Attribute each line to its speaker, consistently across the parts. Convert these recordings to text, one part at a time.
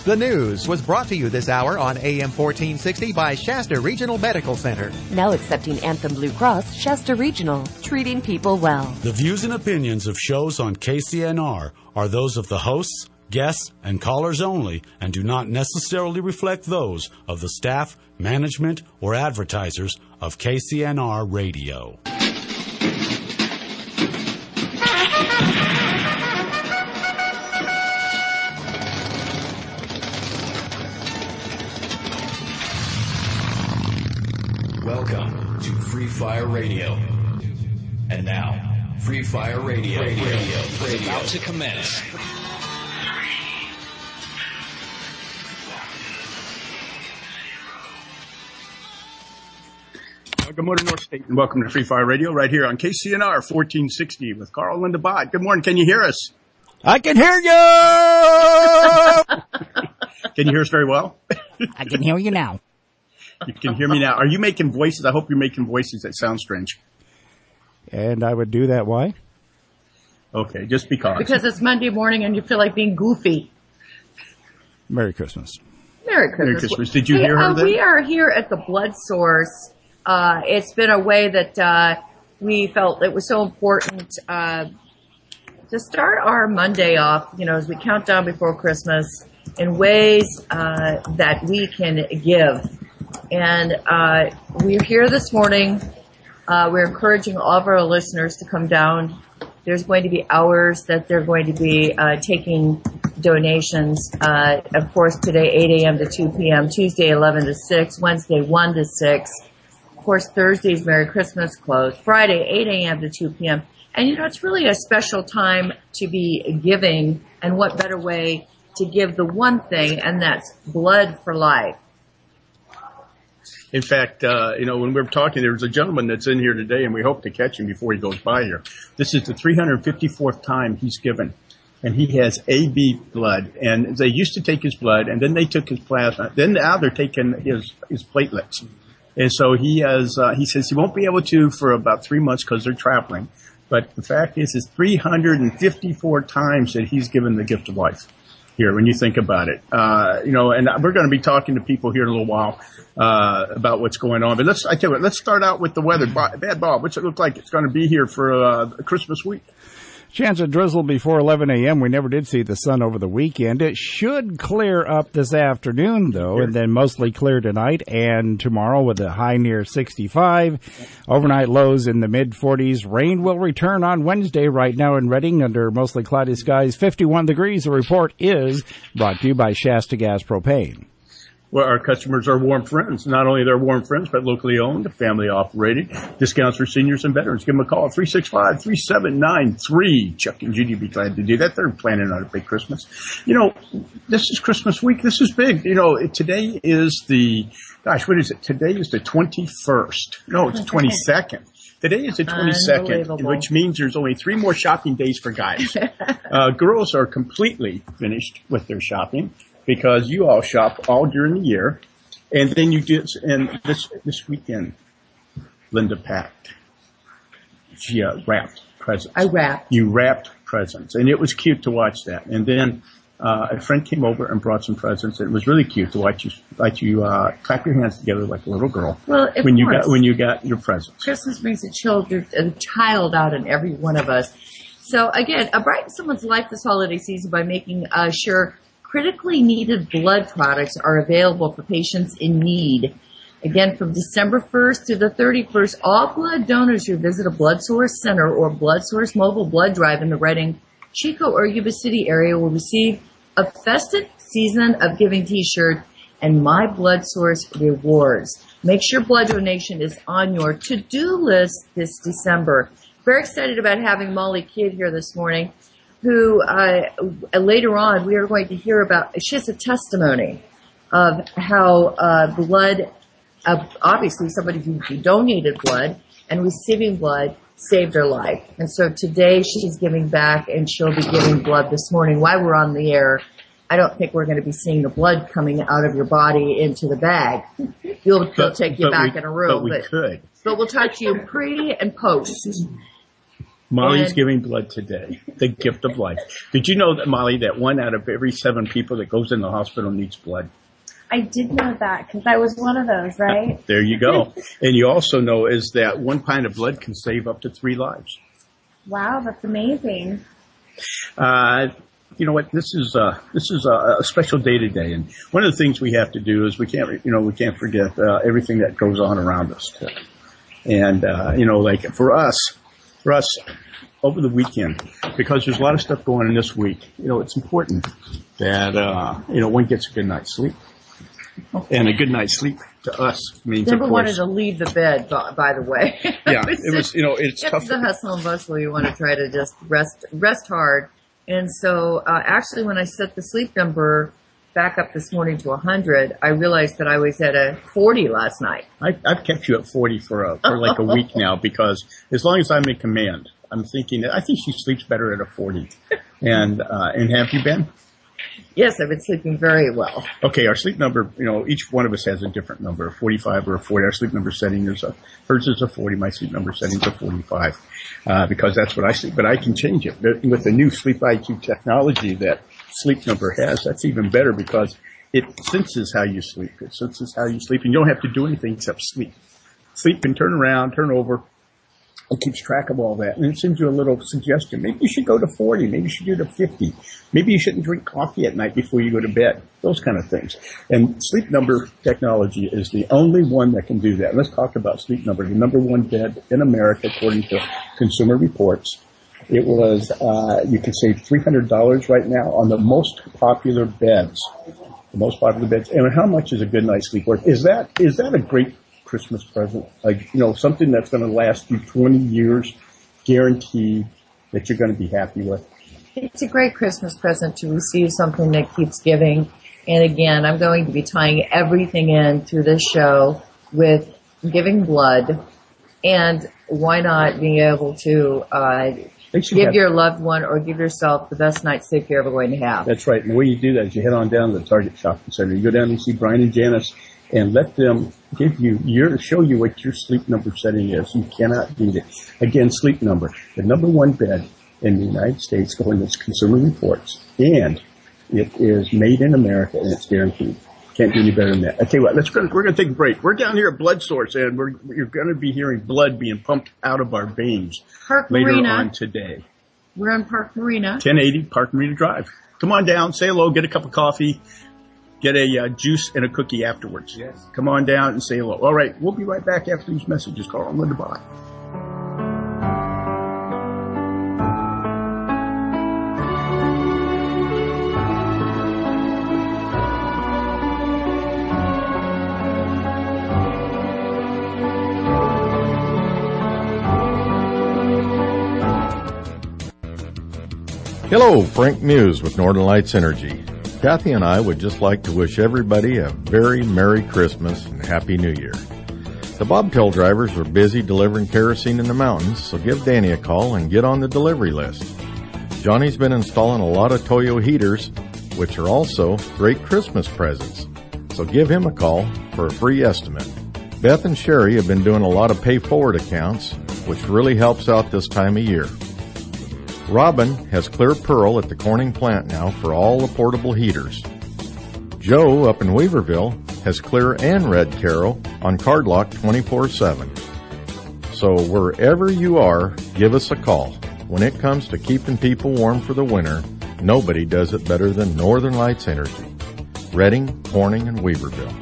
Speaker 1: The news was brought to you this hour on AM 1460 by Shasta Regional Medical Center.
Speaker 2: Now accepting Anthem Blue Cross, Shasta Regional, treating people well.
Speaker 3: The views and opinions of shows on KCNR are those of the hosts, guests, and callers only and do not necessarily reflect those of the staff, management, or advertisers of KCNR Radio.
Speaker 4: Welcome to Free Fire Radio. And now, Free Fire Radio is about to commence.
Speaker 5: Good morning, North State, and welcome to Free Fire Radio right here on KCNR 1460 with Carl and Linda Bott. Good morning. Can you hear us?
Speaker 6: I can hear you!
Speaker 5: Can you hear us very well?
Speaker 6: I can hear you now.
Speaker 5: You can hear me now. Are you making voices? I hope you're making voices that sound strange.
Speaker 6: And I would do that. Why?
Speaker 5: Okay, just because.
Speaker 7: Because it's Monday morning and you feel like being goofy.
Speaker 6: Merry Christmas.
Speaker 7: Merry Christmas.
Speaker 5: Merry Christmas. Did you hear her then?
Speaker 7: We are here at the Blood Source. It's been a way that we felt it was so important to start our Monday off, as we count down before Christmas in ways that we can give. And we're here this morning. We're encouraging all of our listeners to come down. There's going to be hours that they're going to be taking donations. Of course, today 8 a.m. to 2 p.m., Tuesday 11 to 6, Wednesday 1 to 6. Of course, Thursday's Merry Christmas closed. Friday 8 a.m. to 2 p.m. And, it's really a special time to be giving. And what better way to give the one thing, and that's blood for life.
Speaker 5: In fact, when we're talking, there's a gentleman that's in here today, and we hope to catch him before he goes by here. This is the 354th time he's given, and he has AB blood. And they used to take his blood, and then they took his plasma. Then now they're taking his platelets. And so he says he won't be able to for about 3 months because they're traveling. But the fact is, it's 354 times that he's given the gift of life. Here, when you think about it, and we're going to be talking to people here in a little while about what's going on. But let's start out with the weather. Bad Bob, what's it look like it's going to be here for Christmas week?
Speaker 6: Chance of drizzle before 11 a.m. We never did see the sun over the weekend. It should clear up this afternoon, though, and then mostly clear tonight and tomorrow with a high near 65. Overnight lows in the mid-40s. Rain will return on Wednesday right now in Redding under mostly cloudy skies. 51 degrees. The report is brought to you by Shasta Gas Propane.
Speaker 5: Well, our customers are warm friends. Not only they're warm friends, but locally owned, family operated. Discounts for seniors and veterans. Give them a call at 365-3793. Chuck and Judy will be glad to do that. They're planning on a big Christmas. This is Christmas week. This is big. Today is what is it? Today is the 21st. No, it's the 22nd. Today is the 22nd, which means there's only 3 more shopping days for guys. Girls are completely finished with their shopping, because you all shop all during the year, and then you did. And this weekend, Linda packed. She wrapped presents.
Speaker 7: I wrapped.
Speaker 5: You wrapped presents, and it was cute to watch that. And then a friend came over and brought some presents. And it was really cute to watch you clap your hands together like a little girl.
Speaker 7: Well,
Speaker 5: when you got your presents.
Speaker 7: Christmas brings a child out in every one of us. So again, brighten someone's life this holiday season by making sure critically needed blood products are available for patients in need. Again, from December 1st to the 31st, all blood donors who visit a Blood Source Center or Blood Source Mobile Blood Drive in the Redding, Chico, or Yuba City area will receive a festive Season of Giving t-shirt and My Blood Source rewards. Make sure blood donation is on your to-do list this December. Very excited about having Molly Kidd here this morning, who later on we are going to hear about. She has a testimony of how blood, obviously somebody who donated blood and receiving blood saved her life. And so today she's giving back, and she'll be giving blood this morning while we're on the air. I don't think we're going to be seeing the blood coming out of your body into the bag. They'll take you back in a room.
Speaker 5: But we could.
Speaker 7: But we'll talk to you pre and post.
Speaker 5: Molly's giving blood today. The gift of life. Did you know that, Molly, that 1 out of every 7 people that goes in the hospital needs blood?
Speaker 8: I did know that because I was one of those, right?
Speaker 5: There you go. And you also know is that 1 pint of blood can save up to 3 lives.
Speaker 8: Wow, that's amazing.
Speaker 5: You know what? This is a special day today, and one of the things we have to do is we can't forget everything that goes on around us. And like for us over the weekend, because there's a lot of stuff going on this week. It's important that one gets a good night's sleep, and a good night's sleep to us means
Speaker 7: never
Speaker 5: of course,
Speaker 7: wanted to leave the bed. By the way,
Speaker 5: yeah, it was. It's tough.
Speaker 7: It's the hustle and bustle. You want to try to just rest hard. And so, actually, when I set the sleep number back up this morning to 100, I realized that I was at a 40 last night.
Speaker 5: I've kept you at 40 for like a week now because as long as I'm in command, I'm thinking that I think she sleeps better at a 40. And have you been?
Speaker 7: Yes, I've been sleeping very well.
Speaker 5: Okay, our sleep number, each one of us has a different number, a 45 or a 40. Our sleep number setting hers is a 40. My sleep number setting is a 45, because that's what I sleep. But I can change it. With the new Sleep IQ technology that sleep number has, that's even better because it senses how you sleep. It senses how you sleep, and you don't have to do anything except sleep. Sleep can turn around, turn over. It keeps track of all that, and it sends you a little suggestion. Maybe you should go to 40. Maybe you should go to 50. Maybe you shouldn't drink coffee at night before you go to bed. Those kind of things. And Sleep Number technology is the only one that can do that. Let's talk about Sleep Number, the number 1 bed in America, according to Consumer Reports. It was, you can save $300 right now on the most popular beds. The most popular beds. And how much is a good night's sleep worth? Is that a great Christmas present? Like, something that's going to last you 20 years, guaranteed that you're going to be happy with.
Speaker 7: It's a great Christmas present to receive something that keeps giving. And again, I'm going to be tying everything in through this show with giving blood, and why not being able to give your loved one or give yourself the best night's sleep you're ever going to have.
Speaker 5: That's right. And the way you do that is you head on down to the Target Shopping Center. You go down and see Brian and Janice and let them show you what your sleep number setting is. You cannot beat it. Again, Sleep Number, the number 1 bed in the United States, according to Consumer Reports. And it is made in America, and it's guaranteed. Can't do any better than that. I tell you what, we're going to take a break. We're down here at Blood Source, and you're going to be hearing blood being pumped out of our veins later on today.
Speaker 7: We're on Park Marina.
Speaker 5: 1080 Park Marina Drive. Come on down, say hello, get a cup of coffee, get a juice and a cookie afterwards. Yes. Come on down and say hello. All right, we'll be right back after these messages. Carl and Linda, bye.
Speaker 9: Hello, Frank Muse with Northern Lights Energy. Kathy and I would just like to wish everybody a very Merry Christmas and Happy New Year. The bobtail drivers are busy delivering kerosene in the mountains, so give Danny a call and get on the delivery list. Johnny's been installing a lot of Toyo heaters, which are also great Christmas presents, so give him a call for a free estimate. Beth and Sherry have been doing a lot of pay-forward accounts, which really helps out this time of year. Robin has Clear Pearl at the Corning plant now for all the portable heaters. Joe up in Weaverville has Clear and Red Caro on card lock 24/7. So wherever you are, give us a call. When it comes to keeping people warm for the winter, nobody does it better than Northern Lights Energy. Reading, Corning, and Weaverville.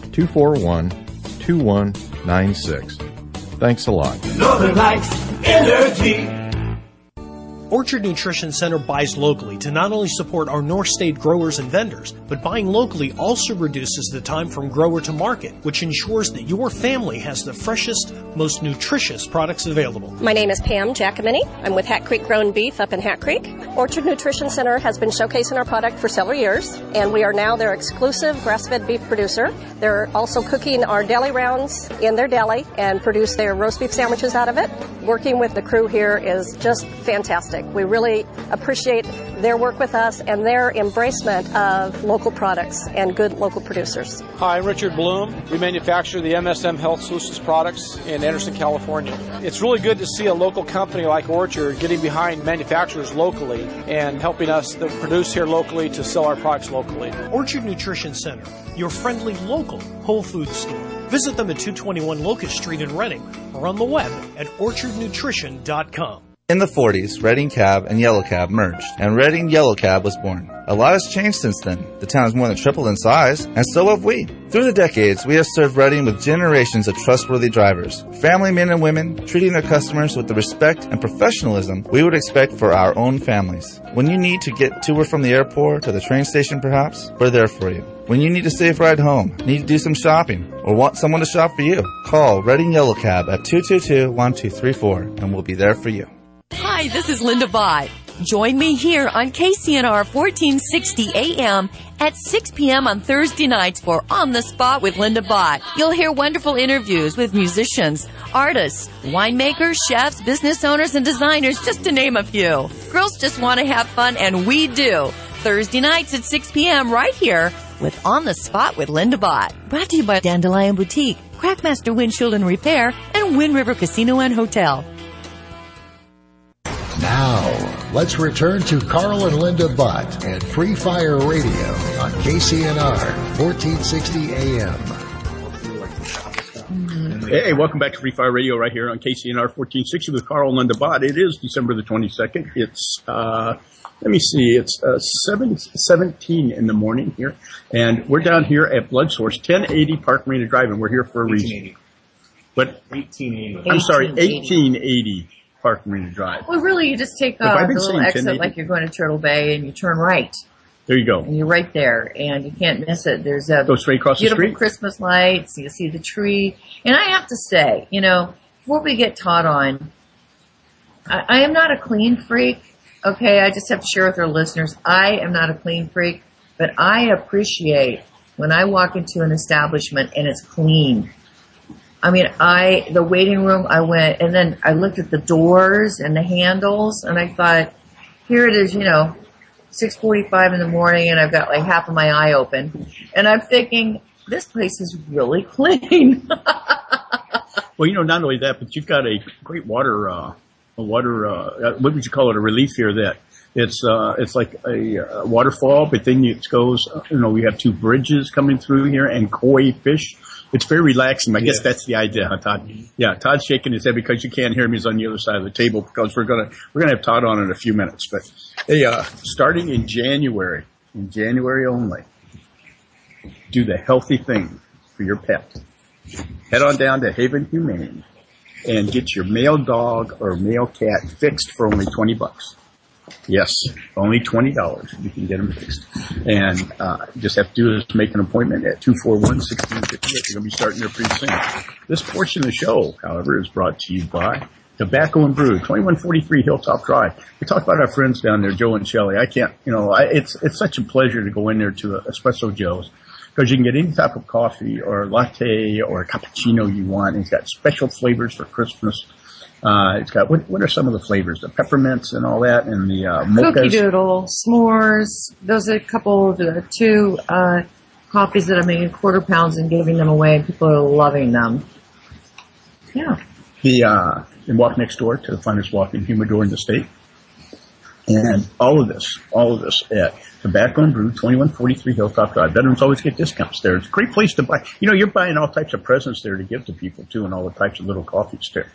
Speaker 9: 241-2196. Thanks a lot.
Speaker 10: Northern Lights Energy.
Speaker 11: Orchard Nutrition Center buys locally to not only support our North State growers and vendors, but buying locally also reduces the time from grower to market, which ensures that your family has the freshest, most nutritious products available.
Speaker 12: My name is Pam Giacomini. I'm with Hat Creek Grown Beef up in Hat Creek. Orchard Nutrition Center has been showcasing our product for several years, and we are now their exclusive grass-fed beef producer. They're also cooking our deli rounds in their deli and produce their roast beef sandwiches out of it. Working with the crew here is just fantastic. Creek. We really appreciate their work with us and their embracement of local products and good local producers.
Speaker 13: Hi, I'm Richard Bloom. We manufacture the MSM Health Solutions products in Anderson, California. It's really good to see a local company like Orchard getting behind manufacturers locally and helping us to produce here locally to sell our products locally.
Speaker 11: Orchard Nutrition Center, your friendly local Whole Foods store. Visit them at 221 Locust Street in Reading or on the web at orchardnutrition.com.
Speaker 14: In the 40s, Reading Cab and Yellow Cab merged, and Reading Yellow Cab was born. A lot has changed since then. The town has more than tripled in size, and so have we. Through the decades, we have served Reading with generations of trustworthy drivers, family men and women, treating their customers with the respect and professionalism we would expect for our own families. When you need to get to or from the airport or the train station, perhaps, we're there for you. When you need a safe ride home, need to do some shopping, or want someone to shop for you, call Reading Yellow Cab at 222-1234, and we'll be there for you.
Speaker 15: Hi, this is Linda Bott. Join me here on KCNR 1460 AM at 6 p.m. on Thursday nights for On the Spot with Linda Bott. You'll hear wonderful interviews with musicians, artists, winemakers, chefs, business owners, and designers, just to name a few. Girls just want to have fun, and we do. Thursday nights at 6 p.m. right here with On the Spot with Linda Bott. Brought to you by Dandelion Boutique, Crackmaster Windshield and Repair, and Wind River Casino and Hotel.
Speaker 16: Now, let's return to Carl and Linda Bott at Free Fire Radio on KCNR 1460 AM.
Speaker 5: Hey, welcome back to Free Fire Radio right here on KCNR 1460 with Carl and Linda Bott. It is December the 22nd. It's, let me see, it's 7:17 in the morning here. And we're down here at Blood Source, 1080 Park Marina Drive, and we're here for a reason.
Speaker 17: 1880. But 1880.
Speaker 5: I'm sorry, 1880. Park Marina Drive.
Speaker 7: Well, really, you just take the little exit like you're going to Turtle Bay and you turn right.
Speaker 5: There you go.
Speaker 7: And you're right there, and you can't miss it. There's
Speaker 5: go straight across the street.
Speaker 7: Beautiful Christmas lights. You see the tree. And I have to say, before we get taught on, I am not a clean freak. Okay, I just have to share with our listeners, I am not a clean freak, but I appreciate when I walk into an establishment and it's clean. I mean, the waiting room, I went, and then I looked at the doors and the handles, and I thought, here it is, 6:45 in the morning, and I've got like half of my eye open. And I'm thinking, this place is really clean.
Speaker 5: Well, not only that, but you've got a great water, what would you call it, a relief here that it's like a waterfall, but then it goes, we have two bridges coming through here and koi fish. It's very relaxing. I guess that's the idea, huh, Todd? Yeah, Todd's shaking his head because you can't hear him. He's on the other side of the table because we're gonna have Todd on in a few minutes. But hey, starting in January only, do the healthy thing for your pet. Head on down to Haven Humane and get your male dog or male cat fixed for only $20. Yes, only $20. You can get them fixed. And just have to do is make an appointment at 241-1658. You're going to be starting there pretty soon. This portion of the show, however, is brought to you by Tobacco and Brew, 2143 Hilltop Drive. We talked about our friends down there, Joe and Shelley. I can't, it's such a pleasure to go in there to Espresso Joe's because you can get any type of coffee or latte or cappuccino you want. And it's got special flavors for Christmas. It's got, what are some of the flavors? The peppermints and all that, and the mochas.
Speaker 7: Cookie doodle, s'mores. Those are a couple of the two coffees that I'm making quarter pounds and giving them away, and people are loving them. Yeah. And walk next door to the finest walk-in humidor in the state. And all of this at Tobacco and Brew, 2143 Hilltop Drive. Veterans always get discounts there. It's a great place to buy. You're buying all types of presents there to give to people, too, and all the types of little coffees there.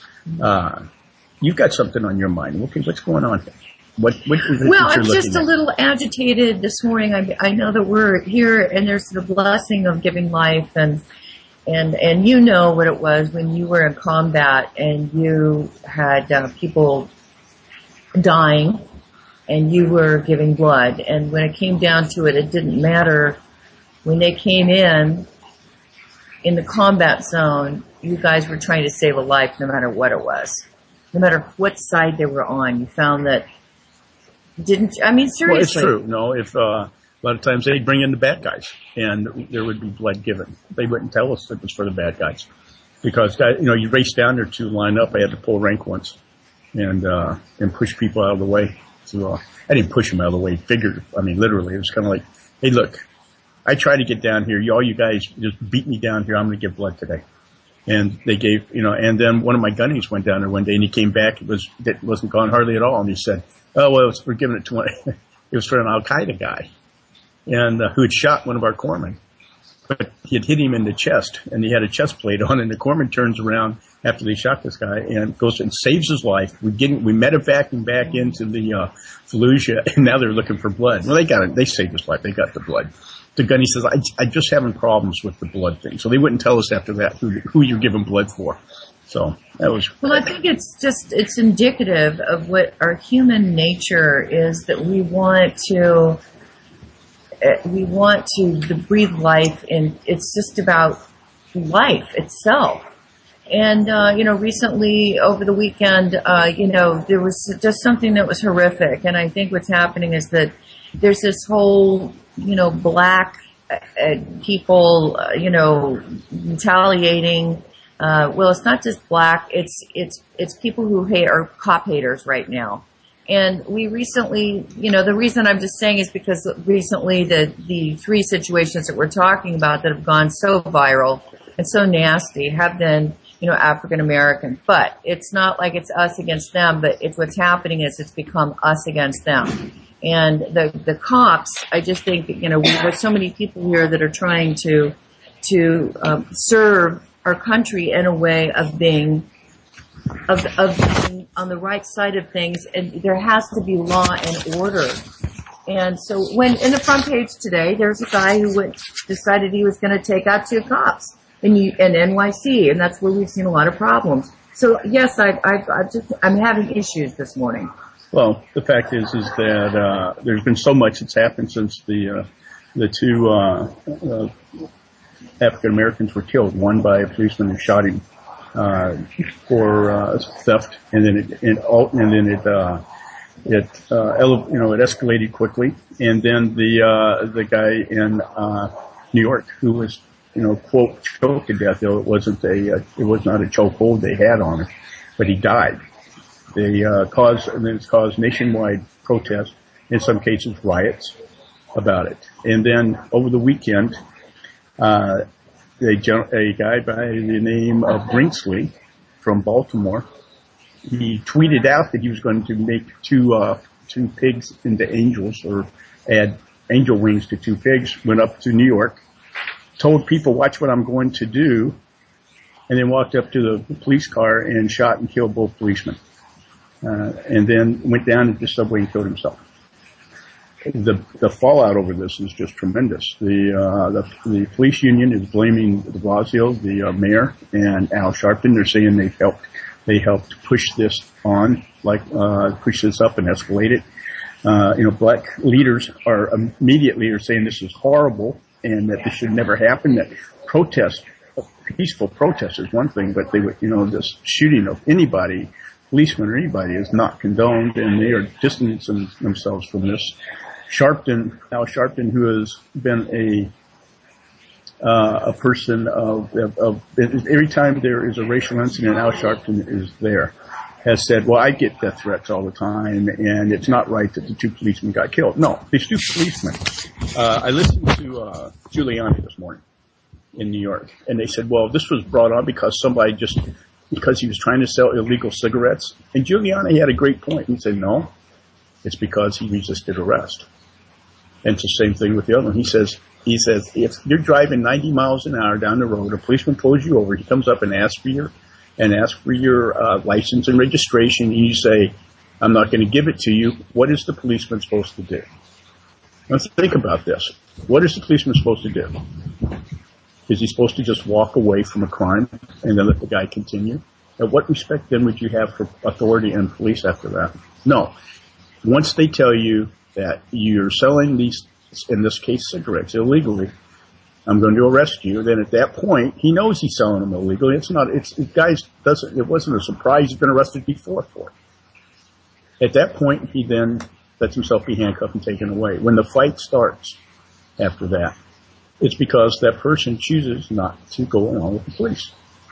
Speaker 7: You've got something on your mind. What's going on here? What is it well,
Speaker 5: that you're
Speaker 7: I'm just
Speaker 5: at?
Speaker 7: a little agitated this morning. I know that we're here, and there's the blessing of giving life, and you know what it was when you were in combat and you had people dying, and you were giving blood. And when it came down to it, it didn't matter when they came in the combat zone. You guys were trying to save a life no matter what it was. No matter what side they were on. You found that seriously.
Speaker 5: Well, it's true. No, if a lot of times they'd bring in the bad guys and there would be blood given. They wouldn't tell us it was for the bad guys. Because, you race down there to line up. I had to pull rank once. and push people out of the way. So, I didn't push them out of the way, literally. It was kind of like, hey, look, I tried to get down here. All you guys just beat me down here. I'm going to give blood today. And they gave, and then one of my gunnies went down there one day and he came back. It wasn't gone hardly at all. And he said, oh, well, we're giving it to it was for an Al-Qaeda guy and who had shot one of our corpsmen. But he had hit him in the chest, and he had a chest plate on, and the corpsman turns around after they shot this guy and goes and saves his life. We medevac him back into the Fallujah, and now they're looking for blood. Well, they got it. They saved his life. They got the blood. The gunny says, I just having problems with the blood thing. So they wouldn't tell us after that who you're giving blood for. So that was...
Speaker 7: Well, I think it's indicative of what our human nature is, that we want to breathe life, and it's just about life itself. And, recently over the weekend, there was just something that was horrific. And I think what's happening is that there's this whole, black people, retaliating. Well, it's not just black. It's people who are cop haters right now. And we recently, the reason I'm just saying is because recently the three situations that we're talking about that have gone so viral and so nasty have been, African American. But it's not like it's us against them, but it's what's happening is it's become us against them. And the cops, I just think that, there's so many people here that are trying to serve our country in a way of being on the right side of things, and there has to be law and order. And so when in the front page today, there's a guy who decided he was going to take out two cops in NYC, and that's where we've seen a lot of problems. So yes, I'm having issues this morning.
Speaker 5: Well, the fact is that there's been so much that's happened since the two African Americans were killed. One by a policeman who shot him for theft, and then it escalated quickly. And then the guy in New York who was quote choked to death, though it was not a chokehold they had on him, but he died. It's caused nationwide protests, in some cases riots about it. And then over the weekend, a guy by the name of Brinkley from Baltimore, he tweeted out that he was going to make two pigs into angels, or add angel wings to two pigs, went up to New York, told people, watch what I'm going to do, and then walked up to the police car and shot and killed both policemen. And then went down to the subway and killed himself. The fallout over this is just tremendous. The police union is blaming de Blasio, the mayor, and Al Sharpton. They're saying they helped push this on, push this up and escalate it. Black leaders are saying this is horrible and that this should never happen. That peaceful protest is one thing, but this shooting of anybody, policeman or anybody, is not condoned, and they are distancing themselves from this. Al Sharpton, who has been a person of every time there is a racial incident, Al Sharpton is there, has said, well, I get death threats all the time, and it's not right that the two policemen got killed. No, these two policemen. I listened to Giuliani this morning in New York, and they said, well, this was brought on because because he was trying to sell illegal cigarettes. And Giuliani had a great point. He said, no, it's because he resisted arrest. And it's the same thing with the other one. He says, if you're driving 90 miles an hour down the road, a policeman pulls you over, he comes up and asks for your license and registration, and you say, I'm not going to give it to you. What is the policeman supposed to do? Let's think about this. What is the policeman supposed to do? Is he supposed to just walk away from a crime and then let the guy continue? And what respect then would you have for authority and police after that? No. Once they tell you that you're selling these, in this case, cigarettes illegally, I'm going to arrest you. Then at that point, he knows he's selling them illegally. It wasn't a surprise. He's been arrested before for it. At that point, he then lets himself be handcuffed and taken away. When the fight starts after that, it's because that person chooses not to go along with the police.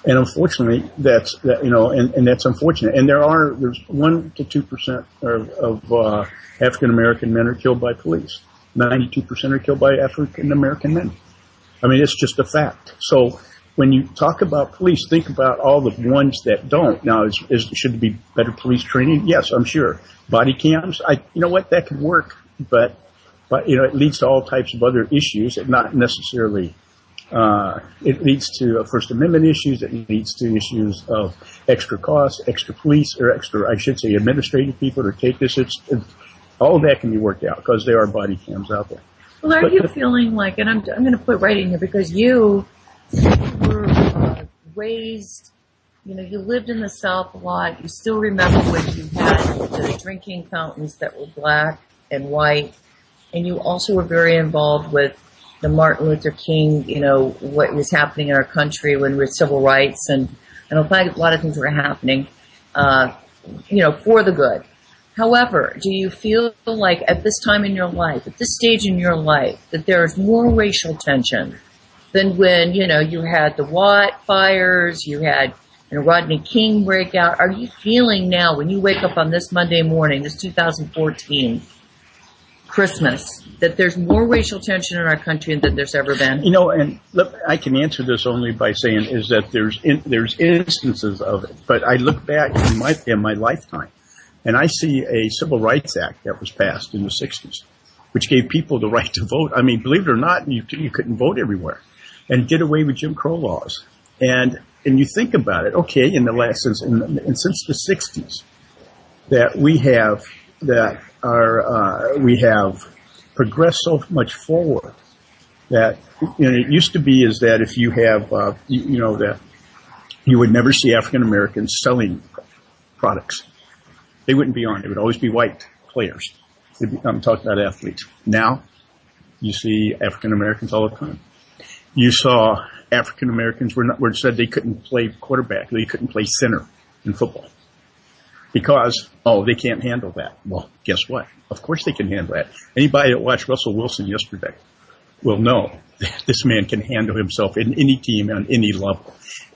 Speaker 5: And unfortunately, that's unfortunate. And there's 1 to 2% of African American men are killed by police. 92% are killed by African American men. I mean, it's just a fact. So when you talk about police, think about all the ones that don't. Now, should there be better police training? Yes, I'm sure. Body cams, that could work, but it leads to all types of other issues. It not necessarily. It leads to First Amendment issues. It leads to issues of extra costs, extra police, or administrative people to take this. All of that can be worked out because there are body cams out there.
Speaker 7: Well, are you feeling like, and I'm going to put right in here because you were raised, you lived in the South a lot. You still remember when you had the drinking fountains that were black and white, and you also were very involved with the Martin Luther King, what was happening in our country when we were civil rights, and a lot of things were happening, for the good. However, do you feel like at this time in your life, at this stage in your life, that there's more racial tension than when, you had the Watt fires, you had Rodney King breakout? Are you feeling now when you wake up on this Monday morning, this 2014 Christmas, that there's more racial tension in our country than there's ever been?
Speaker 5: And look, I can answer this only by saying is that there's instances of it, but I look back in my lifetime, and I see a Civil Rights Act that was passed in the 60s, which gave people the right to vote. I mean, believe it or not, you couldn't vote everywhere, and did away with Jim Crow laws. And you think about it, okay, since the 60s, that we have progressed so much forward that it used to be is that if you have that you would never see African Americans selling products. They wouldn't be on. It would always be white players. I'm talking about athletes. Now, you see African Americans all the time. You saw African Americans were said they couldn't play quarterback. They couldn't play center in football because they can't handle that. Well, guess what? Of course they can handle that. Anybody that watched Russell Wilson yesterday will know that this man can handle himself in any team on any level.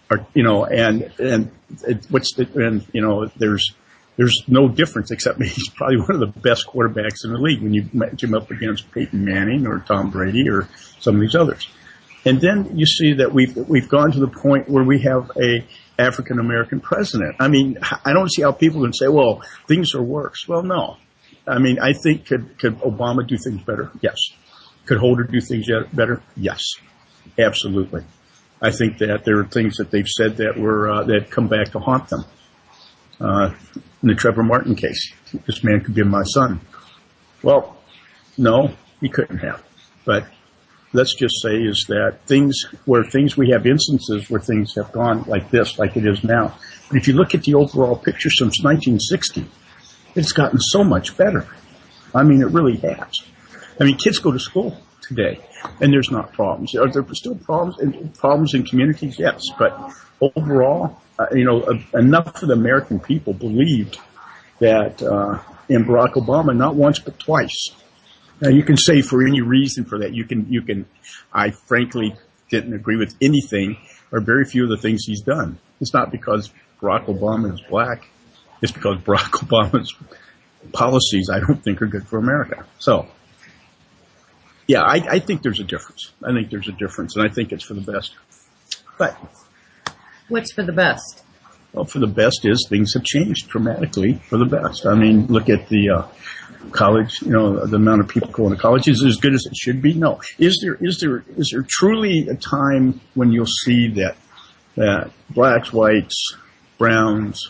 Speaker 5: There's no difference except he's probably one of the best quarterbacks in the league when you match him up against Peyton Manning or Tom Brady or some of these others. And then you see that we've gone to the point where we have a African American president. I mean, I don't see how people can say, well, things are worse. Well, no. I mean, I think could Obama do things better? Yes. Could Holder do things better? Yes. Absolutely. I think that there are things that they've said that come back to haunt them. In the Trevor Martin case, this man could be my son. Well, no, he couldn't have. But let's just say is that we have instances where things have gone like this, like it is now. But if you look at the overall picture since 1960, it's gotten so much better. I mean, it really has. I mean, kids go to school today, and there's not problems. Are there still problems in communities? Yes, but overall, enough of the American people believed that in Barack Obama, not once but twice. Now, you can say for any reason for that. You can. I frankly didn't agree with anything or very few of the things he's done. It's not because Barack Obama is black. It's because Barack Obama's policies I don't think are good for America. So, yeah, I think there's a difference. I think there's a difference, and I think it's for the best. But
Speaker 7: what's for the best?
Speaker 5: Well, for the best is things have changed dramatically for the best. I mean, look at the college, the amount of people going to college is as good as it should be. No. Is there truly a time when you'll see that blacks, whites, browns,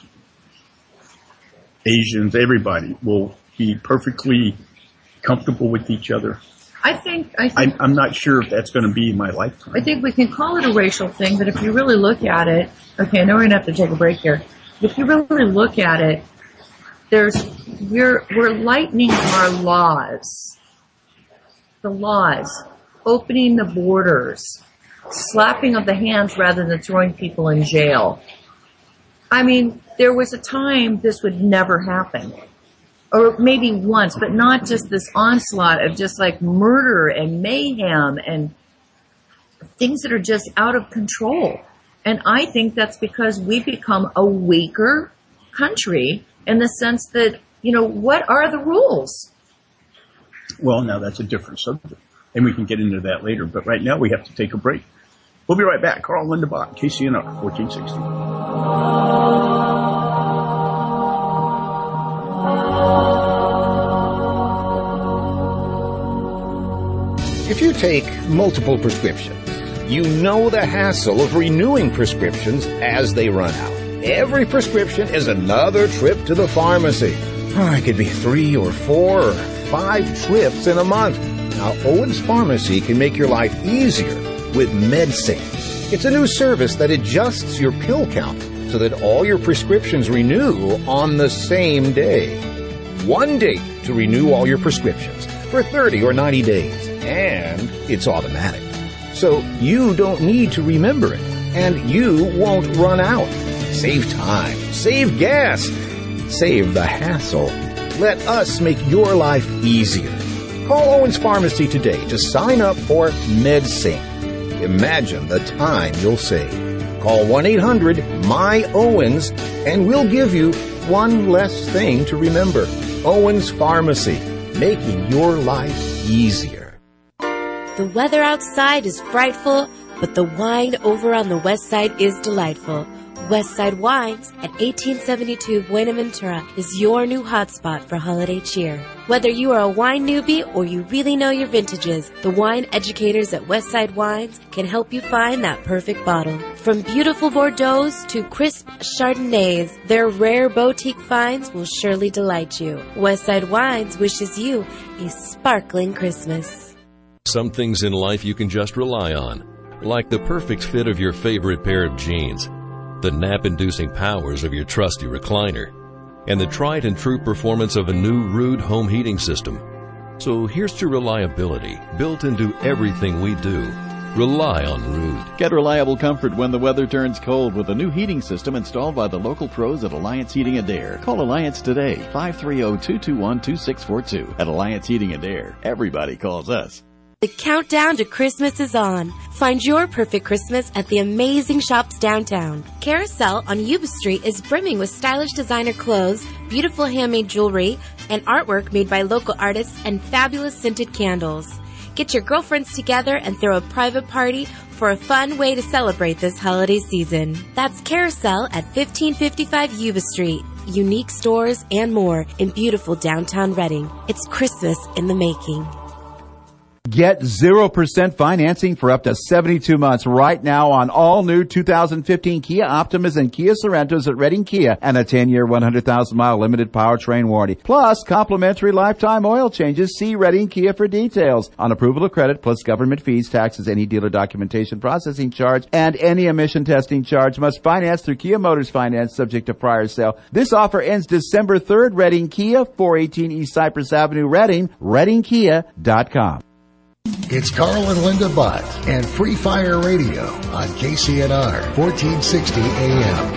Speaker 5: Asians, everybody will be perfectly comfortable with each other? I'm not sure if that's going to be in my lifetime.
Speaker 7: I think we can call it a racial thing, but if you really look at it, okay, I know we're going to have to take a break here. If you really look at it, we're lightening our laws. The laws, opening the borders, slapping of the hands rather than throwing people in jail. I mean, there was a time this would never happen. Or maybe once, but not just this onslaught of just like murder and mayhem and things that are just out of control. And I think that's because we've become a weaker country in the sense that, what are the rules?
Speaker 5: Well, now that's a different subject, and we can get into that later. But right now we have to take a break. We'll be right back. Carl and Linda Bott, KCNR 1460.
Speaker 18: If you take multiple prescriptions, you know the hassle of renewing prescriptions as they run out. Every prescription is another trip to the pharmacy. It could be 3 or 4 or 5 trips in a month. Now, Owens Pharmacy can make your life easier with MedSync. It's a new service that adjusts your pill count so that all your prescriptions renew on the same day. One date to renew all your prescriptions for 30 or 90 days. And it's automatic. So you don't need to remember it, and you won't run out. Save time, save gas, save the hassle. Let us make your life easier. Call Owens Pharmacy today to sign up for MedSync. Imagine the time you'll save. Call 1-800-MY-OWENS and we'll give you one less thing to remember. Owens Pharmacy, making your life easier.
Speaker 19: The weather outside is frightful, but the wine over on the west side is delightful. Westside Wines at 1872 Buenaventura is your new hotspot for holiday cheer. Whether you are a wine newbie or you really know your vintages, the wine educators at Westside Wines can help you find that perfect bottle. From beautiful Bordeaux to crisp Chardonnays, their rare boutique finds will surely delight you. Westside Wines wishes you a sparkling Christmas.
Speaker 20: Some things in life you can just rely on, like the perfect fit of your favorite pair of jeans, the nap-inducing powers of your trusty recliner, and the tried-and-true performance of a new Ruud home heating system. So here's to reliability built into everything we do. Rely on Ruud.
Speaker 21: Get reliable comfort when the weather turns cold with a new heating system installed by the local pros at Alliance Heating and Air. Call Alliance today, 530-221-2642. At Alliance Heating and Air, everybody calls us.
Speaker 19: The countdown to Christmas is on. Find your perfect Christmas at the amazing shops downtown. Carousel on Yuba Street is brimming with stylish designer clothes, beautiful handmade jewelry, and artwork made by local artists, and fabulous scented candles. Get your girlfriends together and throw a private party for a fun way to celebrate this holiday season. That's Carousel at 1555 Yuba Street. Unique stores and more in beautiful downtown Reading. It's Christmas in the making.
Speaker 22: Get 0% financing for up to 72 months right now on all new 2015 Kia Optimas and Kia Sorentos at Reading Kia, and a 10-year, 100,000-mile limited powertrain warranty. Plus, complimentary lifetime oil changes. See Reading Kia for details. On approval of credit, plus government fees, taxes, any dealer documentation processing charge, and any emission testing charge, must finance through Kia Motors Finance, subject to prior sale. This offer ends December 3rd. Reading Kia, 418 East Cypress Avenue, Reading, readingkia.com.
Speaker 16: It's Carl and Linda Bott and Free Fire Radio on KCNR 1460 AM.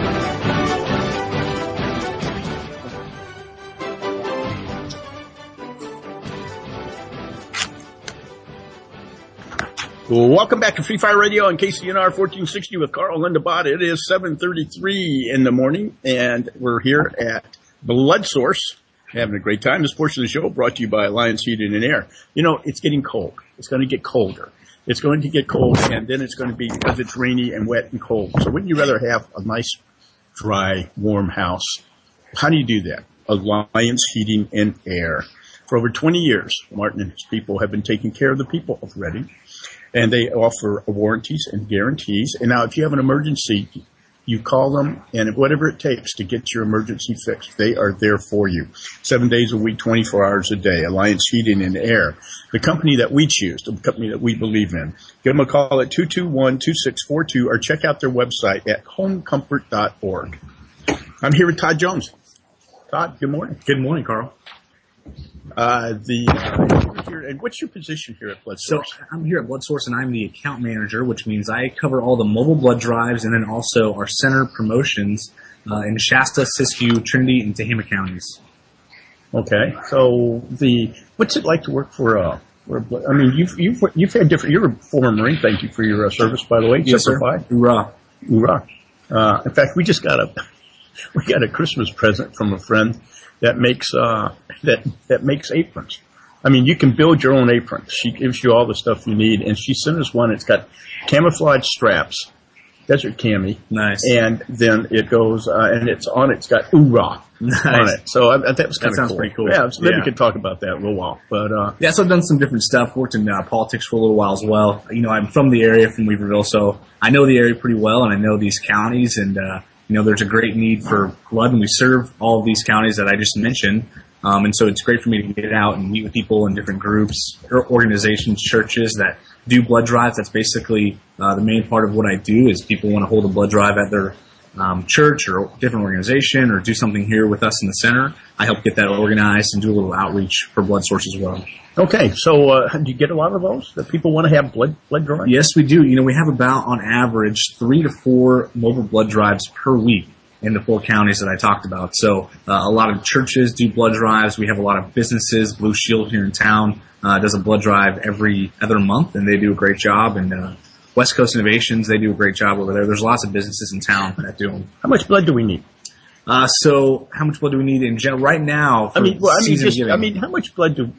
Speaker 5: Welcome back to Free Fire Radio on KCNR 1460 with Carl and Linda Bott. It is 7:33 in the morning, and we're here at Blood Source, having a great time. This portion of the show brought to you by Alliance Heating and Air. You know, it's getting cold. It's going to get colder. It's going to get cold, and then it's going to be, because it's rainy and wet and cold. So wouldn't you rather have a nice, dry, warm house? How do you do that? Alliance Heating and Air. For over 20 years, Martin and his people have been taking care of the people of Reading, and they offer warranties and guarantees. And now if you have an emergency, you call them, and whatever it takes to get your emergency fixed, they are there for you. 7 days a week, 24 hours a day. Alliance Heating and Air, the company that we choose, the company that we believe in. Give them a call at 221-2642 or check out their website at homecomfort.org. I'm here with Todd Jones. Todd, good morning.
Speaker 17: Good morning, Carl.
Speaker 5: And what's your position here at Blood Source?
Speaker 17: So I'm here at Blood Source, and I'm the account manager, which means I cover all the mobile blood drives and then also our center promotions in Shasta, Siskiyou, Trinity, and Tehama counties.
Speaker 5: Okay, so what's it like to work for? I mean, you've had different. You're a former Marine. Thank you for your service, by the way.
Speaker 17: Yes, sir.
Speaker 5: Hoorah! Hoorah. In fact, we just got a Christmas present from a friend that makes that makes aprons. I mean, you can build your own aprons. She gives you all the stuff you need, and she sent us one. It's got camouflage straps, desert cami.
Speaker 17: Nice.
Speaker 5: And then it goes, and it's got Hoorah on it. So that was kind of cool. That sounds pretty cool. Yeah, so maybe we could talk about that in a little while. But
Speaker 17: so I've done some different stuff. Worked in politics for a little while as well. You know, I'm from the area, from Weaverville, so I know the area pretty well, and I know these counties, and you know, there's a great need for blood, and we serve all of these counties that I just mentioned. And so it's great for me to get out and meet with people in different groups, or organizations, churches that do blood drives. That's basically the main part of what I do, is people want to hold a blood drive at their church or different organization, or do something here with us in the center. I help get that organized and do a little outreach for blood sources as well.
Speaker 5: Okay, so do you get a lot of those that people want to have blood drives?
Speaker 17: Yes, we do. You know, we have about, on average, 3 to 4 mobile blood drives per week in the 4 counties that I talked about. So a lot of churches do blood drives. We have a lot of businesses. Blue Shield here in town does a blood drive every other month, and they do a great job. And West Coast Innovations, they do a great job over there. There's lots of businesses in town that do them.
Speaker 5: How much blood do we need?
Speaker 17: So how much blood do we need in general right now? For
Speaker 5: how much blood do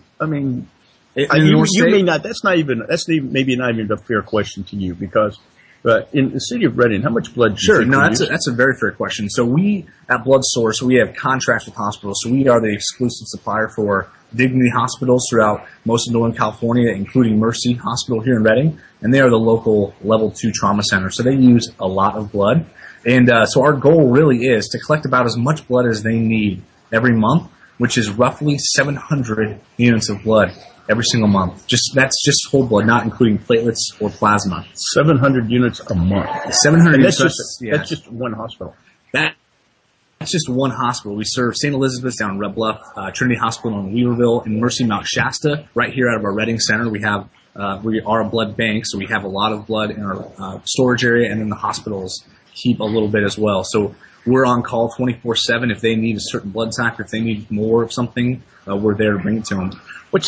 Speaker 5: you may not. That's maybe not even a fair question to you, because. But in the city of Reading, how much blood do you think we use?
Speaker 17: That's a very fair question. So we, at Blood Source, we have contracts with hospitals. So we are the exclusive supplier for Dignity hospitals throughout most of Northern California, including Mercy Hospital here in Reading. And they are the local level 2 trauma center. So they use a lot of blood. And so our goal really is to collect about as much blood as they need every month, which is roughly 700 units of blood every single month. That's just whole blood, not including platelets or plasma.
Speaker 5: 700 units a month.
Speaker 17: 700 units.
Speaker 5: That's just one hospital.
Speaker 17: That's just one hospital. We serve St. Elizabeth's down in Red Bluff, Trinity Hospital in Weaverville, and Mercy Mount Shasta. Right here out of our Reading Center, we are a blood bank, so we have a lot of blood in our storage area, and then the hospitals keep a little bit as well. So we're on call 24/7 if they need a certain blood type, if they need more of something, we're there to bring it to them.
Speaker 5: What's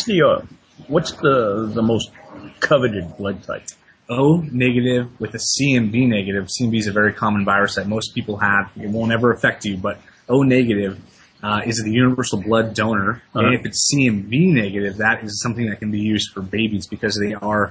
Speaker 5: the most coveted blood type?
Speaker 17: O negative with a CMV negative. CMV is a very common virus that most people have. It won't ever affect you, but O negative is the universal blood donor. And if it's CMV negative, that is something that can be used for babies, because they are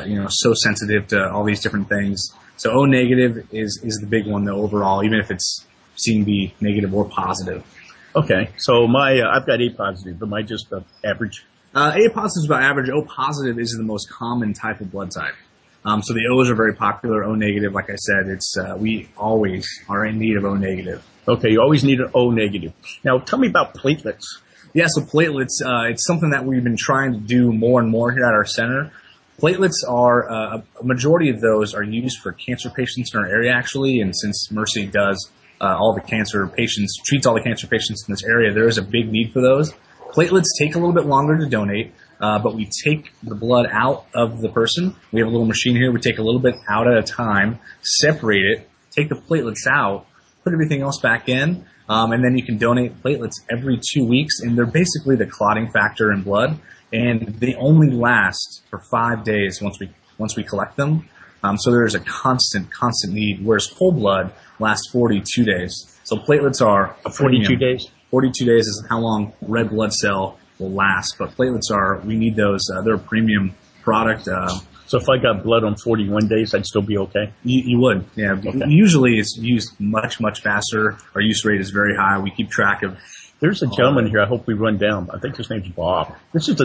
Speaker 17: so sensitive to all these different things. So O negative is the big one though overall, even if it's CMV negative or positive.
Speaker 5: Okay, so I've got A positive. Am I just average?
Speaker 17: A positive is about average. O positive is the most common type of blood type. So the O's are very popular. O negative, like I said, we always are in need of O negative.
Speaker 5: Okay, you always need an O negative. Now, tell me about platelets.
Speaker 17: Yeah, so platelets, it's something that we've been trying to do more and more here at our center. Platelets are, a majority of those are used for cancer patients in our area, actually, and since Mercy does all the cancer patients, treats all the cancer patients in this area, there is a big need for those. Platelets take a little bit longer to donate, but we take the blood out of the person. We have a little machine here. We take a little bit out at a time, separate it, take the platelets out, put everything else back in, and then you can donate platelets every 2 weeks, and they're basically the clotting factor in blood, and they only last for 5 days once we collect them. So there's a constant need, whereas whole blood lasts 42 days. So platelets are
Speaker 5: 42 days?
Speaker 17: 42 days is how long red blood cell will last. But platelets we need those. They're a premium product.
Speaker 5: So if I got blood on 41 days, I'd still be okay?
Speaker 17: You would, yeah. Okay. Usually it's used much, much faster. Our use rate is very high. We keep track of.
Speaker 5: There's a gentleman here I hope we run down. I think his name's Bob. This is the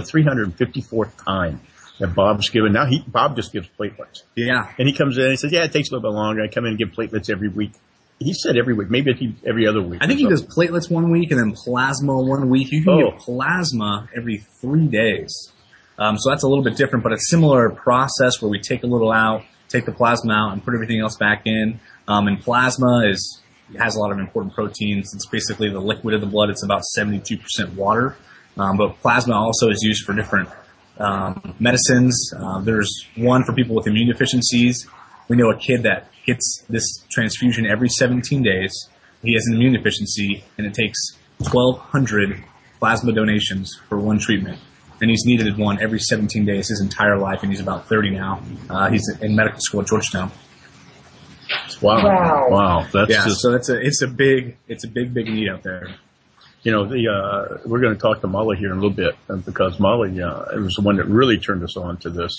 Speaker 5: 354th time that Bob's given. Now Bob just gives platelets.
Speaker 17: Yeah.
Speaker 5: And he comes in and he says, it takes a little bit longer. I come in and give platelets every week. He said every week, maybe every other week.
Speaker 17: I think he does platelets 1 week and then plasma 1 week. You can get plasma every 3 days. So that's a little bit different, but a similar process where we take a little out, take the plasma out, and put everything else back in. And plasma has a lot of important proteins. It's basically the liquid of the blood. It's about 72% water. But plasma also is used for different medicines. There's one for people with immune deficiencies. We know a kid that gets this transfusion every 17 days. He has an immune deficiency, and it takes 1,200 plasma donations for one treatment. And he's needed one every 17 days his entire life, and he's about 30 now. He's in medical school at Georgetown.
Speaker 5: Wow.
Speaker 17: So it's a big need out there.
Speaker 5: You know, we're going to talk to Molly here in a little bit because Molly was the one that really turned us on to this.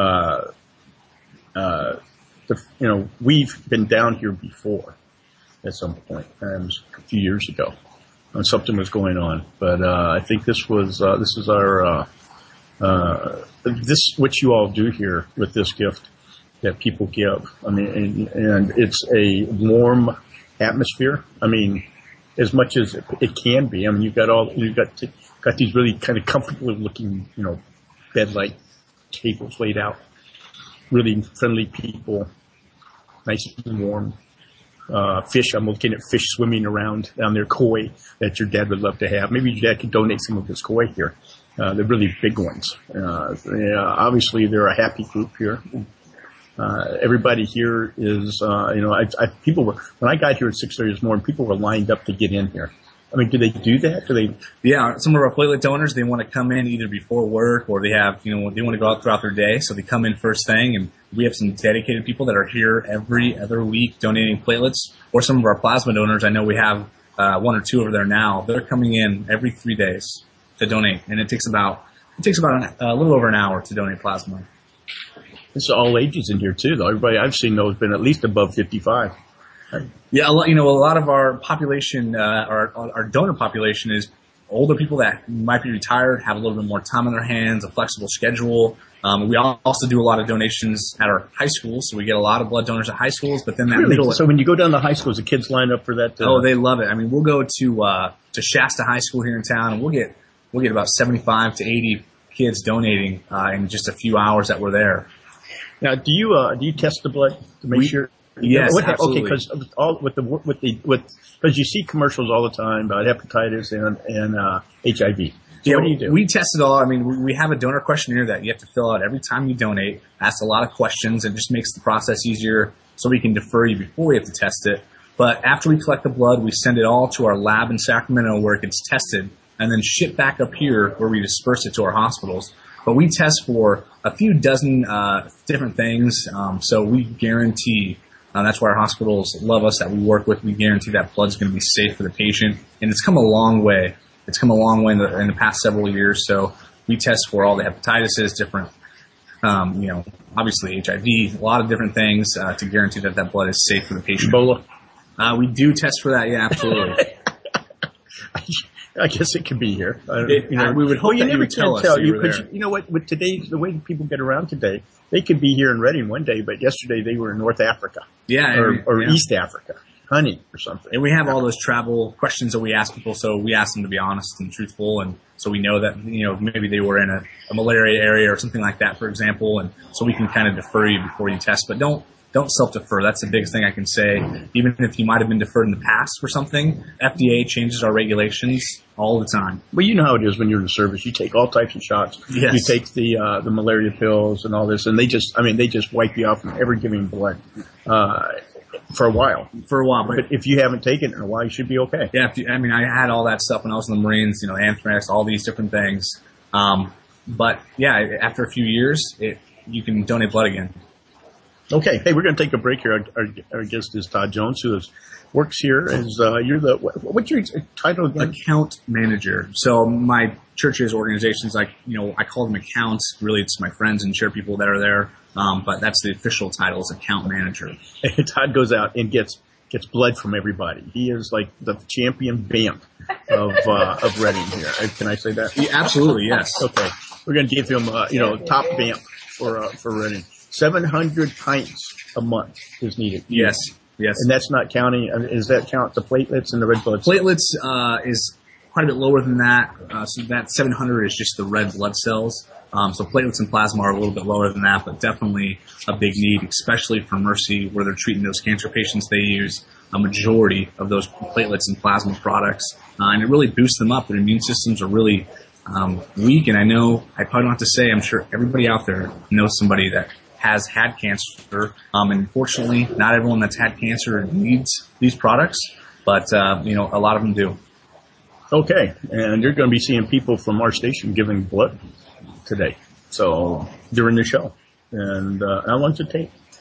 Speaker 5: We've been down here before at some point, it was a few years ago, and something was going on. But I think this is our what you all do here with this gift that people give. I mean, and it's a warm atmosphere. I mean, as much as it can be. I mean, you've got these really kind of comfortable looking, bed-like tables laid out. Really friendly people, nice and warm. Fish, I'm looking at fish swimming around down there, koi, that your dad would love to have. Maybe your dad could donate some of his koi here. They're really big ones. Obviously, they're a happy group here. Everybody here is, people were, when I got here at 6:30 this morning, people were lined up to get in here. I mean, do they do that?
Speaker 17: Yeah, some of our platelet donors, they want to come in either before work or they have, they want to go out throughout their day. So they come in first thing, and we have some dedicated people that are here every other week donating platelets. Or some of our plasma donors, I know we have one or two over there now. They're coming in every 3 days to donate, and it takes about a little over an hour to donate plasma.
Speaker 5: It's all ages in here too, though. Everybody I've seen though has been at least above 55.
Speaker 17: Yeah, a lot of our population, our donor population is older people that might be retired, have a little bit more time on their hands, a flexible schedule. We also do a lot of donations at our high schools, so we get a lot of blood donors at high schools. But then
Speaker 5: So when you go down to high schools, the kids line up for that?
Speaker 17: They love it. I mean, we'll go to Shasta High School here in town, and we'll get about 75 to 80 kids donating in just a few hours that we're there.
Speaker 5: Now, do you test the blood to make sure?
Speaker 17: Yes, absolutely.
Speaker 5: Okay, because you see commercials all the time about hepatitis and HIV. So what do you do?
Speaker 17: We test it all. I mean, we have a donor questionnaire that you have to fill out every time you donate. Asks a lot of questions. It just makes the process easier, so we can defer you before we have to test it. But after we collect the blood, we send it all to our lab in Sacramento where it gets tested, and then shipped back up here where we disperse it to our hospitals. But we test for a few dozen different things, so we guarantee. That's why our hospitals love us that we work with. We guarantee that blood's going to be safe for the patient. And it's come a long way. It's come a long way in the past several years. So we test for all the hepatitis, different, obviously HIV, a lot of different things to guarantee that blood is safe for the patient.
Speaker 5: Ebola?
Speaker 17: We do test for that, yeah, absolutely.
Speaker 5: I guess it could be here.
Speaker 17: We would hope that you would tell us.
Speaker 5: You know what? With today's the way people get around today, they could be here in Reading one day, but yesterday they were in North Africa, or East Africa, hunting or something.
Speaker 17: And we have all those travel questions that we ask people, so we ask them to be honest and truthful, and so we know that maybe they were in a malaria area or something like that, for example, and so we can kind of defer you before you test, but don't self-defer. That's the biggest thing I can say. Even if you might have been deferred in the past for something, FDA changes our regulations all the time.
Speaker 5: Well, you know how it is when you're in the service. You take all types of shots.
Speaker 17: Yes.
Speaker 5: You take the malaria pills and all this, and they just wipe you out from ever giving blood for a while. But if you haven't taken it in a while, you should be okay.
Speaker 17: Yeah, I had all that stuff when I was in the Marines. Anthrax, all these different things. But yeah, after a few years, you can donate blood again.
Speaker 5: Okay. Hey, we're going to take a break here. Our guest is Todd Jones, who works here as what's your title again?
Speaker 17: Account manager. So my church's organizations, I call them accounts. Really, it's my friends and church people that are there. But that's the official title is account manager.
Speaker 5: And Todd goes out and gets blood from everybody. He is like the champion vamp of Reading here. Can I say that?
Speaker 17: Yeah, absolutely. Yes.
Speaker 5: Okay. We're going to give him top vamp for Reading. 700 pints a month is needed.
Speaker 17: Yes.
Speaker 5: And that's not counting, is that count the platelets and the red blood cells?
Speaker 17: Platelets is quite a bit lower than that. So that 700 is just the red blood cells. So platelets and plasma are a little bit lower than that, but definitely a big need, especially for Mercy, where they're treating those cancer patients. They use a majority of those platelets and plasma products, and it really boosts them up. Their immune systems are really weak, and I probably don't have to say, I'm sure everybody out there knows somebody that has had cancer, and unfortunately, not everyone that's had cancer needs these products, but a lot of them do.
Speaker 5: Okay, and you're going to be seeing people from our station giving blood today, so during the show. And how long does it take?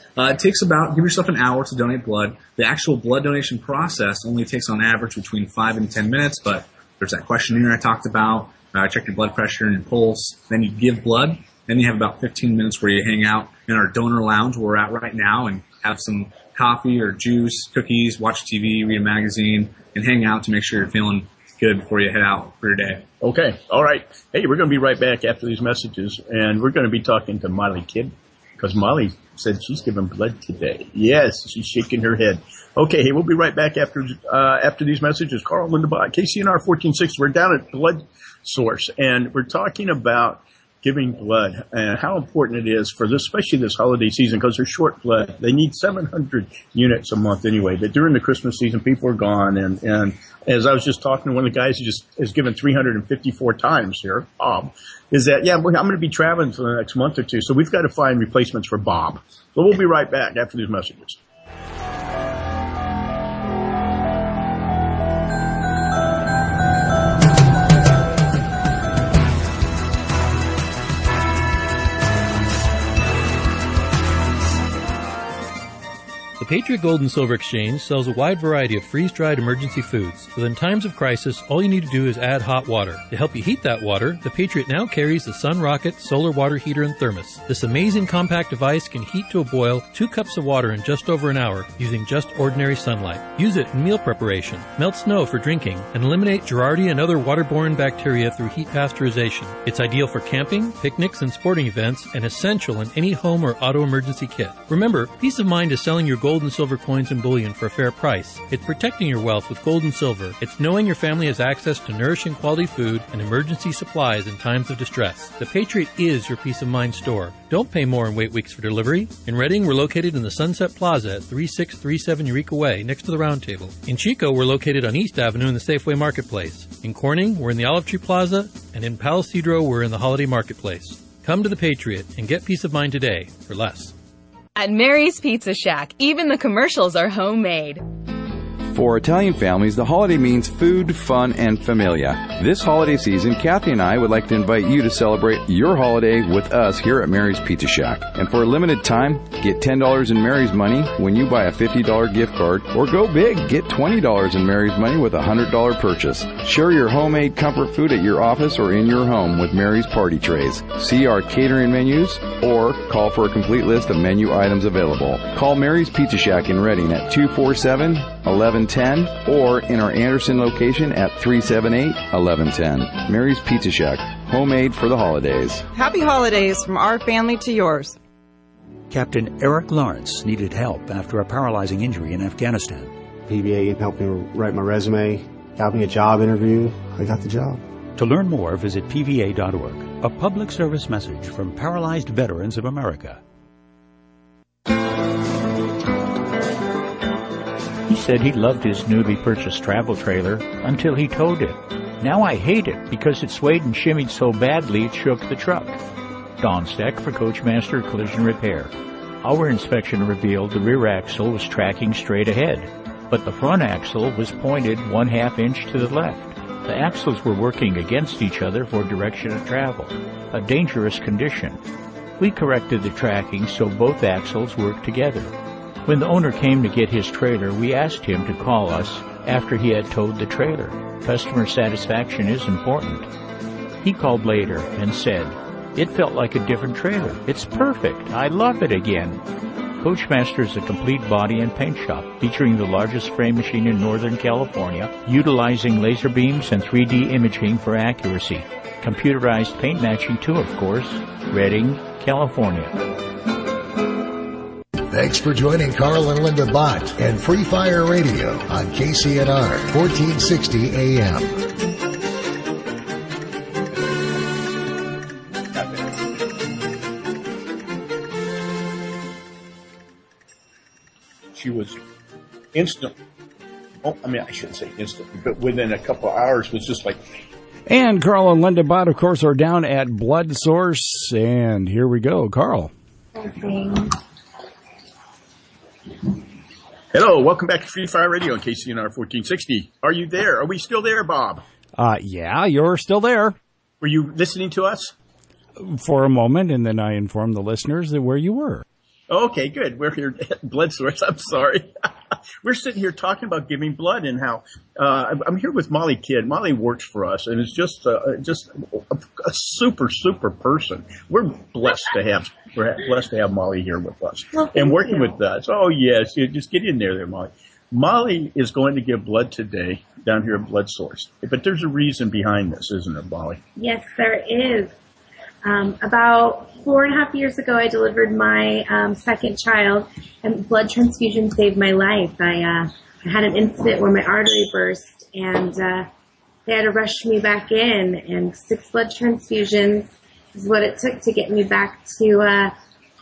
Speaker 17: It takes give yourself an hour to donate blood. The actual blood donation process only takes on average between 5 and 10 minutes, but there's that questionnaire I talked about. Check your blood pressure and your pulse. Then you give blood. Then you have about 15 minutes where you hang out in our donor lounge where we're at right now and have some coffee or juice, cookies, watch TV, read a magazine, and hang out to make sure you're feeling good before you head out for your day.
Speaker 5: Okay. All right. Hey, we're going to be right back after these messages, and we're going to be talking to Molly Kidd because Molly said she's giving blood today. Yes, she's shaking her head. Okay, hey, we'll be right back after these messages. Carl and Linda Bott, KCNR 1460. We're down at Blood Source, and we're talking about giving blood and how important it is for this, especially this holiday season, because they're short blood. They need 700 units a month anyway. But during the Christmas season, people are gone. And as I was just talking to one of the guys who just is given 354 times here, Bob, is that, I'm going to be traveling for the next month or two. So we've got to find replacements for Bob. So we'll be right back after these messages.
Speaker 1: The Patriot Gold and Silver Exchange sells a wide variety of freeze-dried emergency foods. So in times of crisis, all you need to do is add hot water. To help you heat that water, the Patriot now carries the Sun Rocket solar water heater and thermos. This amazing compact device can heat to a boil 2 cups of water in just over an hour using just ordinary sunlight. Use it in meal preparation, melt snow for drinking, and eliminate Giardia and other waterborne bacteria through heat pasteurization. It's ideal for camping, picnics, and sporting events, and essential in any home or auto emergency kit. Remember, peace of mind is selling your gold and silver coins and bullion for a fair price. It's protecting your wealth with gold and silver. It's knowing your family has access to nourishing quality food and emergency supplies in times of distress. The Patriot is your peace of mind store. Don't pay more and wait weeks for delivery. In Reading, we're located in the Sunset Plaza at 3637 Eureka Way, next to the Round Table. In Chico, we're located on East Avenue in the Safeway Marketplace. In Corning, we're in the Olive Tree Plaza, and in Palo Cedro, we're in the Holiday Marketplace. Come to the Patriot and get peace of mind today for less.
Speaker 2: At Mary's Pizza Shack, even the commercials are homemade.
Speaker 23: For Italian families, the holiday means food, fun, and familia. This holiday season, Kathy and I would like to invite you to celebrate your holiday with us here at Mary's Pizza Shack. And for a limited time, get $10 in Mary's money when you buy a $50 gift card, or go big, get $20 in Mary's money with a $100 purchase. Share your homemade comfort food at your office or in your home with Mary's Party Trays. See our catering menus or call for a complete list of menu items available. Call Mary's Pizza Shack in Reading at 247-1110 or in our Anderson location at 378-1110. Mary's Pizza Shack, homemade for the holidays.
Speaker 24: Happy holidays from our family to yours.
Speaker 25: Captain Eric Lawrence needed help after a paralyzing injury in Afghanistan.
Speaker 26: PVA helped me write my resume, got me a job interview. I got the job.
Speaker 25: To learn more, visit PVA.org. A public service message from Paralyzed Veterans of America.
Speaker 27: He said he loved his newly purchased travel trailer until he towed it. Now I hate it because it swayed and shimmied so badly it shook the truck. Don Steck for Coachmaster Collision Repair. Our inspection revealed the rear axle was tracking straight ahead, but the front axle was pointed 1/2 inch to the left. The axles were working against each other for direction of travel, a dangerous condition. We corrected the tracking so both axles worked together. When the owner came to get his trailer, we asked him to call us after he had towed the trailer. Customer satisfaction is important. He called later and said, "It felt like a different trailer. It's perfect. I love it again." Coachmaster is a complete body and paint shop featuring the largest spray machine in Northern California, utilizing laser beams and 3D imaging for accuracy. Computerized paint matching too, of course. Reading, California.
Speaker 16: Thanks for joining Carl and Linda Bott and Free Fire Radio on KCNR 1460 AM.
Speaker 5: She was instantly, I shouldn't say instantly, but within a couple of hours was just like.
Speaker 6: And Carl and Linda Bott, of course, are down at Blood Source. And here we go, Carl.
Speaker 8: Okay.
Speaker 5: Hello, welcome back to Free Fire Radio on KCNR 1460. Are you there? Are we still there, Bob?
Speaker 6: Yeah, you're still there.
Speaker 5: Were you listening to us?
Speaker 6: For a moment, and then I informed the listeners that where you were.
Speaker 5: Okay, good. We're here at Blood Source. I'm sorry. We're sitting here talking about giving blood and how I'm here with Molly Kidd. Molly works for us and is just a super person. We're blessed to have Molly here with us and working with us. Oh yes, you just get in there, Molly. Molly is going to give blood today down here at Blood Source, but there's a reason behind this, isn't there, Molly?
Speaker 8: Yes, there is. About 4.5 years ago, I delivered my second child, and blood transfusion saved my life. I had an incident where my artery burst, and they had to rush me back in, and 6 blood transfusions is what it took to get me back to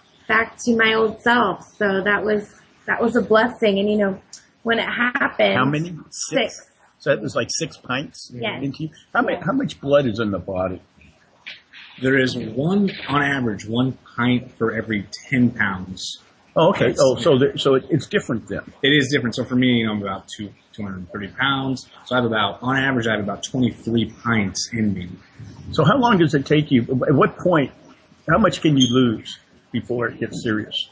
Speaker 8: my old self. So that was a blessing. And when it happened,
Speaker 5: how many?
Speaker 8: 6.
Speaker 5: So that was like 6 pints.
Speaker 8: Yes.
Speaker 5: Into you. How much blood is in the body?
Speaker 17: There is on average, 1 pint for every 10 pounds.
Speaker 5: Oh, okay. So it's different then.
Speaker 17: It is different. So for me, I'm about 230 pounds. So on average, I have about 23 pints in me.
Speaker 5: So how long does it take you? At what point, how much can you lose before it gets serious?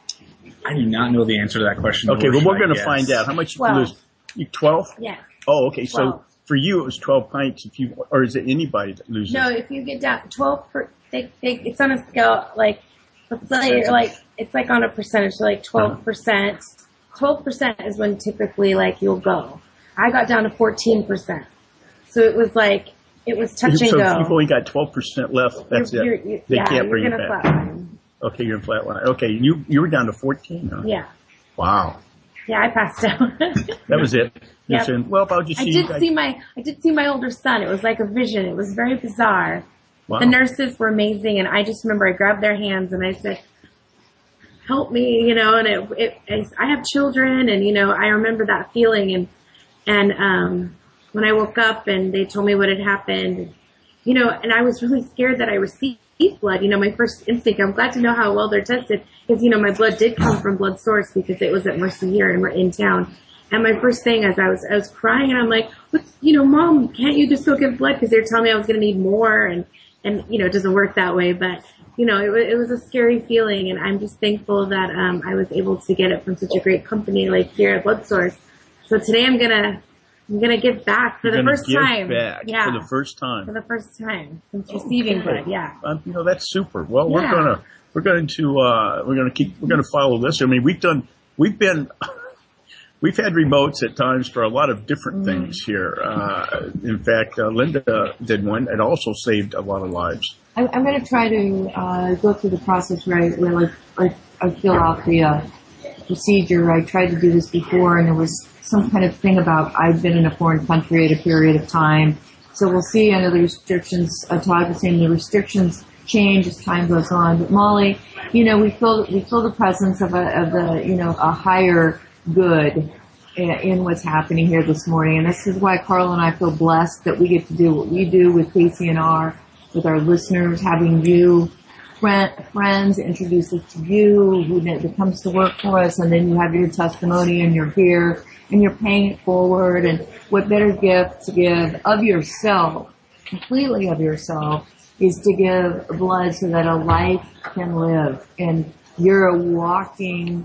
Speaker 17: I do not know the answer to that question.
Speaker 5: Okay, well, we're going to find out. How much you lose? 12?
Speaker 8: Yes.
Speaker 5: Oh, okay.
Speaker 8: 12.
Speaker 5: So for you, it was 12 pints. Or is it anybody that loses?
Speaker 8: No, if you get down 12 it's on a scale let's say it's like on a percentage, so 12%. 12% is when typically you'll go. I got down to 14%, so it was touch and
Speaker 5: so
Speaker 8: go.
Speaker 5: So if you've only got 12% left, that's it. They can't bring it back.
Speaker 8: Flatline.
Speaker 5: Okay, you're in flatline. Okay, you were down to 14, huh?
Speaker 8: Yeah.
Speaker 5: Wow.
Speaker 8: Yeah, I passed out.
Speaker 5: That was it. You're
Speaker 8: Yep.
Speaker 5: saying, well, I'll just see you guys.
Speaker 8: I did see my older son. It was like a vision. It was very bizarre.
Speaker 5: Wow.
Speaker 8: The nurses were amazing, and I just remember I grabbed their hands and I said, "Help me," and I have children, and I remember that feeling, and when I woke up and they told me what had happened, and I was really scared that I received blood. My first instinct, I'm glad to know how well they're tested, because my blood did come from Blood Source because it was at Mercy here and we're in town. And my first thing as I was crying, and I'm like, Mom, can't you just go give blood? Because they're telling me I was going to need more, and it doesn't work that way. But it was a scary feeling, and I'm just thankful that I was able to get it from such a great company like here at Blood Source. So today I'm gonna give back for the first time.
Speaker 5: Back
Speaker 8: yeah,
Speaker 5: for the first time.
Speaker 8: For the first time since receiving blood. Yeah.
Speaker 5: That's super. Well, we're going to follow this. I mean, we've had remotes at times for a lot of different things here. In fact, Linda did one. It also saved a lot of lives.
Speaker 7: I'm going to try to go through the process where I fill out the procedure. I tried to do this before, and there was some kind of thing about I've been in a foreign country at a period of time. So we'll see under the restrictions. Todd was saying the restrictions change as time goes on. But Molly, we feel the presence of a higher good in what's happening here this morning. And this is why Carl and I feel blessed that we get to do what we do with KCNR, with our listeners, having you friends introduce us to you, who comes to work for us, and then you have your testimony and you're here and you're paying it forward. And what better gift to give of yourself, completely of yourself, is to give blood so that a life can live. And you're a walking,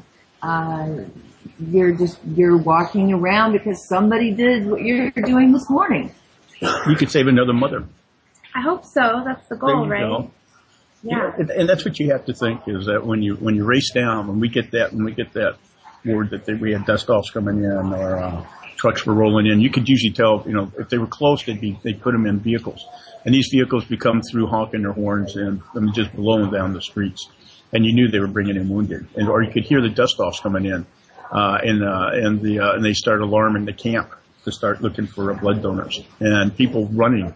Speaker 7: you're walking around because somebody did what you're doing this morning.
Speaker 5: You could save another mother.
Speaker 8: I hope so. That's the goal, right?
Speaker 5: Go.
Speaker 8: Yeah.
Speaker 5: And that's what you have to think is that when you race down, when we get that word that we had dust offs coming in or trucks were rolling in, you could usually tell, if they were close, they'd put them in vehicles. And these vehicles would come through honking their horns and just blowing down the streets. And you knew they were bringing in wounded. Or you could hear the dust offs coming in. And they start alarming the camp to start looking for blood donors. And people running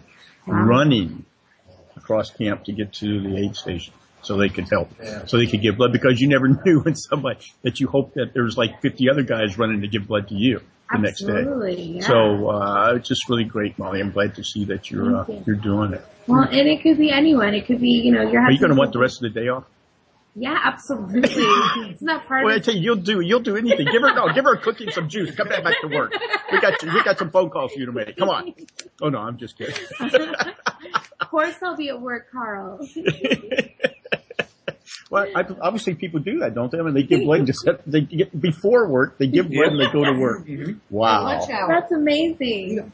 Speaker 5: across camp to get to the aid station so they could help, so they could give blood, because you never knew when that you hoped that there was 50 other guys running to give blood to you the next day.
Speaker 8: Yeah.
Speaker 5: So it's just really great, Molly. I'm glad to see that you're doing it.
Speaker 8: Well, and it could be anyone. It could be, you're having.
Speaker 5: Are you going to want the rest of the day off?
Speaker 8: Yeah, absolutely. It's not part
Speaker 5: well,
Speaker 8: of.
Speaker 5: I tell you, you'll do anything. Give her a cookie and some juice. Come back to work. We got some phone calls for you to make. Come on. Oh no, I'm just kidding.
Speaker 8: Of course, I'll be at work, Carl.
Speaker 5: Well, obviously people do that, don't they? I mean, they give blood they get before work, they give blood and they go to work. Wow.
Speaker 8: That's amazing.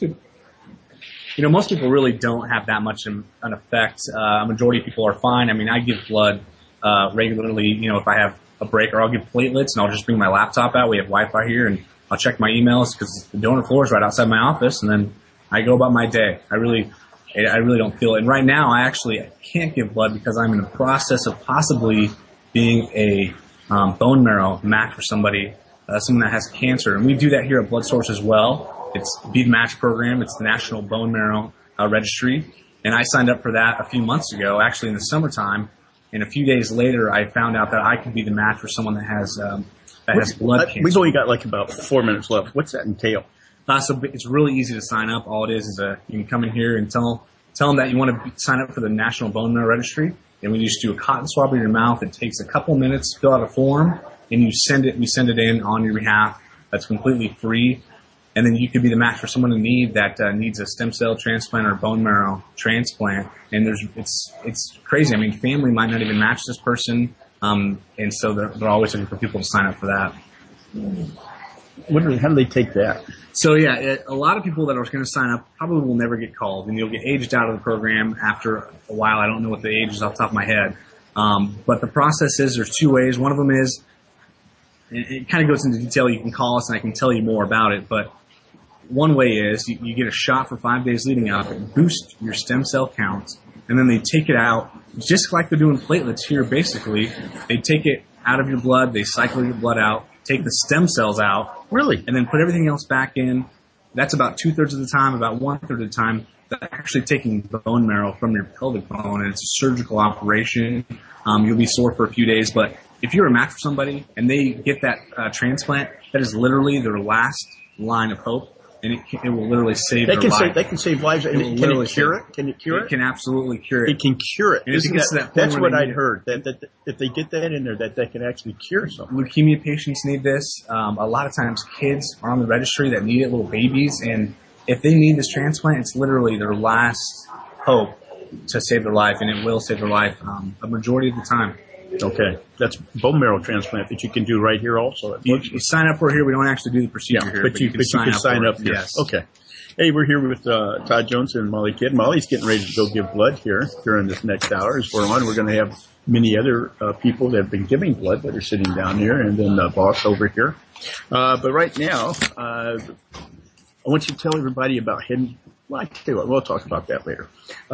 Speaker 17: Most people really don't have that much an effect. A majority of people are fine. I mean, I give blood regularly. If I have a break, or I'll give platelets, and I'll just bring my laptop out. We have Wi-Fi here, and I'll check my emails because the donor floor is right outside my office, and then I go about my day. I really don't feel it. And right now, I can't give blood because I'm in the process of possibly being a bone marrow match for someone that has cancer. And we do that here at Blood Source as well. It's Be the Match program. It's the National Bone Marrow Registry. And I signed up for that a few months ago, actually in the summertime. And a few days later, I found out that I could be the match for someone that has blood cancer.
Speaker 5: We've only got like about 4 minutes left. What's that entail?
Speaker 17: So it's really easy to sign up. All it is you can come in here and tell them that you want to sign up for the National Bone Marrow Registry. And we just do a cotton swab in your mouth. It takes a couple minutes, fill out a form, and we send it in on your behalf. That's completely free. And then you could be the match for someone in need that needs a stem cell transplant or a bone marrow transplant. And it's crazy. I mean, family might not even match this person, and so they're always looking for people to sign up for that.
Speaker 5: How do they take that?
Speaker 17: So yeah, a lot of people that are going to sign up probably will never get called, and you'll get aged out of the program after a while. I don't know what the age is off the top of my head, but the process is there's 2 ways. One of them is it kind of goes into detail. You can call us, and I can tell you more about it, but one way is you get a shot for 5 days leading up and boost your stem cell counts, and then they take it out just like they're doing platelets here. Basically, they take it out of your blood, they cycle your blood out, take the stem cells out,
Speaker 5: really,
Speaker 17: and then put everything else back in. That's about 2/3 of the time. About 1/3 of the time, they're actually taking bone marrow from your pelvic bone, and it's a surgical operation. You'll be sore for a few days, but if you're a match for somebody and they get that transplant, that is literally their last line of hope. And it will literally save their life.
Speaker 5: They can save lives. Can it cure it? Can it cure it?
Speaker 17: It can absolutely cure it.
Speaker 5: It can cure it. That's what I'd heard. That if they get that in there, that can actually cure something.
Speaker 17: Leukemia patients need this. A lot of times kids are on the registry that need it, little babies. And if they need this transplant, it's literally their last hope to save their life. And it will save their life a majority of the time.
Speaker 5: Okay. That's bone marrow transplant that you can do right here also.
Speaker 17: You sign up for here. We don't actually do the procedure here.
Speaker 5: But you can sign up here.
Speaker 17: Yes.
Speaker 5: Okay. Hey, we're here with Todd Jones and Molly Kidd. Molly's getting ready to go give blood here during this next hour. As we're on, we're going to have many other people that have been giving blood that are sitting down here, and then the boss over here. But right now, I want you to tell everybody about hidden. Well, I tell you what, we'll talk about that later.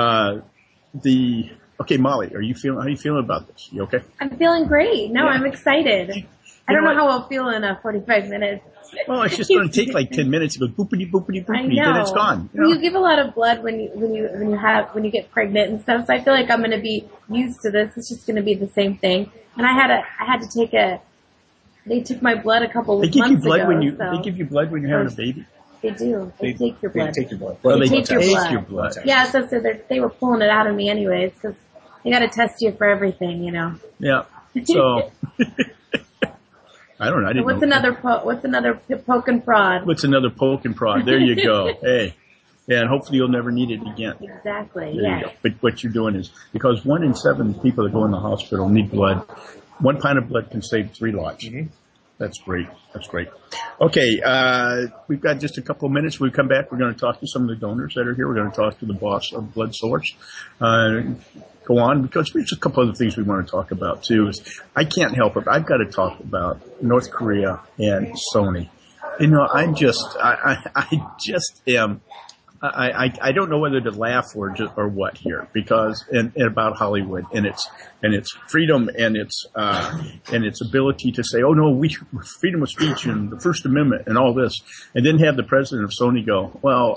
Speaker 5: Okay, Molly, how are you feeling about this? You okay?
Speaker 8: I'm feeling great. No, I'm excited. I don't know how I'll feel in 45 minutes.
Speaker 5: Well, it's just going to take like 10 minutes. It goes boopity boopity boopity, then it's gone.
Speaker 8: You give a lot of blood when you get pregnant and stuff. So I feel like I'm going to be used to this. It's just going to be the same thing. And I had to take They took my blood a couple of months ago.
Speaker 5: They give you blood when you're having a baby.
Speaker 8: They do. They take your blood.
Speaker 17: They take your blood.
Speaker 8: They take your blood. Yeah, so they were pulling it out of me anyways because they got to test you for everything, you know.
Speaker 5: Yeah. So I don't know.
Speaker 8: What's another poke and prod?
Speaker 5: What's another poke and prod? There you go. Hey. Yeah, and hopefully you'll never need it again.
Speaker 8: Exactly.
Speaker 5: There you go. But what you're doing is, because 1 in 7 people that go in the hospital need blood, 1 pint of blood can save 3 lives. Mm-hmm. That's great. That's great. Okay, we've got just a couple of minutes. When we come back, we're going to talk to some of the donors that are here. We're going to talk to the boss of Blood Source. Go on, because there's a couple other things we want to talk about too. I can't help it. I've got to talk about North Korea and Sony. You know, I don't know whether to laugh or what here, because and about Hollywood and its freedom and its ability to say, oh no, freedom of speech and the First Amendment and all this, and then have the president of Sony go,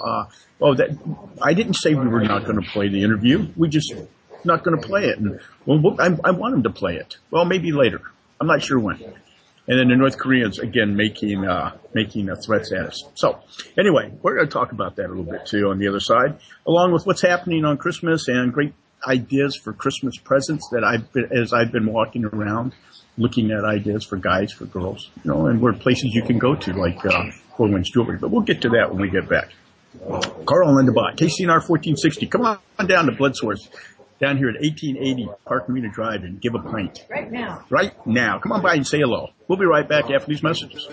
Speaker 5: I didn't say we were not going to play the interview. We just not going to play it. And I want him to play it. Well, maybe later. I'm not sure when. And then the North Koreans, again, making threats at us. So, anyway, we're going to talk about that a little bit, too, on the other side, along with what's happening on Christmas and great ideas for Christmas presents that as I've been walking around, looking at ideas for guys, for girls, you know, and where places you can go to, like Four Winds Jewelry. But we'll get to that when we get back. Carl and Linda Bott, KCNR 1460. Come on down to Blood Source. down here at 1880 Park Marina Drive and give a pint.
Speaker 7: Right now.
Speaker 5: Right now. Come on by and say hello. We'll be right back after these messages.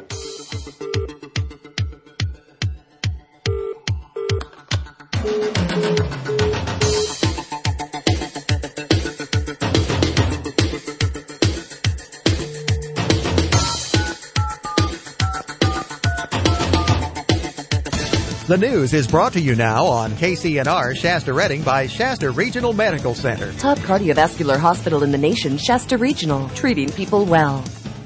Speaker 3: The news is brought to you now on KCNR Shasta Redding by Shasta Regional Medical Center.
Speaker 4: Top cardiovascular hospital in the nation, Shasta Regional, treating people well.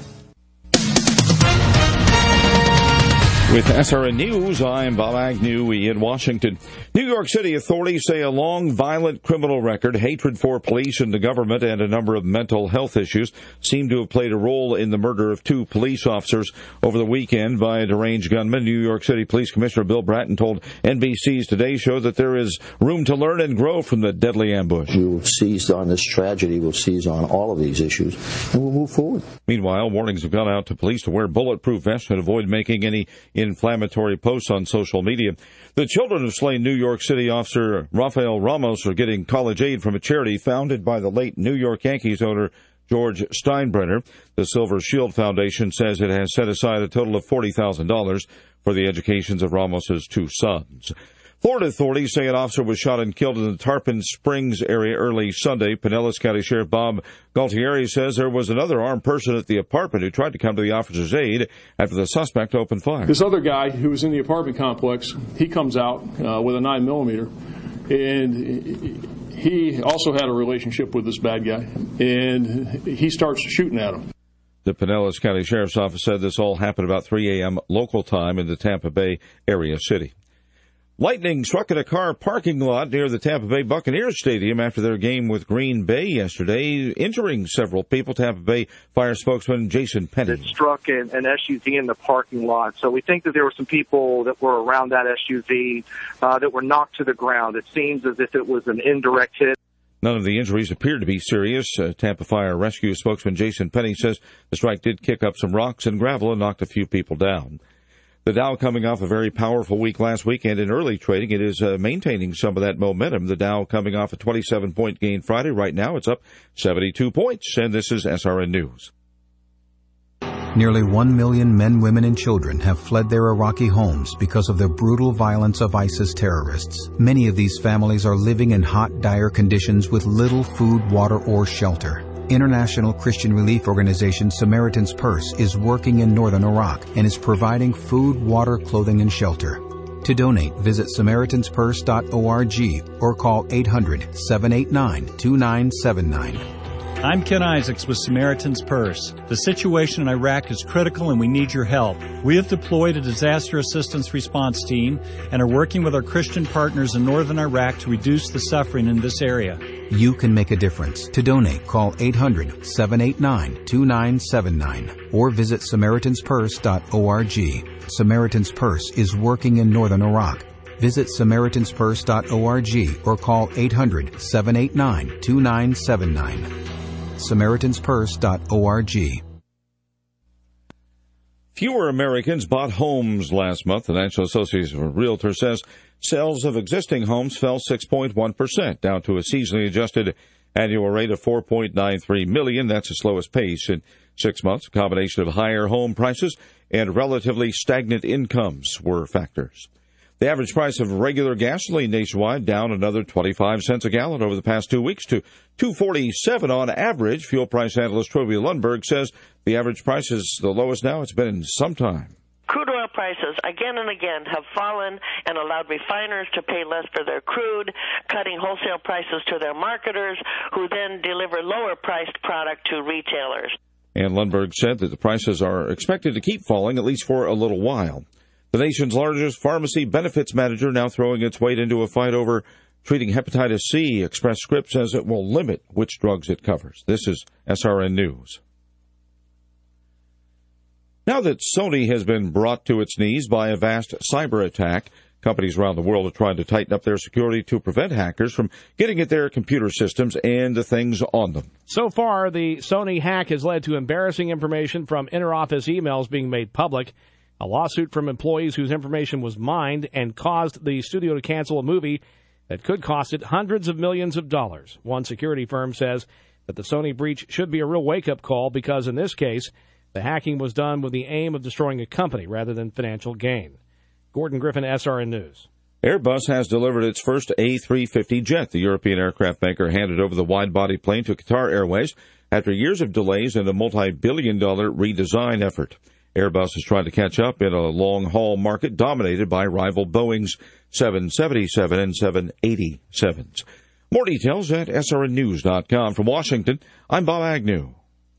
Speaker 9: With SRN News, I'm Bob Agnew in Washington. New York City authorities say a long, violent criminal record, hatred for police and the government, and a number of mental health issues seem to have played a role in the murder of 2 police officers over the weekend by a deranged gunman. New York City Police Commissioner Bill Bratton told NBC's Today Show that there is room to learn and grow from the deadly ambush.
Speaker 10: We will seize on this tragedy. We'll seize on all of these issues, and we'll move forward.
Speaker 9: Meanwhile, warnings have gone out to police to wear bulletproof vests and avoid making any inflammatory posts on social media. The children of slain New York City officer Rafael Ramos are getting college aid from a charity founded by the late New York Yankees owner George Steinbrenner. The Silver Shield Foundation says it has set aside a total of $40,000 for the educations of Ramos's 2 sons. Florida authorities say an officer was shot and killed in the Tarpon Springs area early Sunday. Pinellas County Sheriff Bob Galtieri says there was another armed person at the apartment who tried to come to the officer's aid after the suspect opened fire.
Speaker 11: This other guy who was in the apartment complex, he comes out with a 9mm, and he also had a relationship with this bad guy, and he starts shooting at him.
Speaker 9: The Pinellas County Sheriff's Office said this all happened about 3 a.m. local time in the Tampa Bay area city. Lightning struck at a car parking lot near the Tampa Bay Buccaneers Stadium after their game with Green Bay yesterday, injuring several people. Tampa Bay Fire spokesman Jason Penny.
Speaker 12: It struck an SUV in the parking lot. So we think that there were some people that were around that SUV that were knocked to the ground. It seems as if it was an indirect hit.
Speaker 9: None of the injuries appeared to be serious. Tampa Fire Rescue spokesman Jason Penny says the strike did kick up some rocks and gravel and knocked a few people down. The Dow coming off a very powerful week last weekend in early trading. It is maintaining some of that momentum. The Dow coming off a 27-point gain Friday. Right now it's up 72 points. And this is SRN News.
Speaker 13: Nearly 1 million men, women, and children have fled their Iraqi homes because of the brutal violence of ISIS terrorists. Many of these families are living in hot, dire conditions with little food, water, or shelter. International Christian relief organization Samaritan's Purse is working in northern Iraq and is providing food, water, clothing, and shelter. To donate, visit SamaritansPurse.org or call 800-789-2979.
Speaker 28: I'm Ken Isaacs with Samaritan's Purse. The situation in Iraq is critical and we need your help. We have deployed a disaster assistance response team and are working with our Christian partners in northern Iraq to reduce the suffering in this area.
Speaker 13: You can make a difference. To donate, call 800-789-2979 or visit SamaritansPurse.org. Samaritan's Purse is working in northern Iraq. Visit SamaritansPurse.org or call 800-789-2979. SamaritansPurse.org.
Speaker 9: Fewer Americans bought homes last month. The National Association of Realtors says sales of existing homes fell 6.1%, down to a seasonally adjusted annual rate of $4.93 million. That's the slowest pace in 6 months. A combination of higher home prices and relatively stagnant incomes were factors. The average price of regular gasoline nationwide down another 25 cents a gallon over the past 2 weeks to $2.47 on average. Fuel price analyst Toby Lundberg says the average price is the lowest now it's been in some time.
Speaker 29: Crude oil prices again and again have fallen and allowed refiners to pay less for their crude, cutting wholesale prices to their marketers, who then deliver lower-priced product to retailers.
Speaker 9: And Lundberg said that the prices are expected to keep falling, at least for a little while. The nation's largest pharmacy benefits manager now throwing its weight into a fight over treating hepatitis C. Express Scripts says it will limit which drugs it covers. This is SRN News. Now that Sony has been brought to its knees by a vast cyber attack, companies around the world are trying to tighten up their security to prevent hackers from getting at their computer systems and the things on them.
Speaker 30: So far, the Sony hack has led to embarrassing information from inter-office emails being made public, a lawsuit from employees whose information was mined and caused the studio to cancel a movie, that could cost it hundreds of millions of dollars. One security firm says that the Sony breach should be a real wake-up call because in this case, the hacking was done with the aim of destroying a company rather than financial gain. Gordon Griffin, SRN News.
Speaker 9: Airbus has delivered its first A350 jet. The European aircraft maker handed over the wide-body plane to Qatar Airways after years of delays and a multi-billion-dollar redesign effort. Airbus is trying to catch up in a long-haul market dominated by rival Boeing's 777 and 787s. More details at srnnews.com. From Washington, I'm Bob Agnew.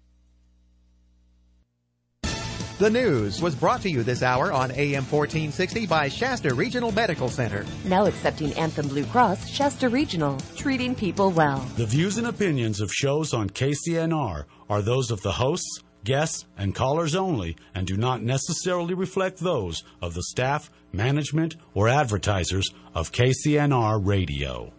Speaker 3: The news was brought to you this hour on AM 1460 by Shasta Regional Medical Center.
Speaker 4: Now accepting Anthem Blue Cross, Shasta Regional, treating people well.
Speaker 1: The views and opinions of shows on KCNR are those of the hosts, guests, and callers only and do not necessarily reflect those of the staff, management, or advertisers of KCNR Radio.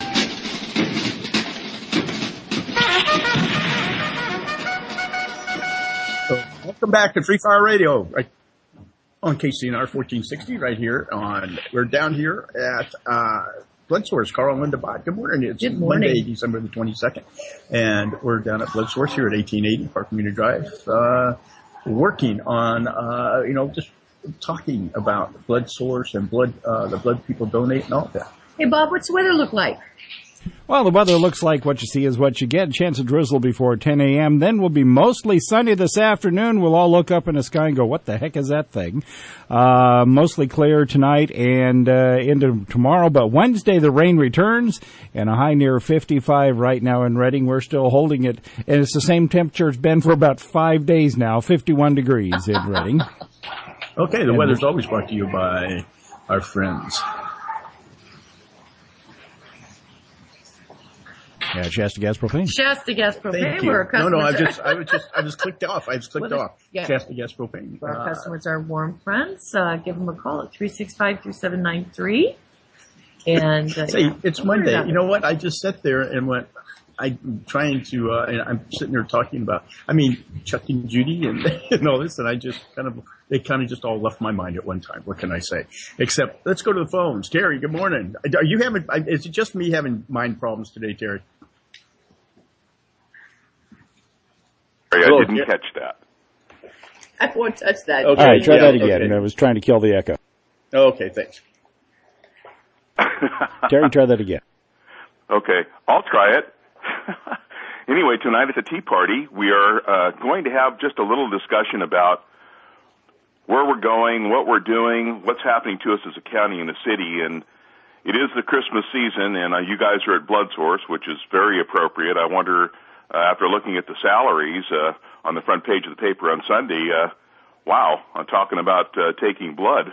Speaker 5: Welcome back to Free Fire Radio right on KCNR 1460 right here we're down here at Blood Source. Carl and Linda Bott. Good morning. It's Monday, December the 22nd. And we're down at Blood Source here at 1880 Park Community Drive, working on, just talking about Blood Source and the blood people donate and all that.
Speaker 7: Hey, Bob, what's the weather look like?
Speaker 6: Well, the weather looks like what you see is what you get. Chance of drizzle before 10 a.m. Then will be mostly sunny this afternoon. We'll all look up in the sky and go, what the heck is that thing? Mostly clear tonight and into tomorrow. But Wednesday, the rain returns and a high near 55 right now in Redding. We're still holding it. And it's the same temperature it's been for about 5 days now, 51 degrees in Redding.
Speaker 5: Okay, the weather's always brought to you by our friends.
Speaker 6: Yeah, Shasta Gas Propane.
Speaker 7: Shasta Gas Propane.
Speaker 5: Thank you.
Speaker 7: Where our
Speaker 5: No,
Speaker 7: customers
Speaker 5: I was clicked off.
Speaker 7: Yeah.
Speaker 5: Shasta Gas Propane.
Speaker 7: Our customers are warm friends. Give them a call at 365-3793. And
Speaker 5: it's Monday. You know what? I just sat there and went. I'm trying to, and I'm sitting there talking about, Chuck and Judy and all this, and I just they kind of just all left my mind at one time. What can I say? Except, let's go to the phones. Terry, good morning. Is it just me having mind problems today, Terry?
Speaker 2: I didn't catch that.
Speaker 7: I won't touch that.
Speaker 6: Okay. All right, try that again. Okay. I was trying to kill the echo.
Speaker 5: Okay, thanks.
Speaker 6: Terry, try that again.
Speaker 2: Okay, I'll try it. Anyway, tonight at the Tea Party, we are going to have just a little discussion about where we're going, what we're doing, what's happening to us as a county and a city. And it is the Christmas season, and you guys are at Blood Source, which is very appropriate. I wonder, after looking at the salaries on the front page of the paper on Sunday, wow, I'm talking about taking blood.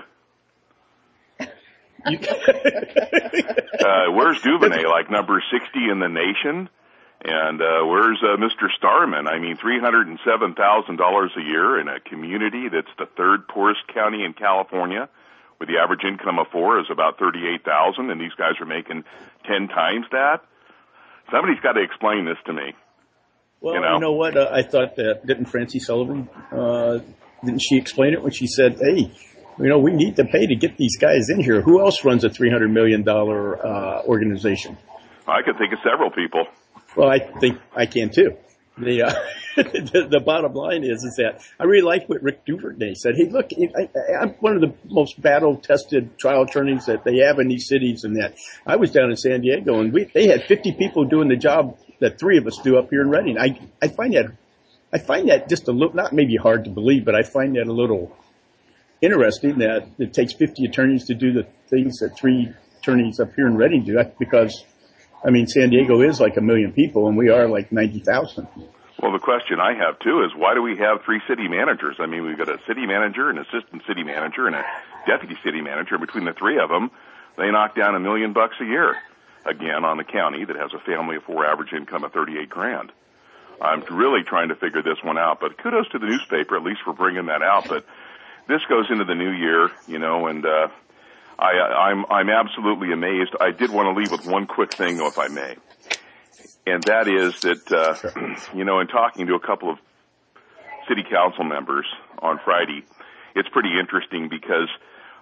Speaker 2: Where's Duvernay, like number 60 in the nation? And where's Mr. Starman? $307,000 a year in a community that's the third poorest county in California, with the average income of 4 is about $38,000, and these guys are making 10 times that. Somebody's got to explain this to me.
Speaker 5: Well, you know what? I thought that, didn't Francie Sullivan, didn't she explain it when she said, hey, we need to pay to get these guys in here. Who else runs a $300 million organization?
Speaker 2: I could think of several people.
Speaker 5: Well, I think I can too. The bottom line is that I really like what Rick Duvernay said. Hey, look, I'm one of the most battle-tested trial attorneys that they have in these cities, and that I was down in San Diego, and they had 50 people doing the job that 3 of us do up here in Redding. I find that just a little, not maybe hard to believe, but I find that a little interesting that it takes 50 attorneys to do the things that 3 attorneys up here in Redding do. That's because San Diego is like 1 million people, and we are like 90,000.
Speaker 2: Well, the question I have, too, is why do we have 3 city managers? We've got a city manager, an assistant city manager, and a deputy city manager. Between the 3 of them, they knock down $1 million a year, again, on the county that has a family of 4, average income of $38,000. I'm really trying to figure this one out, but kudos to the newspaper, at least for bringing that out. But this goes into the new year, and I'm absolutely amazed. I did want to leave with one quick thing, though, if I may. And that is that, in talking to a couple of city council members on Friday, it's pretty interesting because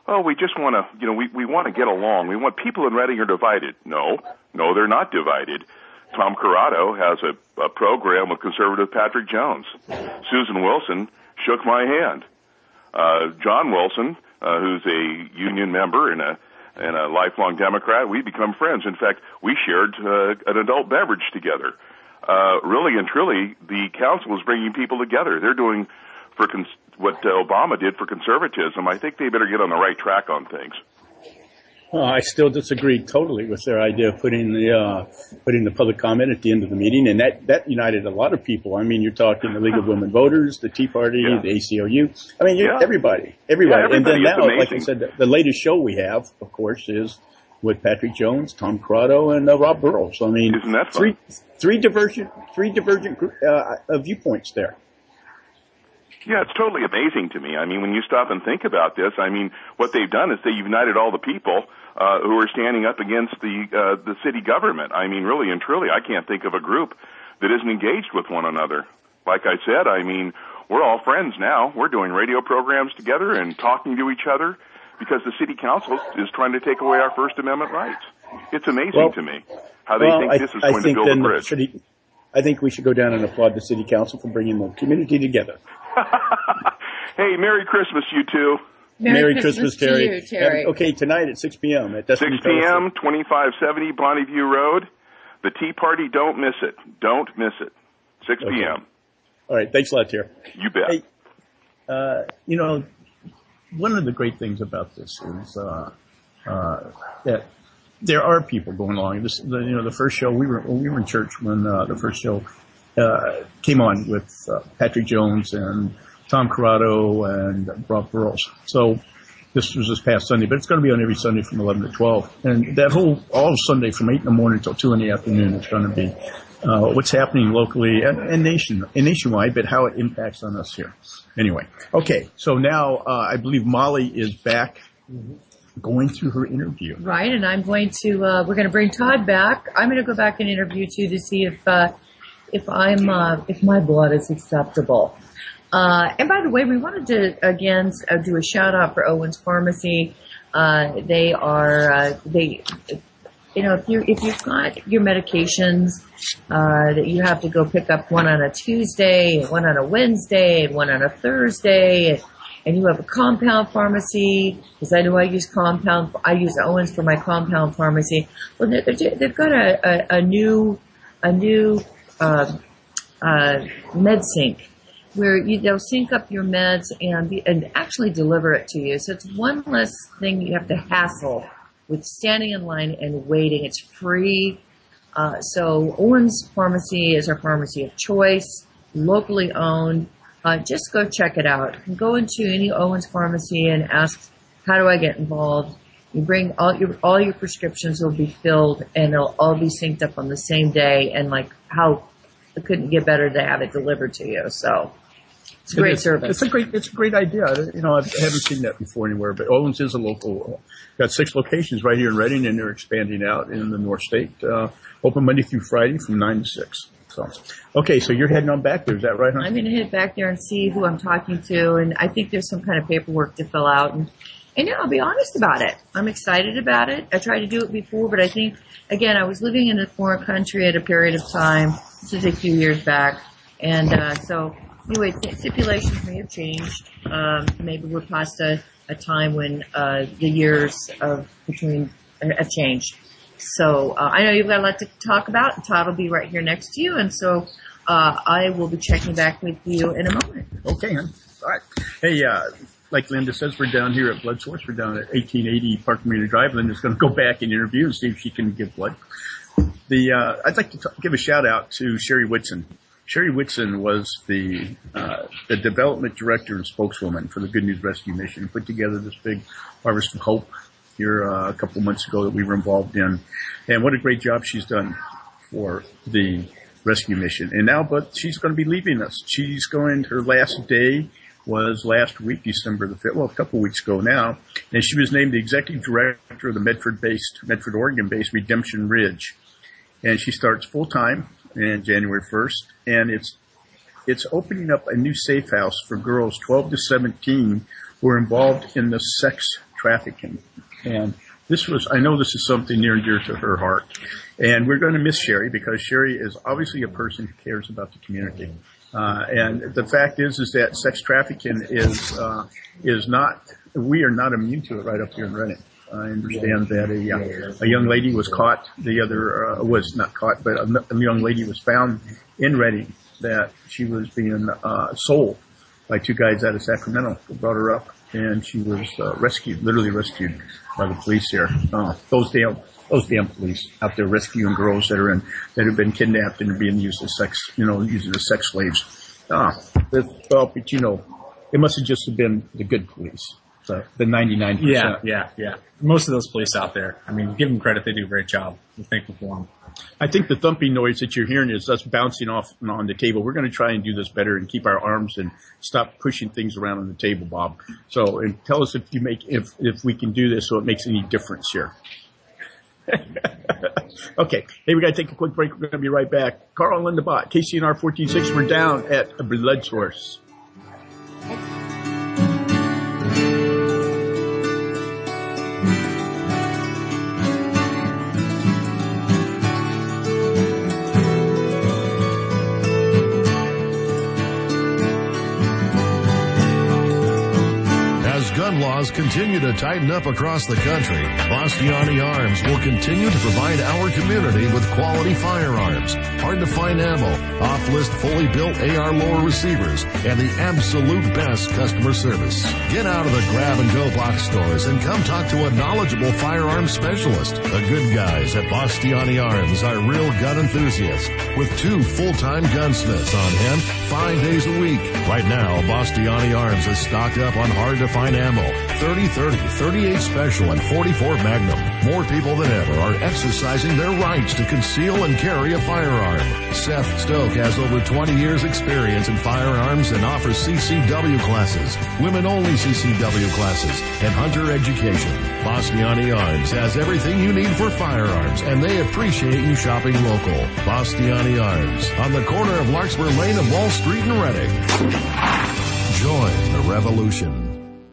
Speaker 2: oh, we just want to, we want to get along. We want people in Reading are divided. No, they're not divided. Tom Corrado has a program with conservative Patrick Jones. Susan Wilson shook my hand. John Wilson, who's a union member and a lifelong Democrat, we become friends. In fact, we shared an adult beverage together. Really and truly, the council is bringing people together. They're doing what Obama did for conservatism. I think they better get on the right track on things.
Speaker 5: Well, I still disagree totally with their idea of putting the public comment at the end of the meeting, and that united a lot of people. I mean, you're talking the League of Women Voters, the Tea Party, the ACLU. I mean, everybody. And then now, like I said, the latest show we have, of course, is with Patrick Jones, Tom Corrado, and Rob Burrows. I mean,
Speaker 2: isn't that
Speaker 5: fun? three divergent viewpoints there.
Speaker 2: Yeah, it's totally amazing to me. I mean, when you stop and think about this, I mean, what they've done is they've united all the people who are standing up against the city government. I mean, really and truly, I can't think of a group that isn't engaged with one another. Like I said, I mean, we're all friends now. We're doing radio programs together and talking to each other because the city council is trying to take away our First Amendment rights. It's amazing to me how they think this is going to build a bridge.
Speaker 5: I think we should go down and applaud the city council for bringing the community together.
Speaker 2: Hey, Merry Christmas, you two.
Speaker 5: Merry Christmas, Terry.
Speaker 7: To you, Terry.
Speaker 5: Okay, tonight at 6 p.m. at
Speaker 2: 6 p.m., 2570 Bonneview Road. The Tea Party, don't miss it. Don't miss it. 6 p.m.
Speaker 5: All right, thanks a lot, Terry.
Speaker 2: You bet.
Speaker 5: Hey, one of the great things about this is that there are people going along. The first show we were in church when the first show came on with Patrick Jones and Tom Corrado and Rob Burrows. So this was this past Sunday, but it's going to be on every Sunday from 11 to 12. And that all Sunday from 8 in the morning till 2 in the afternoon is going to be what's happening locally and nationwide, but how it impacts on us here. Anyway, okay, so now I believe Molly is back going through her interview.
Speaker 7: Right, and I'm going to, we're going to bring Todd back. I'm going to go back and interview too to see if my blood is acceptable. And by the way, we wanted to again do a shout out for Owens Pharmacy. They are, if you've got your medications, that you have to go pick up one on a Tuesday, one on a Wednesday, and one on a Thursday, and you have a compound pharmacy, because I know I use Owens for my compound pharmacy. Well, they've got a new MedSync, where they'll sync up your meds and actually deliver it to you. So it's one less thing you have to hassle with standing in line and waiting. It's free. So Owens Pharmacy is our pharmacy of choice, locally owned. Just go check it out. You can go into any Owens Pharmacy and ask, how do I get involved? You bring all your prescriptions will be filled and they'll all be synced up on the same day, and it couldn't get better to have it delivered to you. So it's a great service.
Speaker 5: It's a great idea. I haven't seen that before anywhere, but Owens is a local. Got 6 locations right here in Reading, and they're expanding out in the North State. Open Monday through Friday from 9 to 6. So, okay, so you're heading on back there, is that right, huh?
Speaker 7: I'm going to head back there and see who I'm talking to, and I think there's some kind of paperwork to fill out, and I'll be honest about it. I'm excited about it. I tried to do it before, but I think, again, I was living in a foreign country at a period of time. This was a few years back, and so anyway, stipulations may have changed. Maybe we're past a time when the years between have changed. So I know you've got a lot to talk about, and Todd will be right here next to you, and so I will be checking back with you in a moment.
Speaker 5: Okay, all right. Hey, like Linda says, we're down here at Blood Source. We're down at 1880 Park Marina Drive. Linda's going to go back and interview and see if she can give blood. I'd like to give a shout out to Sherry Whitson. Sherry Whitson was the development director and spokeswoman for the Good News Rescue Mission. Put together this big Harvest of Hope here a couple of months ago that we were involved in, and what a great job she's done for the rescue mission. And now, but she's going to be leaving us. Her last day was last week, December the 5th, well, a couple of weeks ago now, and she was named the executive director of the Medford, Oregon-based Redemption Ridge. And she starts full-time on January 1st, and it's opening up a new safe house for girls 12 to 17 who are involved in the sex trafficking. And I know this is something near and dear to her heart. And we're going to miss Sherry because Sherry is obviously a person who cares about the community. And the fact is that sex trafficking is not, we are not immune to it right up here in Reading. I understand that a young lady was caught, was not caught, but a young lady was found in Reading that she was being sold by two guys out of Sacramento who brought her up, and she was literally rescued by the police here. Those damn police out there rescuing girls that have been kidnapped and are being used as sex slaves. But it must have just been the good police. The 99%.
Speaker 17: Yeah. Most of those police out there, I mean, give them credit, they do a great job. We're thankful for them.
Speaker 5: I think the thumping noise that you're hearing is us bouncing off and on the table. We're going to try and do this better and keep our arms and stop pushing things around on the table, Bob. So, and tell us if we can do this so it makes any difference here. Okay. Hey, we got to take a quick break. We're going to be right back. Carl and Linda Bott, KCNR 14.6. We're down at a blood source.
Speaker 16: Gun laws continue to tighten up across the country. Bastiani Arms will continue to provide our community with quality firearms, hard-to-find ammo, off-list fully built AR lower receivers, and the absolute best customer service. Get out of the grab-and-go box stores and come talk to a knowledgeable firearms specialist. The good guys at Bastiani Arms are real gun enthusiasts with 2 full-time gunsmiths on hand 5 days a week. Right now, Bastiani Arms is stocked up on hard-to-find ammo, 30-30, 38 Special, and 44 Magnum. More people than ever are exercising their rights to conceal and carry a firearm. Seth Stoke has over 20 years experience in firearms and offers CCW classes, women-only CCW classes, and hunter education. Bastiani Arms has everything you need for firearms, and they appreciate you shopping local. Bastiani Arms, on the corner of Larkspur Lane and Wall Street in Reading. Join the revolution.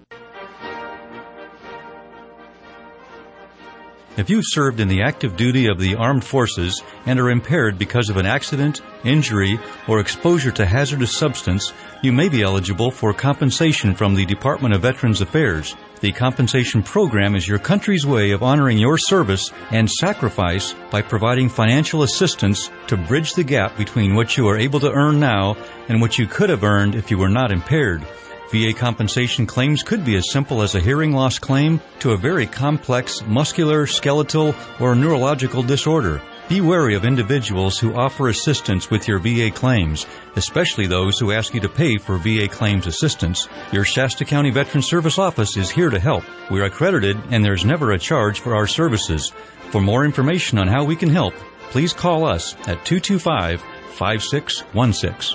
Speaker 25: If you've served in the active duty of the armed forces and are impaired because of an accident, injury, or exposure to hazardous substance, you may be eligible for compensation from the Department of Veterans Affairs. The compensation program is your country's way of honoring your service and sacrifice by providing financial assistance to bridge the gap between what you are able to earn now and what you could have earned if you were not impaired. VA compensation claims could be as simple as a hearing loss claim to a very complex muscular, skeletal, or neurological disorder. Be wary of individuals who offer assistance with your VA claims, especially those who ask you to pay for VA claims assistance. Your Shasta County Veterans Service Office is here to help. We're accredited and there's never a charge for our services. For more information on how we can help, please call us at 225-5616.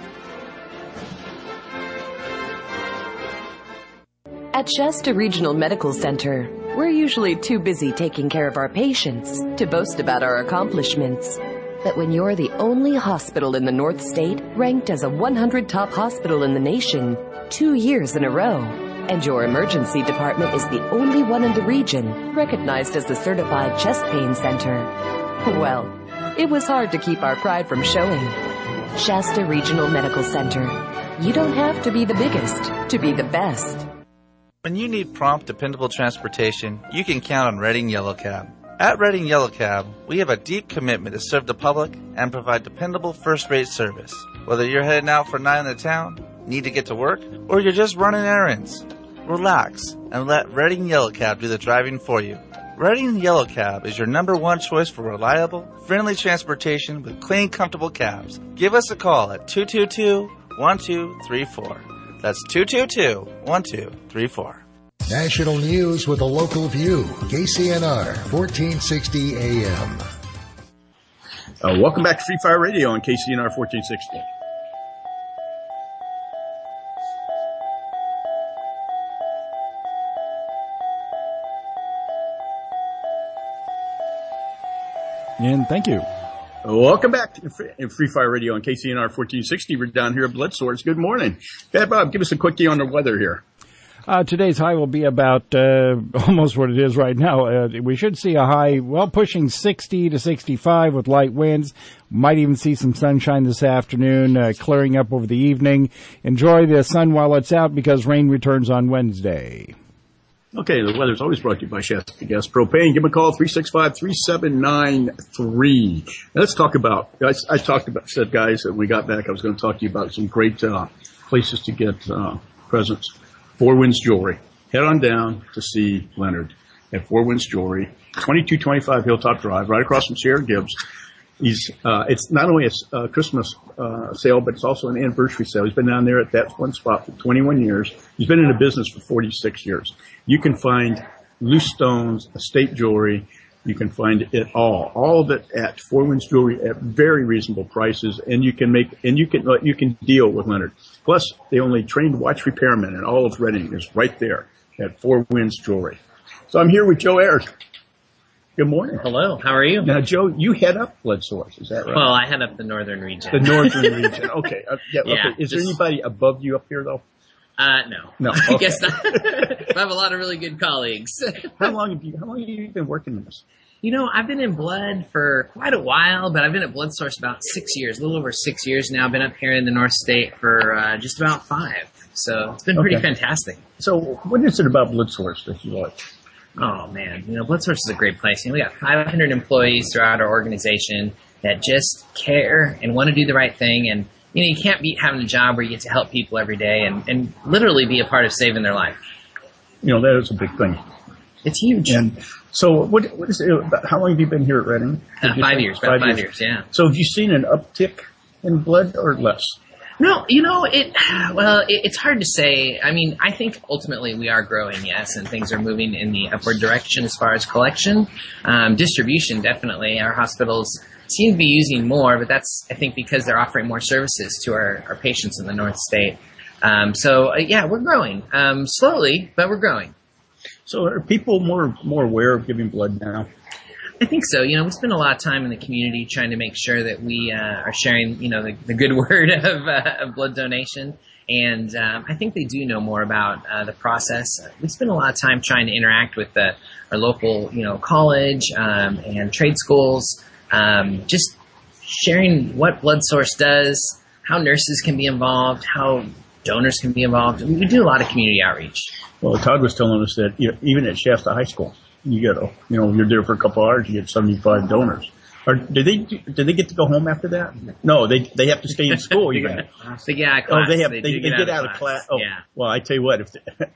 Speaker 4: At Shasta Regional Medical Center, we're usually too busy taking care of our patients to boast about our accomplishments. But when you're the only hospital in the North State ranked as a 100 top hospital in the nation 2 years in a row, and your emergency department is the only one in the region recognized as the certified chest pain center, well, it was hard to keep our pride from showing. Shasta Regional Medical Center. You don't have to be the biggest to be the best.
Speaker 14: When you need prompt, dependable transportation, you can count on Reading Yellow Cab. At Reading Yellow Cab, we have a deep commitment to serve the public and provide dependable first-rate service. Whether you're heading out for a night in the town, need to get to work, or you're just running errands, relax and let Reading Yellow Cab do the driving for you. Reading Yellow Cab is your #1 choice for reliable, friendly transportation with clean, comfortable cabs. Give us a call at 222-1234. That's 222-1234.
Speaker 16: National news with a local view. KCNR 1460 AM.
Speaker 5: Welcome back to Free Fire Radio on KCNR 1460.
Speaker 6: And thank you.
Speaker 5: Welcome back to Free Fire Radio on KCNR 1460. We're down here at Blood Source. Good morning. Bad Bob, give us a quickie on the weather here.
Speaker 6: Today's high will be about almost what it is right now. We should see a high, pushing 60 to 65 with light winds. Might even see some sunshine this afternoon, clearing up over the evening. Enjoy the sun while it's out because rain returns on Wednesday.
Speaker 5: Okay, the weather's always brought to you by Shasta Gas Propane. Give me a call, 365-3793. Now, let's talk about, said guys, that when we got back, I was going to talk to you about some great places to get presents. Four Winds Jewelry. Head on down to see Leonard at Four Winds Jewelry, 2225 Hilltop Drive, right across from Sierra Gibbs. It's not only a Christmas sale, but it's also an anniversary sale. He's been down there at that one spot for 21 years. He's been in the business for 46 years. You can find loose stones, estate jewelry. You can find it all of it at Four Winds Jewelry at very reasonable prices, and you can deal with Leonard. Plus, the only trained watch repairman in all of Reading is right there at Four Winds Jewelry. So I'm here with Joe Ayers. Good morning.
Speaker 15: Hello. How are you?
Speaker 5: Now, Joe, you head up Blood Source, is that right?
Speaker 15: Well, I head up the northern region.
Speaker 5: The northern region. Okay.
Speaker 15: Yeah,
Speaker 5: okay. Is there anybody above you up here, though?
Speaker 15: No.
Speaker 5: No.
Speaker 15: I
Speaker 5: Okay.
Speaker 15: guess not. I have a lot of really good colleagues.
Speaker 5: How long have you been working in this?
Speaker 15: You know, I've been in Blood for quite a while, but I've been at Blood Source about 6 years, a little over 6 years now. I've been up here in the North State for just about 5. So it's been pretty fantastic.
Speaker 5: So what is it about Blood Source that you like?
Speaker 15: Oh, man. You know, Blood Source is a great place. You know, we got 500 employees throughout our organization that just care and want to do the right thing. And, you know, you can't beat having a job where you get to help people every day and literally be a part of saving their life.
Speaker 5: You know, that is a big thing.
Speaker 15: It's huge.
Speaker 5: And so what is it about, how long have you been here at Reading?
Speaker 15: 5 years, about 5 years, yeah.
Speaker 5: So have you seen an uptick in blood or less?
Speaker 15: No, you know, it's hard to say. I mean, I think ultimately we are growing, yes, and things are moving in the upward direction as far as collection. Distribution, definitely. Our hospitals seem to be using more, but that's, I think, because they're offering more services to our patients in the North State. Yeah, we're growing. Slowly, but we're growing.
Speaker 5: So are people more aware of giving blood now?
Speaker 15: I think so. You know, we spend a lot of time in the community trying to make sure that we are sharing, you know, the good word of blood donation. And I think they do know more about the process. We spend a lot of time trying to interact with our local, you know, college and trade schools, just sharing what Blood Source does, how nurses can be involved, how donors can be involved. We do a lot of community outreach.
Speaker 5: Well, Todd was telling us that even at Shasta High School, you're there for a couple hours, you get 75 donors. Or did they get to go home after that? No, they have to stay in school even.
Speaker 15: They get out of class.
Speaker 5: Oh, they get out of class. Oh, yeah. Well, I tell you what,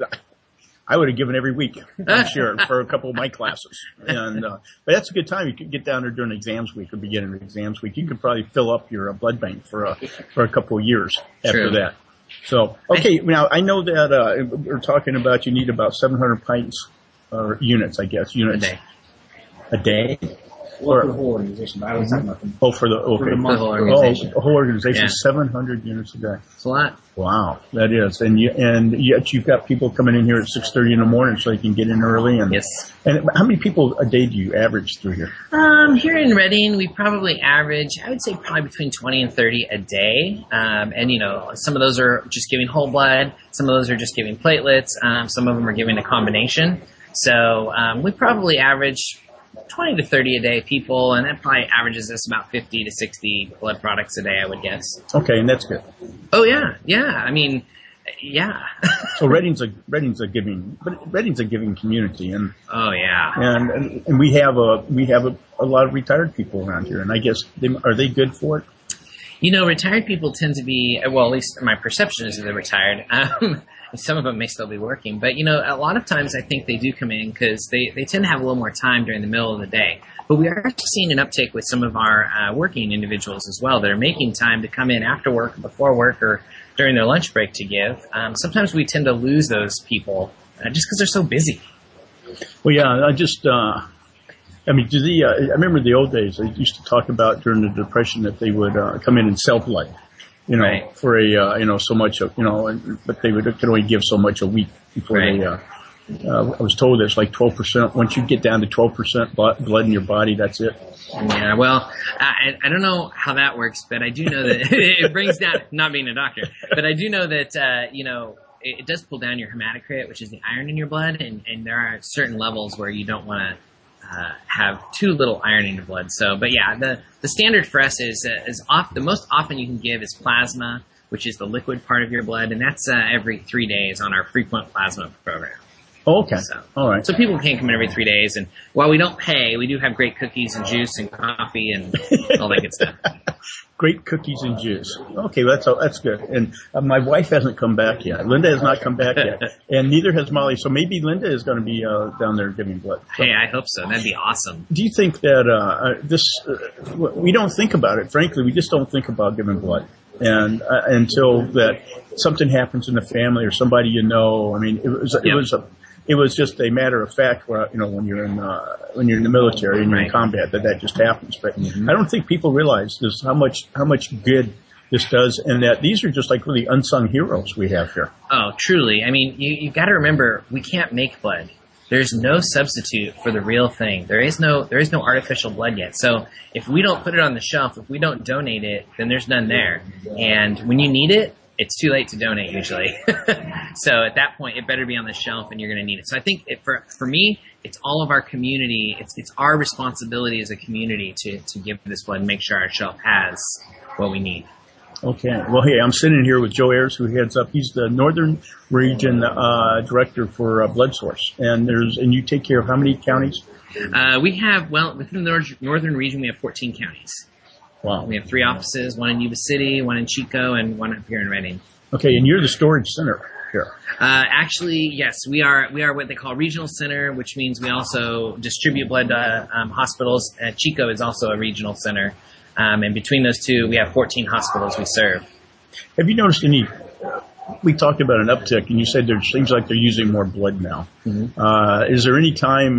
Speaker 5: I would have given every week, I'm sure, for a couple of my classes. And but that's a good time. You could get down there during exams week or beginning of exams week. You could probably fill up your blood bank for a couple of years after that. So, okay, now I know that we're talking about you need about 700 pints or units, I guess. Units. A day?
Speaker 17: Well, for the whole organization. But I was talking about the
Speaker 5: whole organization. The whole organization,
Speaker 15: Yeah.
Speaker 5: 700 units a day.
Speaker 15: It's a lot.
Speaker 5: Wow, that is. And yet you've got people coming in here at 6:30 in the morning so they can get in early. And,
Speaker 15: yes.
Speaker 5: And how many people a day do you average through here?
Speaker 15: Here in Reading, we probably average, I would say probably between 20 and 30 a day. And, you know, some of those are just giving whole blood. Some of those are just giving platelets. Some of them are giving a combination. So we probably average 20 to 30 a day people, and that probably averages us about 50 to 60 blood products a day, I would guess.
Speaker 5: Okay, and that's good.
Speaker 15: Oh, yeah. Yeah. I mean, yeah.
Speaker 5: So Reading's a giving community, and
Speaker 15: oh yeah,
Speaker 5: and we have a lot of retired people around here, and I guess are they good for it?
Speaker 15: You know, retired people tend to be, well, at least my perception is that they're retired. Some of them may still be working, but you know, a lot of times I think they do come in because they tend to have a little more time during the middle of the day. But we are seeing an uptick with some of our working individuals as well that are making time to come in after work, before work, or during their lunch break to give. Sometimes we tend to lose those people just because they're so busy.
Speaker 5: Well, yeah, I remember the old days. They used to talk about during the Depression that they would come in and sell blood, you know, right, for so much, but they could only give so much a week before they. I was told it's like 12%. Once you get down to 12% blood in your body, that's it.
Speaker 15: Yeah, well, I don't know how that works, but I do know that it brings down, not being a doctor, but I do know that, it does pull down your hematocrit, which is the iron in your blood, and there are certain levels where you don't want to have too little iron in your blood. So, but yeah, the standard for us is the most often you can give is plasma, which is the liquid part of your blood, and that's every 3 days on our frequent plasma program.
Speaker 5: Oh, okay.
Speaker 15: So,
Speaker 5: all right.
Speaker 15: So people can come in every 3 days, and while we don't pay, we do have great cookies and juice and coffee and all that good stuff.
Speaker 5: Great cookies and juice. Okay, that's good. And my wife hasn't come back yet. Linda has not come back yet, and neither has Molly. So maybe Linda is going to be down there giving blood. So,
Speaker 15: hey, I hope so. That'd be awesome.
Speaker 5: Do you think that we don't think about it? Frankly, we just don't think about giving blood, and until that something happens in the family or somebody you know. I mean, it was just a matter of fact where, when you're in the military and you're in combat, that just happens. But I don't think people realize this, how much good this does, and that these are just like really unsung heroes we have here.
Speaker 15: Oh, truly. I mean, you got to remember, we can't make blood. There's no substitute for the real thing. There is no artificial blood yet. So if we don't put it on the shelf, if we don't donate it, then there's none there. And when you need it, it's too late to donate usually. So at that point, it better be on the shelf and you're going to need it. So I think for me, it's all of our community. It's our responsibility as a community to give this blood and make sure our shelf has what we need.
Speaker 5: Okay. Well, hey, I'm sitting here with Joe Ayers, who heads up. He's the Northern Region Director for Blood Source. And you take care of how many counties?
Speaker 15: We have, within the Northern Region, we have 14 counties.
Speaker 5: Wow.
Speaker 15: We have 3 offices, one in Yuba City, one in Chico, and one up here in Redding.
Speaker 5: Okay, and you're the storage center here.
Speaker 15: Actually, yes, we are what they call regional center, which means we also distribute blood to hospitals. Chico is also a regional center. And between those two, we have 14 hospitals we serve.
Speaker 5: Have you noticed we talked about an uptick, and you said there seems like they're using more blood now. Mm-hmm. Is there any time,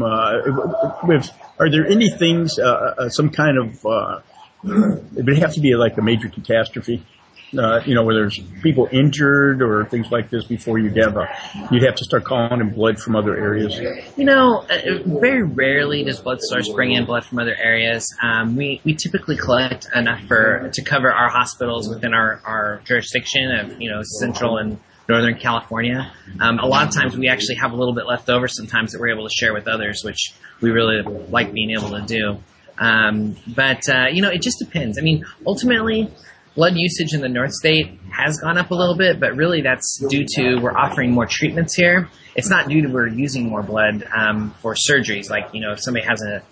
Speaker 5: are there any things, some kind of, it would have to be like a major catastrophe, where there's people injured or things like this before you'd have to start calling in blood from other areas?
Speaker 15: Very rarely does Blood Source bring in blood from other areas. We typically collect enough to cover our hospitals within our jurisdiction of, Central and Northern California. A lot of times we actually have a little bit left over sometimes that we're able to share with others, which we really like being able to do. But it just depends. I mean, ultimately, blood usage in the North State has gone up a little bit, but really that's due to we're offering more treatments here. It's not due to we're using more blood for surgeries. Like, if somebody has a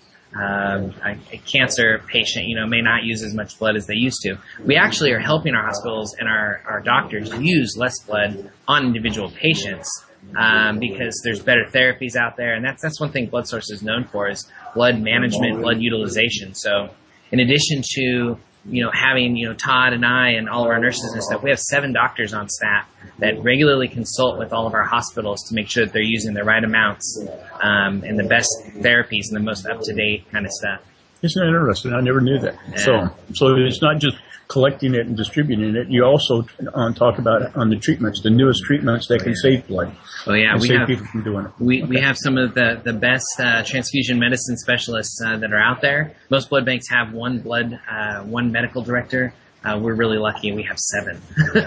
Speaker 15: cancer patient, may not use as much blood as they used to. We actually are helping our hospitals and our doctors use less blood on individual patients. Because there's better therapies out there, and that's one thing Blood Source is known for is blood management, blood utilization. So in addition to, having, Todd and I and all of our nurses and stuff, we have 7 doctors on staff that regularly consult with all of our hospitals to make sure that they're using the right amounts, and the best therapies and the most up-to-date kind of stuff.
Speaker 5: Isn't that interesting? I never knew that. Yeah. So it's not just collecting it and distributing it. You also talk about on the treatments, the newest treatments that can save blood.
Speaker 15: Oh yeah, we
Speaker 5: save
Speaker 15: have
Speaker 5: people from doing it.
Speaker 15: We have some of the best transfusion medicine specialists that are out there. Most blood banks have one medical director. We're really lucky. We have 7,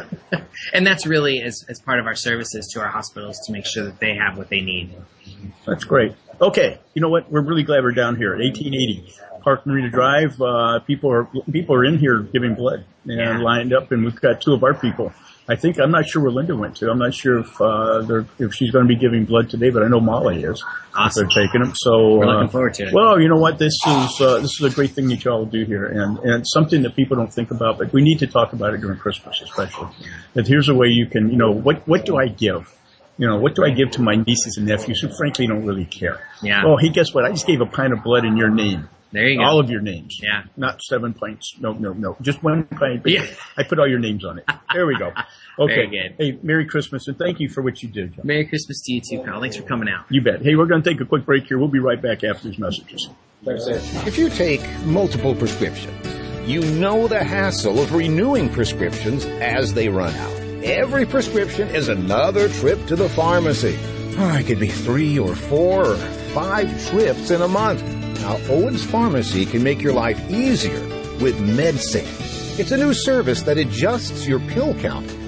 Speaker 15: and that's really as part of our services to our hospitals to make sure that they have what they need.
Speaker 5: That's great. Okay, you know what? We're really glad we're down here at 1880 Park Marina Drive. People are in here giving blood and lined up, and we've got 2 of our people. I'm not sure where Linda went to. I'm not sure if she's going to be giving blood today, but I know Molly is.
Speaker 15: Awesome.
Speaker 5: They're taking them. So
Speaker 15: we're looking forward to it.
Speaker 5: Well, you know what? This is a great thing that y'all do here, and it's something that people don't think about, but we need to talk about it during Christmas, especially. That here's a way you can, what do I give? What do I give to my nieces and nephews who frankly don't really care?
Speaker 15: Yeah.
Speaker 5: Oh, hey, guess what? I just gave a pint of blood in your name.
Speaker 15: There you go.
Speaker 5: All of your names.
Speaker 15: Yeah.
Speaker 5: Not 7 pints. No. Just 1 pint. But I put all your names on it. There we go. Okay.
Speaker 15: Very good.
Speaker 5: Hey, Merry Christmas, and thank you for what you did, John.
Speaker 15: Merry Christmas to you too, pal. Thanks for coming out.
Speaker 5: You bet. Hey, we're going to take a quick break here. We'll be right back after these messages.
Speaker 8: If you take multiple prescriptions, you know the hassle of renewing prescriptions as they run out. Every prescription is another trip to the pharmacy. It could be 3 or 4 or 5 trips in a month. Now, Owens Pharmacy can make your life easier with MedSafe. It's a new service that adjusts your pill count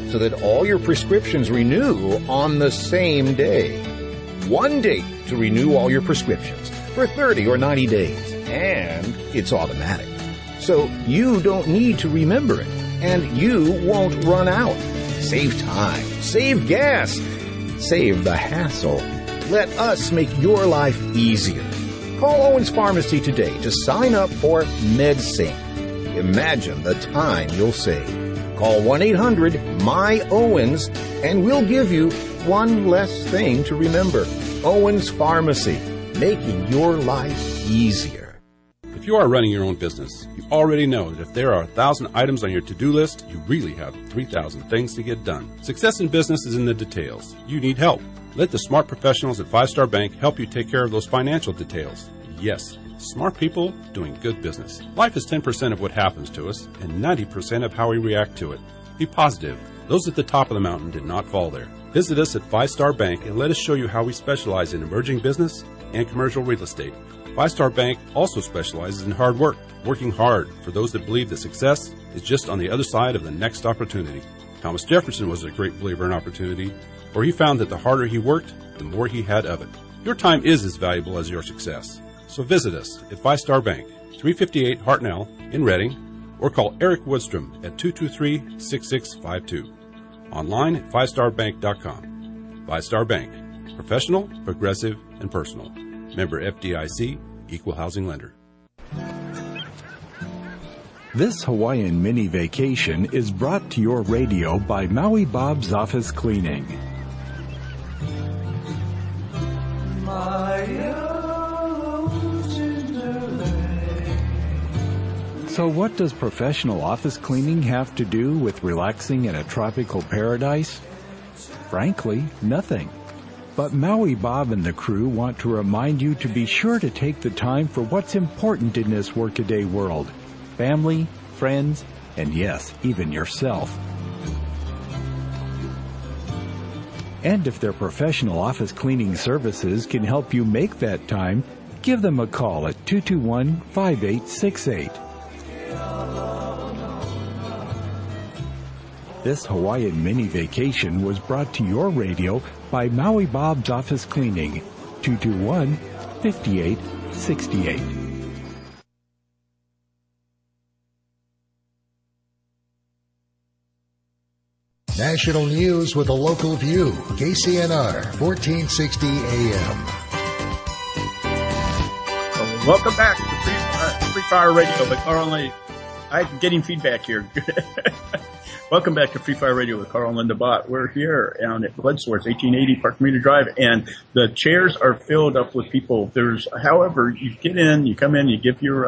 Speaker 8: so that all your prescriptions renew on the same day. One date to renew all your prescriptions for 30 or 90 days, and it's automatic. So you don't need to remember it, and you won't run out. Save time, save gas, save the hassle. Let us make your life easier. Call Owens Pharmacy today to sign up for MedSync. Imagine the time you'll save. Call 1-800-MY-OWENS and we'll give you one less thing to remember. Owens Pharmacy, making your life easier.
Speaker 10: If you are running your own business, you already know that if there are 1,000 items on your to-do list, you really have 3,000 things to get done. Success in business is in the details. You need help. Let the smart professionals at 5-Star Bank help you take care of those financial details. Yes, smart people doing good business. Life is 10% of what happens to us and 90% of how we react to it. Be positive. Those at the top of the mountain did not fall there. Visit us at 5-Star Bank and let us show you how we specialize in emerging business and commercial real estate. 5-Star Bank also specializes in hard work, working hard for those that believe that success is just on the other side of the next opportunity. Thomas Jefferson was a great believer in opportunity, for he found that the harder he worked, the more he had of it. Your time is as valuable as your success. So visit us at 5-Star Bank, 358 Hartnell in Reading, or call Eric Woodstrom at 223-6652. Online at 5starbank.com. 5-Star Bank. Professional, progressive, and personal. Member FDIC, Equal Housing Lender.
Speaker 18: This Hawaiian mini vacation is brought to your radio by Maui Bob's Office Cleaning. So what does professional office cleaning have to do with relaxing in a tropical paradise? Frankly, nothing. But Maui Bob and the crew want to remind you to be sure to take the time for what's important in this workaday world. Family, friends, and yes, even yourself. And if their professional office cleaning services can help you make that time, give them a call at 221-5868. This Hawaiian mini vacation was brought to your radio by Maui Bob's Office Cleaning, 221-5868.
Speaker 19: National news with a local view. KCNR, 1460 AM.
Speaker 5: Welcome back to Free Fire Radio with Carl and I'm getting feedback here. Welcome back to Free Fire Radio with Carl and Linda Bott. We're here down at Blood Source, 1880 Park Marina Drive, and the chairs are filled up with people. However, you get in, you come in, you give your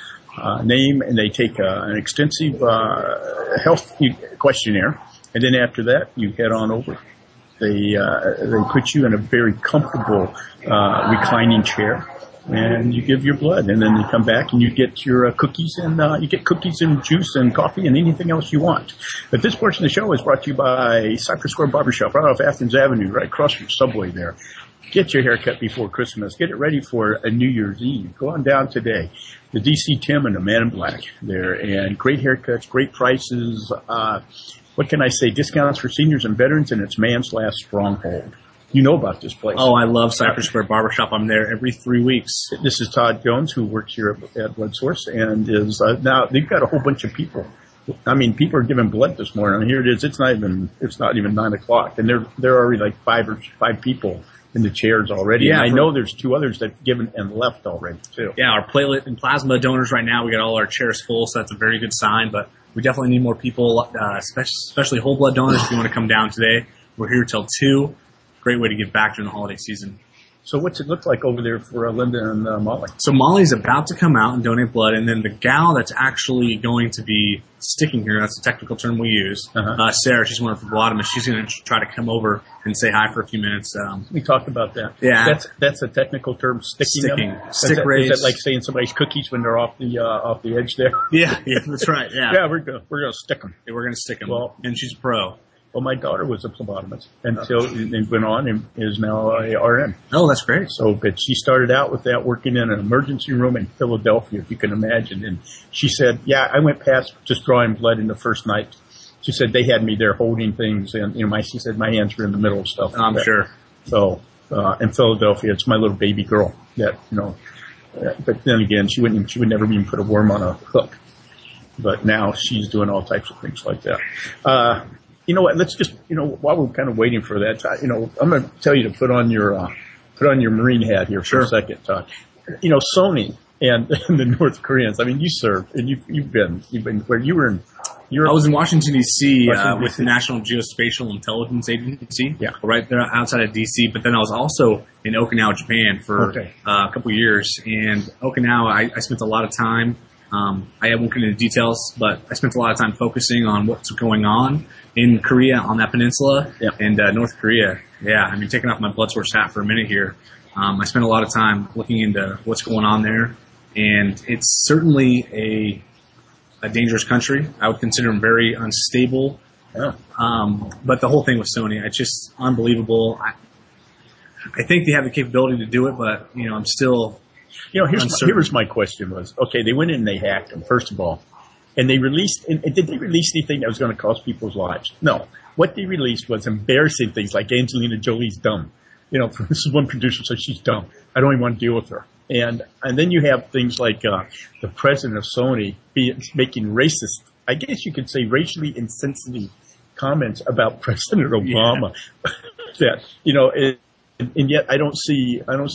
Speaker 5: name, and they take an extensive health questionnaire, and then after that, you head on over. They put you in a very comfortable reclining chair. And you give your blood, and then you come back and you get your cookies, and you get cookies and juice and coffee and anything else you want. But this portion of the show is brought to you by Cypress Square Barbershop, right off Athens Avenue, right across from Subway there. Get your hair cut before Christmas. Get it ready for a New Year's Eve. Go on down today. The DC Tim and the Man in Black there, and great haircuts, great prices. What can I say? Discounts for seniors and veterans, and it's Man's Last Stronghold. You know about this place.
Speaker 17: Oh, I love Cypress Square Barbershop. I'm there every 3 weeks.
Speaker 5: This is Todd Jones, who works here at Blood Source, and is now they've got a whole bunch of people. I mean, people are giving blood this morning. And here it is. It's not even 9:00, and there are already like five people in the chairs already. Yeah, and I know there's 2 others that've given and left already too.
Speaker 17: Yeah, our platelet and plasma donors right now. We got all our chairs full, so that's a very good sign. But we definitely need more people, especially whole blood donors. If you want to come down today, we're here till 2. Great way to give back during the holiday season.
Speaker 5: So what's it look like over there for Linda and Molly?
Speaker 17: So Molly's about to come out and donate blood, and then the gal that's actually going to be sticking here, that's the technical term we use, Sarah, she's one of the phlebotomists, she's going to try to come over and say hi for a few minutes.
Speaker 5: We talked about that.
Speaker 17: Yeah.
Speaker 5: That's a technical term, sticking.
Speaker 17: Stick raise.
Speaker 5: Is that like saying somebody's cookies when they're off the edge there?
Speaker 17: Yeah, that's right, yeah.
Speaker 5: Yeah, we're going to stick them.
Speaker 17: Yeah, we're going to stick them.
Speaker 5: Well,
Speaker 17: and she's a pro.
Speaker 5: Well, my daughter was a phlebotomist until it went on and is now a RN.
Speaker 17: Oh, that's great.
Speaker 5: So, but she started out with that working in an emergency room in Philadelphia, if you can imagine. And she said, yeah, I went past just drawing blood in the first night. she said they had me there holding things, and she said my hands were in the middle of stuff.
Speaker 17: I'm sure.
Speaker 5: So in Philadelphia, it's my little baby girl that but then again, she would never even put a worm on a hook. But now she's doing all types of things like that. You know what? Let's just while we're kind of waiting for that, I'm going to tell you to put on your Marine hat here for a second, Todd. Sony and the North Koreans. I mean, you served and you've been where you were in.
Speaker 17: I was in Washington, D.C. With the National Geospatial Intelligence Agency, right there outside of D.C. But then I was also in Okinawa, Japan for a couple of years. And Okinawa, I spent a lot of time. I won't get into details, but I spent a lot of time focusing on what's going on in Korea on that peninsula and North Korea. Yeah, I mean, taking off my blood source hat for a minute here. I spent a lot of time looking into what's going on there. And it's certainly a dangerous country. I would consider them very unstable. Yeah. But the whole thing with Sony, it's just unbelievable. I think they have the capability to do it, but I'm still.
Speaker 5: Here's my question was, okay, they went in and they hacked them, first of all. And they released, and did they release anything that was going to cost people's lives? No. What they released was embarrassing things like Angelina Jolie's dumb. This is one producer says she's dumb. I don't even want to deal with her. And then you have things like the president of Sony making racist, I guess you could say racially insensitive comments about President Obama. That and yet I don't see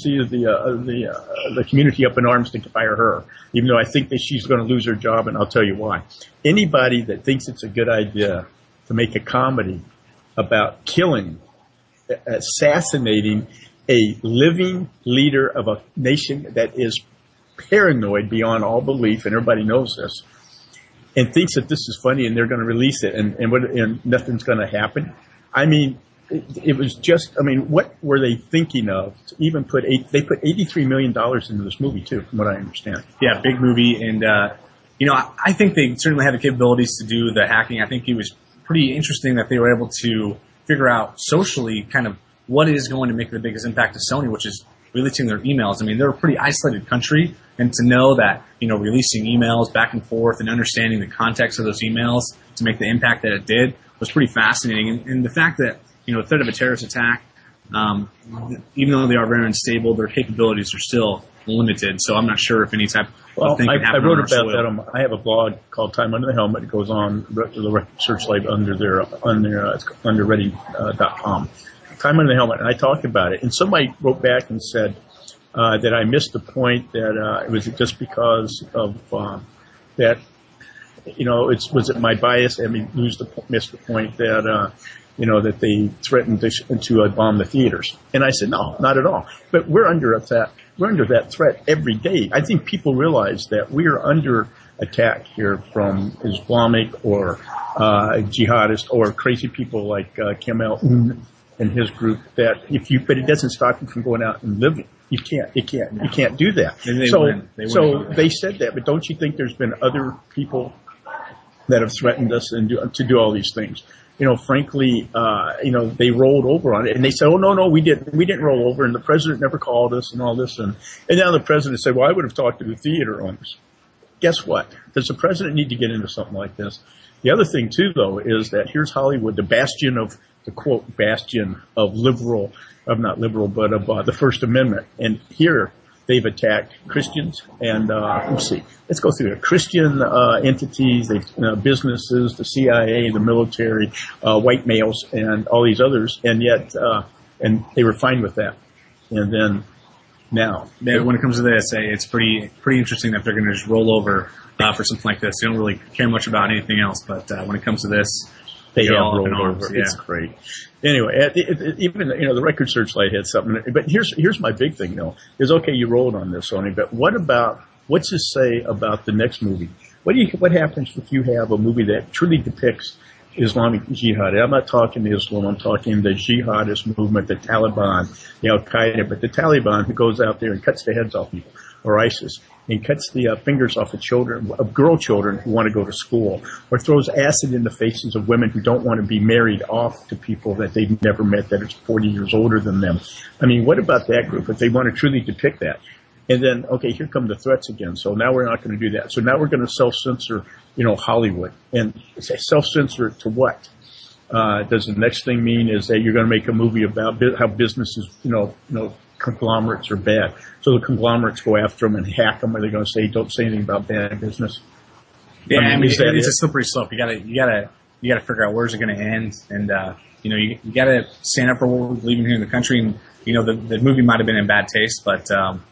Speaker 5: the community up in arms to fire her, even though I think that she's going to lose her job, and I'll tell you why. Anybody that thinks it's a good idea to make a comedy about killing, assassinating a living leader of a nation that is paranoid beyond all belief, and everybody knows this, and thinks that this is funny and they're going to release it and nothing's going to happen. I mean, it was just, what were they thinking of to even they put $83 million into this movie too, from what I understand.
Speaker 17: Yeah, big movie. And, I think they certainly had the capabilities to do the hacking. I think it was pretty interesting that they were able to figure out socially kind of what is going to make the biggest impact to Sony, which is releasing their emails. I mean, they're a pretty isolated country, and to know that, releasing emails back and forth and understanding the context of those emails to make the impact that it did was pretty fascinating. And the fact that, the threat of a terrorist attack, even though they are very unstable, their capabilities are still limited. So I'm not sure if any type of thing can happen.
Speaker 5: I wrote about that. I have a blog called Time Under the Helmet. It goes on the Record Searchlight under Reading.com. Time Under the Helmet, and I talked about it. And somebody wrote back and said that I missed the point that it was just because of that. Was it my bias? I mean, missed the point that. That they threatened to bomb the theaters. And I said, no, not at all. But we're under attack. We're under that threat every day. I think people realize that we are under attack here from Islamic or jihadists or crazy people like Kim Il-sung and his group. But it doesn't stop you from going out and living. You can't do that. They said that. But don't you think there's been other people that have threatened us to do all these things? Frankly, they rolled over on it, and they said, "Oh no, we didn't roll over," and the president never called us, and all this, and now the president said, "Well, I would have talked to the theater owners." Guess what? Does the president need to get into something like this? The other thing too, though, is that here's Hollywood, the bastion of the First Amendment, and here they've attacked Christians and let's go through it. Christian entities, businesses, the CIA, the military, white males, and all these others, and yet and they were fine with that. And then now,
Speaker 17: when it comes to this, it's pretty interesting that they're going to just roll over for something like this. They don't really care much about anything else, but when it comes to this,
Speaker 5: they have rolled over. Yeah. It's great. Anyway, even the Record Searchlight had something. But here's my big thing, though, is okay, you rolled on this, Sony. But what's this say about the next movie? What happens if you have a movie that truly depicts Islamic Jihad? I'm not talking Islam. I'm talking the jihadist movement, the Taliban, the Al Qaeda, but the Taliban who goes out there and cuts the heads off people, or ISIS, and cuts the fingers off of girl children who want to go to school, or throws acid in the faces of women who don't want to be married off to people that they've never met that are 40 years older than them. I mean, what about that group? If they want to truly depict that, And then, okay, here come the threats again. So now we're not going to do that. So now we're going to self-censor, Hollywood. And self-censor to what? Does the next thing mean is that you're going to make a movie about how businesses, conglomerates are bad? So the conglomerates go after them and hack them. Are they going to say, don't say anything about bad business?
Speaker 17: Yeah, it's a slippery slope. You gotta figure out where's it going to end, and you gotta stand up for what we believe in here in the country. And the movie might have been in bad taste, but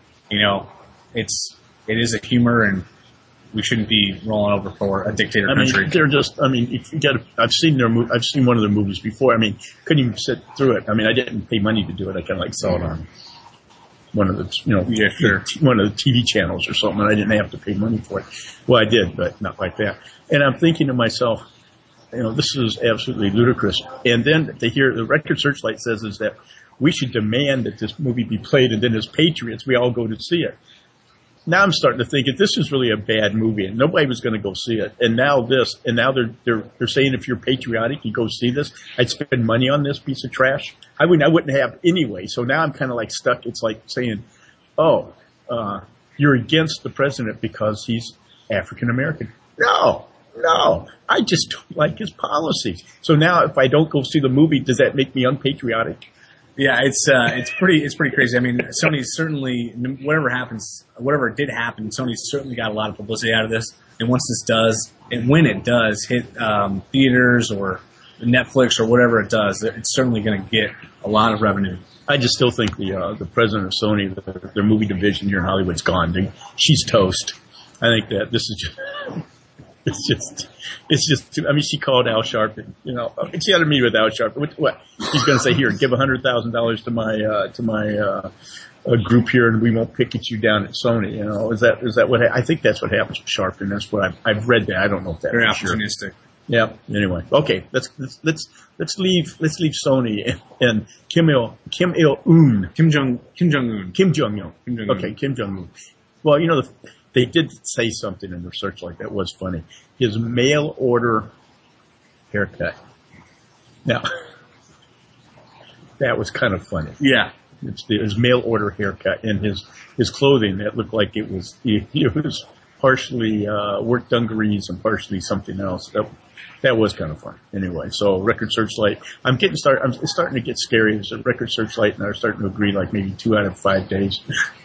Speaker 17: it is a humor, and we shouldn't be rolling over for a dictator country.
Speaker 5: I've seen one of their movies before. Couldn't even sit through it. I didn't pay money to do it. I kind of saw it on one of the, one of the TV channels or something, and I didn't have to pay money for it. Well, I did, but not like that. And I'm thinking to myself, this is absolutely ludicrous. And then to hear the Record Searchlight says is that we should demand that this movie be played, and then as patriots, we all go to see it. Now I'm starting to think if this is really a bad movie and nobody was going to go see it, and now they're saying if you're patriotic, you go see this. I'd spend money on this piece of trash. I wouldn't have anyway. So now I'm kind of like stuck. It's like saying, you're against the president because he's African American. No, I just don't like his policies. So now if I don't go see the movie, does that make me unpatriotic?
Speaker 17: Yeah, it's pretty crazy. Sony certainly, whatever did happen, Sony certainly got a lot of publicity out of this. And once this does, and when it does hit theaters or Netflix or whatever it does, it's certainly going to get a lot of revenue.
Speaker 5: I just still think the president of Sony, their movie division here in Hollywood's gone. She's toast. I think that this is just. It's just. She called Al Sharpton. She had a meeting with Al Sharpton. What? He's going to say, "Here, give $100,000 to my group here, and we won't picket you down at Sony." Is that what? I think that's what happens with Sharpton. That's what I've read that. I don't know if that's
Speaker 17: very opportunistic.
Speaker 5: Sure. Yeah. Anyway, okay. Let's leave Sony and Kim Il Un.
Speaker 17: Kim Jong Un.
Speaker 5: Okay, Kim Jong Un. Well, they did say something in research like that was funny. His mail order haircut. Now, that was kind of funny.
Speaker 17: Yeah.
Speaker 5: His mail order haircut and his clothing that looked like it was partially work dungarees and partially something else. That was kind of fun. Anyway, so Record Searchlight. It's starting to get scary. As a Record Searchlight and I are starting to agree like maybe 2 out of 5 days.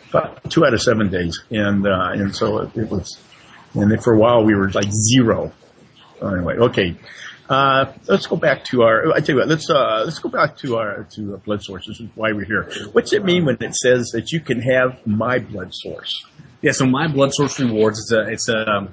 Speaker 5: 2 out of 7 days, and so it was, and for a while we were like 0. Anyway, okay, let's go back to I tell you what, let's go back to blood sources. This is why we're here. What's it mean when it says that you can have My Blood Source?
Speaker 17: Yeah, so My Blood Source Rewards. It's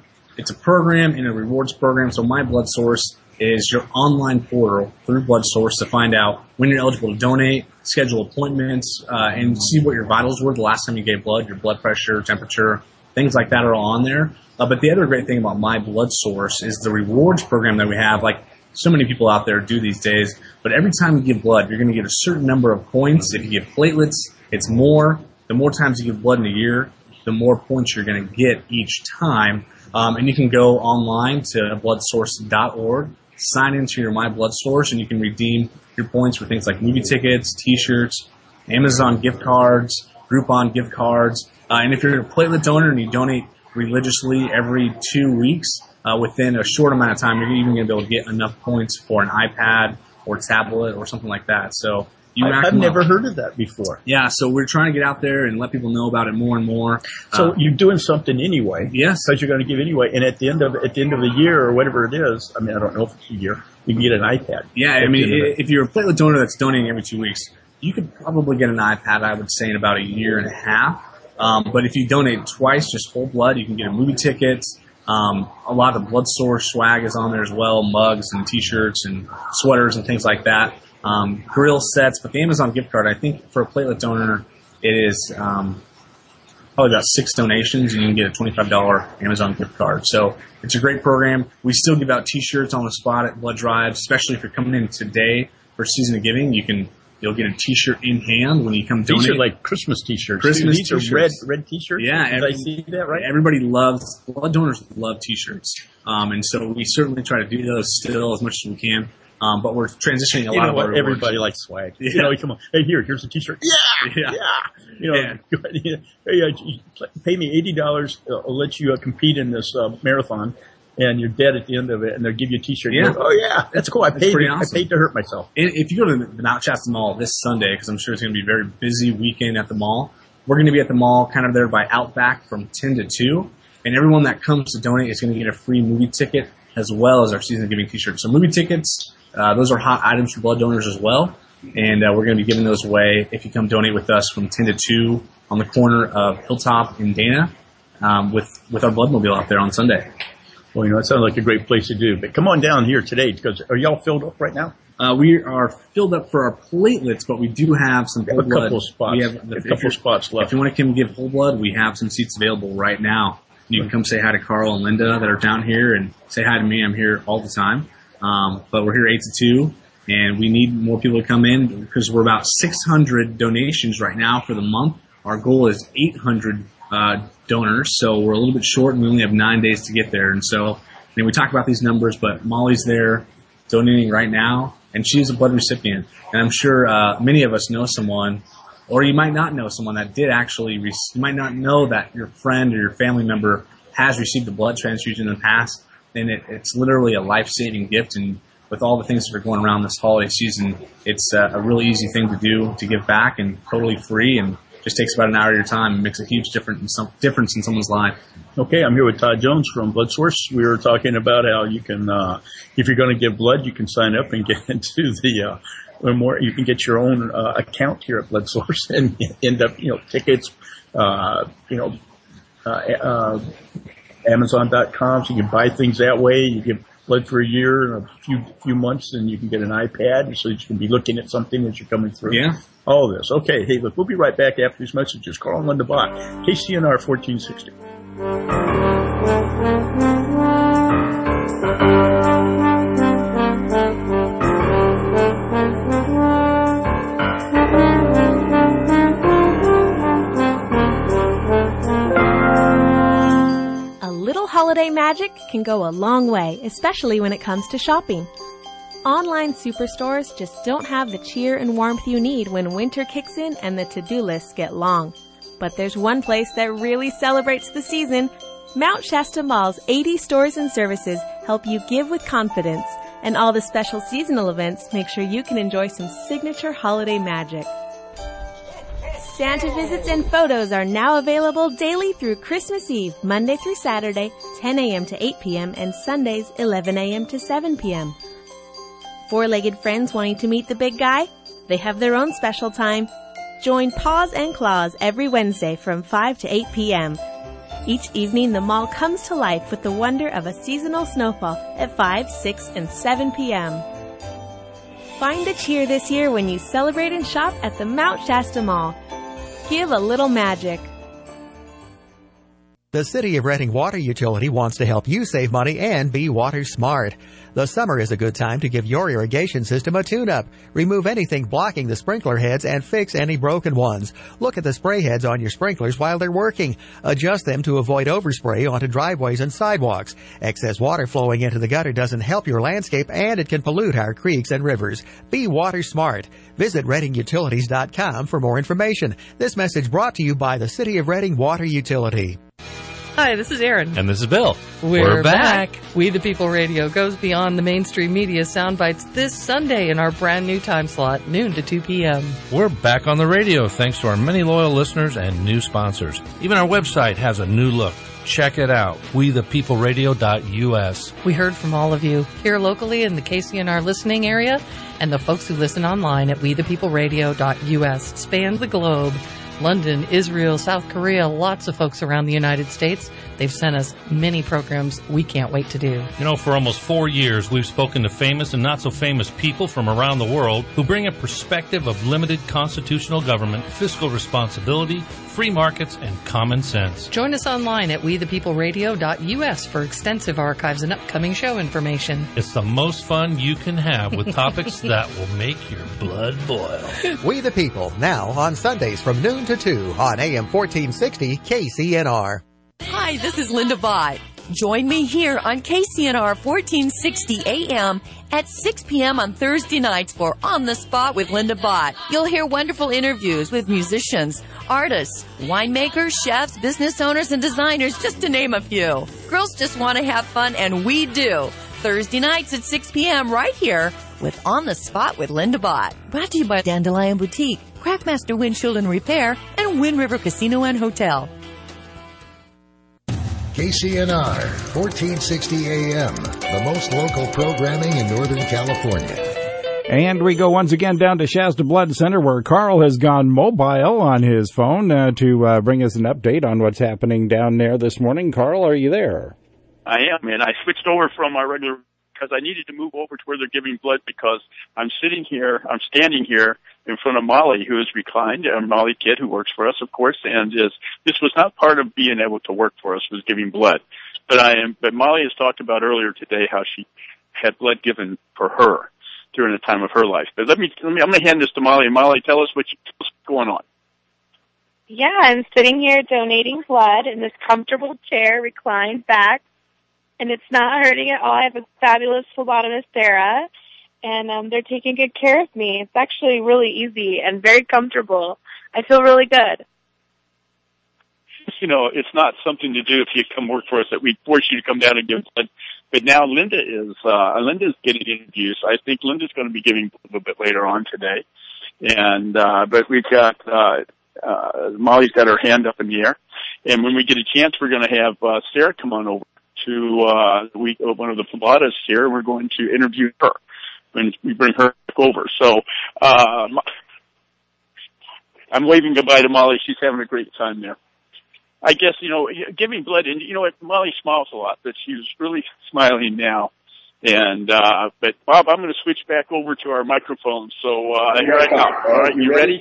Speaker 17: a program and a rewards program. So My Blood Source is your online portal through Blood Source to find out when you're eligible to donate, schedule appointments, and see what your vitals were the last time you gave blood, your blood pressure, temperature, things like that are all on there. But the other great thing about My Blood Source is the rewards program that we have. Like so many people out there do these days. But every time you give blood, you're going to get a certain number of points. If you give platelets, it's more. The more times you give blood in a year, the more points you're going to get each time. And you can go online to bloodsource.org. Sign into your My Blood Source, and you can redeem your points for things like movie tickets, T-shirts, Amazon gift cards, Groupon gift cards. And if you're a platelet donor and you donate religiously every 2 weeks, within a short amount of time, you're even going to be able to get enough points for an iPad or tablet or something like that. So
Speaker 5: I've never heard of that before.
Speaker 17: Yeah, so we're trying to get out there and let people know about it more and more.
Speaker 5: So you're doing something anyway.
Speaker 17: Yes.
Speaker 5: Because you're going to give anyway. And at the end of the year or whatever it is, I don't know if it's a year, you can get an iPad.
Speaker 17: Yeah, if you're a platelet donor that's donating every 2 weeks, you could probably get an iPad, I would say, in about a year and a half. But if you donate twice, just whole blood, you can get movie tickets. A lot of Blood Source swag is on there as well, mugs and T-shirts and sweaters and things like that. Grill sets, but the Amazon gift card, I think for a platelet donor, it is probably about 6 donations, and you can get a $25 Amazon gift card. So it's a great program. We still give out T-shirts on the spot at blood drives, especially if you're coming in today for Season of Giving. You'll get a T-shirt in hand when you come donate.
Speaker 5: These are like Christmas T-shirts.
Speaker 17: These
Speaker 5: are red T-shirts?
Speaker 17: Yeah.
Speaker 5: Did I see that right?
Speaker 17: Everybody blood donors love T-shirts. And so we certainly try to do those still as much as we can. But we're transitioning a lot of our rewards.
Speaker 5: Everybody likes swag.
Speaker 17: Yeah.
Speaker 5: Come on. Hey, here's a T-shirt. Yeah. Pay me $80. I'll let you compete in this marathon, and you're dead at the end of it, and they'll give you a T-shirt.
Speaker 17: Yeah.
Speaker 5: Oh yeah, that's cool. I paid to hurt myself.
Speaker 17: If you go to the Mount Shasta Mall this Sunday, because I'm sure it's going to be a very busy weekend at the mall, we're going to be at the mall, kind of there by Outback from 10 to 2, and everyone that comes to donate is going to get a free movie ticket as well as our season giving T-shirt. So movie tickets, those are hot items for blood donors as well. And we're going to be giving those away if you come donate with us from 10 to 2 on the corner of Hilltop and Dana with our Bloodmobile out there on Sunday.
Speaker 5: Well, it sounds like a great place to do. But come on down here today, because are y'all filled up right now?
Speaker 17: We are filled up for our platelets, but we do have some whole blood.
Speaker 5: A couple of spots.
Speaker 17: We have
Speaker 5: a couple of spots left.
Speaker 17: If you want to come give whole blood, we have some seats available right now. You can come say hi to Carl and Linda that are down here, and say hi to me. I'm here all the time. But we're here 8 to 2. And we need more people to come in because we're about 600 donations right now for the month. Our goal is 800 donors, so we're a little bit short, and we only have 9 days to get there. And so, we talk about these numbers, but Molly's there donating right now, and she's a blood recipient. And I'm sure many of us know someone, or you might not know someone that did actually. You might not know that your friend or your family member has received a blood transfusion in the past, and it's literally a life-saving gift. And with all the things that are going around this holiday season, it's a really easy thing to do, to give back, and totally free, and just takes about an hour of your time and makes a huge difference in someone's life.
Speaker 5: Okay, I'm here with Todd Jones from Blood Source. We were talking about how you can, if you're going to give blood, you can sign up and get into the you can get your own account here at Blood Source and end up, tickets, Amazon.com, so you can buy things that way. You give blood for a year and a few months, and you can get an iPad so you can be looking at something as you're coming through.
Speaker 17: Yeah.
Speaker 5: All this. Okay, hey, look, we'll be right back after these messages. Carl and Linda Bach, KCNR 1460.
Speaker 11: Holiday magic can go a long way, especially when it comes to shopping. Online superstores just don't have the cheer and warmth you need when winter kicks in and the to-do lists get long. But there's one place that really celebrates the season. Mount Shasta Mall's 80 stores and services help you give with confidence, and all the special seasonal events make sure you can enjoy some signature holiday magic. Santa visits and photos are now available daily through Christmas Eve, Monday through Saturday, 10 a.m. to 8 p.m., and Sundays, 11 a.m. to 7 p.m. Four-legged friends wanting to meet the big guy? They have their own special time. Join Paws and Claws every Wednesday from 5 to 8 p.m. Each evening, the mall comes to life with the wonder of a seasonal snowfall at 5, 6, and 7 p.m. Find the cheer this year when you celebrate and shop at the Mount Shasta Mall. Give a little magic.
Speaker 3: The City of Reading Water Utility wants to help you save money and be water smart. The summer is a good time to give your irrigation system a tune-up. Remove anything blocking the sprinkler heads and fix any broken ones. Look at the spray heads on your sprinklers while they're working. Adjust them to avoid overspray onto driveways and sidewalks. Excess water flowing into the gutter doesn't help your landscape, and it can pollute our creeks and rivers. Be water smart. Visit ReadingUtilities.com for more information. This message brought to you by the City of Reading Water Utility.
Speaker 12: Hi, this is Erin.
Speaker 20: And this is Bill.
Speaker 12: We're back. We the People Radio goes beyond the mainstream media sound bites this Sunday in our brand new time slot, noon to 2 p.m.
Speaker 20: We're back on the radio thanks to our many loyal listeners and new sponsors. Even our website has a new look. Check it out, wethepeopleradio.us.
Speaker 12: We heard from all of you here locally in the KCNR listening area and the folks who listen online at wethepeopleradio.us. Span the globe. London, Israel, South Korea, lots of folks around the United States. They've sent us many programs we can't wait to do.
Speaker 20: You know, for almost 4 years, we've spoken to famous and not so famous people from around the world who bring a perspective of limited constitutional government, fiscal responsibility, free markets, and common sense.
Speaker 12: Join us online at wethepeopleradio.us for extensive archives and upcoming show information.
Speaker 20: It's the most fun you can have with topics that will make your blood boil.
Speaker 3: We the People, now on Sundays from noon to 2 on AM 1460 KCNR.
Speaker 21: Hi, this is Linda Bott.
Speaker 13: Join me here on KCNR 1460 AM at 6 p.m. on Thursday nights for On the Spot with Linda Bott. You'll hear wonderful interviews with musicians, artists, winemakers, chefs, business owners, and designers, just to name a few. Girls just want to have fun, and we do. Thursday nights at 6 p.m. right here with On the Spot with Linda Bott. Brought to you by Dandelion Boutique, Craftmaster Windshield and Repair, and Wind River Casino and Hotel.
Speaker 19: KCNR 1460 AM, the most local programming in Northern California.
Speaker 6: And we go once again down to Shasta Blood Center, where Carl has gone mobile on his phone to bring us an update on what's happening down there this morning. Carl, are you there?
Speaker 21: I am, and I switched over from my regular because I needed to move over to where they're giving blood because I'm standing here in front of Molly, who is reclined, and Molly Kidd, who works for us, of course, and this was not part of being able to work for us, was giving blood. But Molly has talked about earlier today how she had blood given for her during the time of her life. But I'm going to hand this to Molly, and Molly, tell us what's going on.
Speaker 22: Yeah, I'm sitting here donating blood in this comfortable chair, reclined back, and it's not hurting at all. I have a fabulous phlebotomist, Sarah, and they're taking good care of me. It's actually really easy and very comfortable. I feel really good.
Speaker 21: You know, it's not something to do if you come work for us that we force you to come down and give blood. But now Linda's getting interviews. I think Linda's going to be giving a little bit later on today. And, but we've got, Molly's got her hand up in the air. And when we get a chance, we're going to have, Sarah come on over to, one of the phlebotomists here, and we're going to interview her when we bring her back over. So, I'm waving goodbye to Molly. She's having a great time there. I guess, you know, giving blood, and you know what, Molly smiles a lot, but she's really smiling now. And, but Bob, I'm going to switch back over to our microphone. So, here I come. All right, you ready?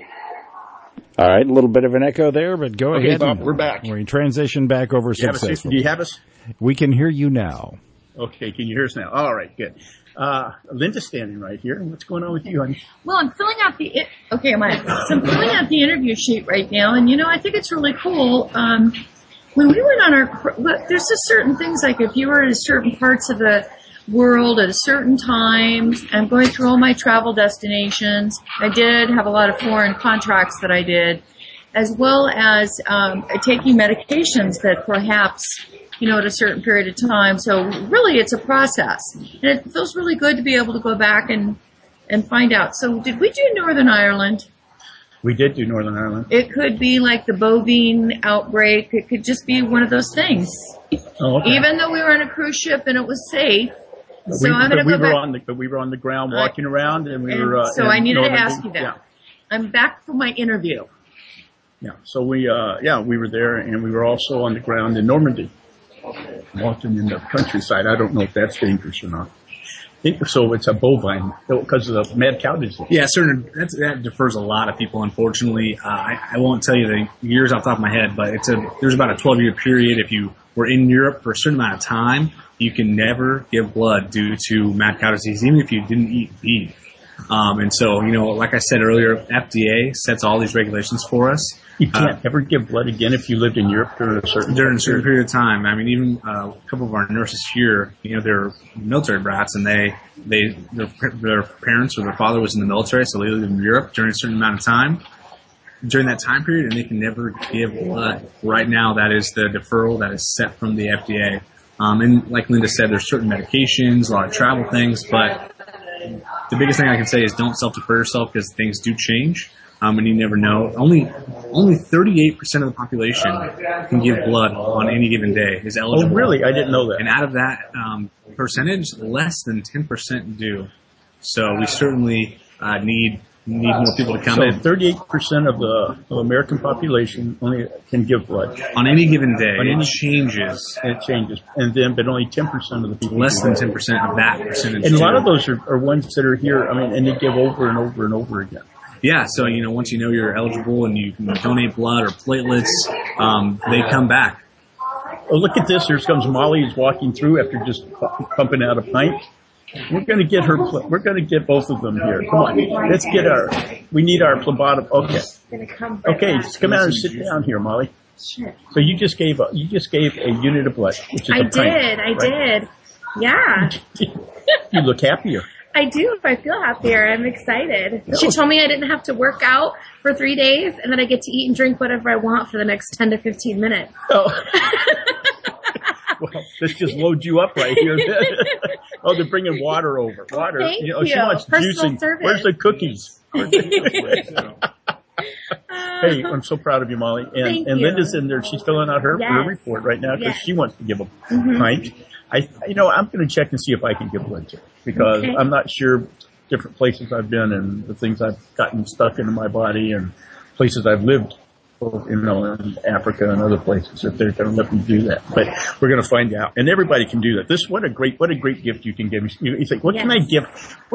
Speaker 6: All right, a little bit of an echo there, but go ahead.
Speaker 5: Bob, we're back.
Speaker 6: We transition back over successfully.
Speaker 5: Do you have us?
Speaker 6: We can hear you now.
Speaker 5: Okay, can you hear us now? All right, good. Linda's standing right here. What's going on with you, honey?
Speaker 7: Well, I'm filling out I'm filling out the interview sheet right now, and you know, I think it's really cool. When we went on there's just certain things, like if you were in certain parts of the world at a certain time, I'm going through all my travel destinations. I did have a lot of foreign contracts that I did, as well as taking medications that perhaps, you know, at a certain period of time. So really it's a process. And it feels really good to be able to go back and find out. So did we do Northern Ireland?
Speaker 5: We did do Northern Ireland.
Speaker 7: It could be like the bovine outbreak. It could just be one of those things.
Speaker 5: Oh, okay.
Speaker 7: Even though we were on a cruise ship and it was safe. So I'm going to go back.
Speaker 5: But we were on the ground walking around, and we were.
Speaker 7: So I needed
Speaker 5: Northern,
Speaker 7: to ask you that.
Speaker 5: Yeah.
Speaker 7: I'm back for my interview.
Speaker 5: Yeah. So we were there, and we were also on the ground in Normandy, walking in the countryside. I don't know if that's dangerous or not. I think so. It's a bovine because of the mad cow disease.
Speaker 17: Yeah, certainly. That defers a lot of people, unfortunately. I won't tell you the years off the top of my head, but there's about a 12-year period. If you were in Europe for a certain amount of time, you can never give blood due to mad cow disease, even if you didn't eat beef. And so, you know, like I said earlier, FDA sets all these regulations for us.
Speaker 5: You can't ever give blood again if you lived in Europe during a certain
Speaker 17: period of time. I mean, even a couple of our nurses here, you know, they're military brats, and their parents or their father was in the military, so they lived in Europe during a certain amount of time. During that time period, and they can never give blood. Right now, that is the deferral that is set from the FDA. And like Linda said, there's certain medications, a lot of travel things, but the biggest thing I can say is don't self-defer yourself, because things do change, and you never know. Only 38% of the population can give blood on any given day is eligible.
Speaker 5: Oh, really? I didn't know that.
Speaker 17: And out of that percentage, less than 10% do. So we certainly need more people to come in.
Speaker 5: So 38% of the American population only can give blood
Speaker 17: on any given day. It changes.
Speaker 5: It changes, but only 10% of the people.
Speaker 17: Less than 10% of that percentage.
Speaker 5: And a lot of those are ones that are here. I mean, and they give over and over and over again.
Speaker 17: Yeah, so you know, once you know you're eligible and you can donate blood or platelets, they come back.
Speaker 5: Oh, look at this! Here comes Molly. Who's walking through after just pumping out a pint. We're going to get her. We're going to get both of them here. Come on, let's get we need our phlebotomist. Okay. Okay, just come out and sit down here, Molly.
Speaker 7: Sure.
Speaker 5: So you just gave a unit of blood, which is a pint.
Speaker 7: I did. Yeah.
Speaker 5: You look happier.
Speaker 7: I do. I feel happier. I'm excited. She told me I didn't have to work out for 3 days and then I get to eat and drink whatever I want for the next 10 to 15 minutes.
Speaker 5: Oh. Well, this just loads you up right here. Oh, they're bringing water over. Water.
Speaker 7: Thank you.
Speaker 5: She wants
Speaker 7: Personal
Speaker 5: juicing.
Speaker 7: service.
Speaker 5: Where's the cookies? Hey, I'm so proud of you, Molly. And
Speaker 7: Thank you.
Speaker 5: Linda's in there. She's filling out her report right now because she wants to give a pint. I'm going to check and see if I can give blood too, because I'm not sure different places I've been and the things I've gotten stuck into my body and places I've lived, in Africa and other places, if they're going to let me do that. But we're going to find out. And everybody can do that. What a great gift you can give. You think, what can I give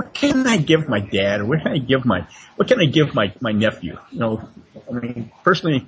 Speaker 5: my dad? Or what can I give my nephew? Personally,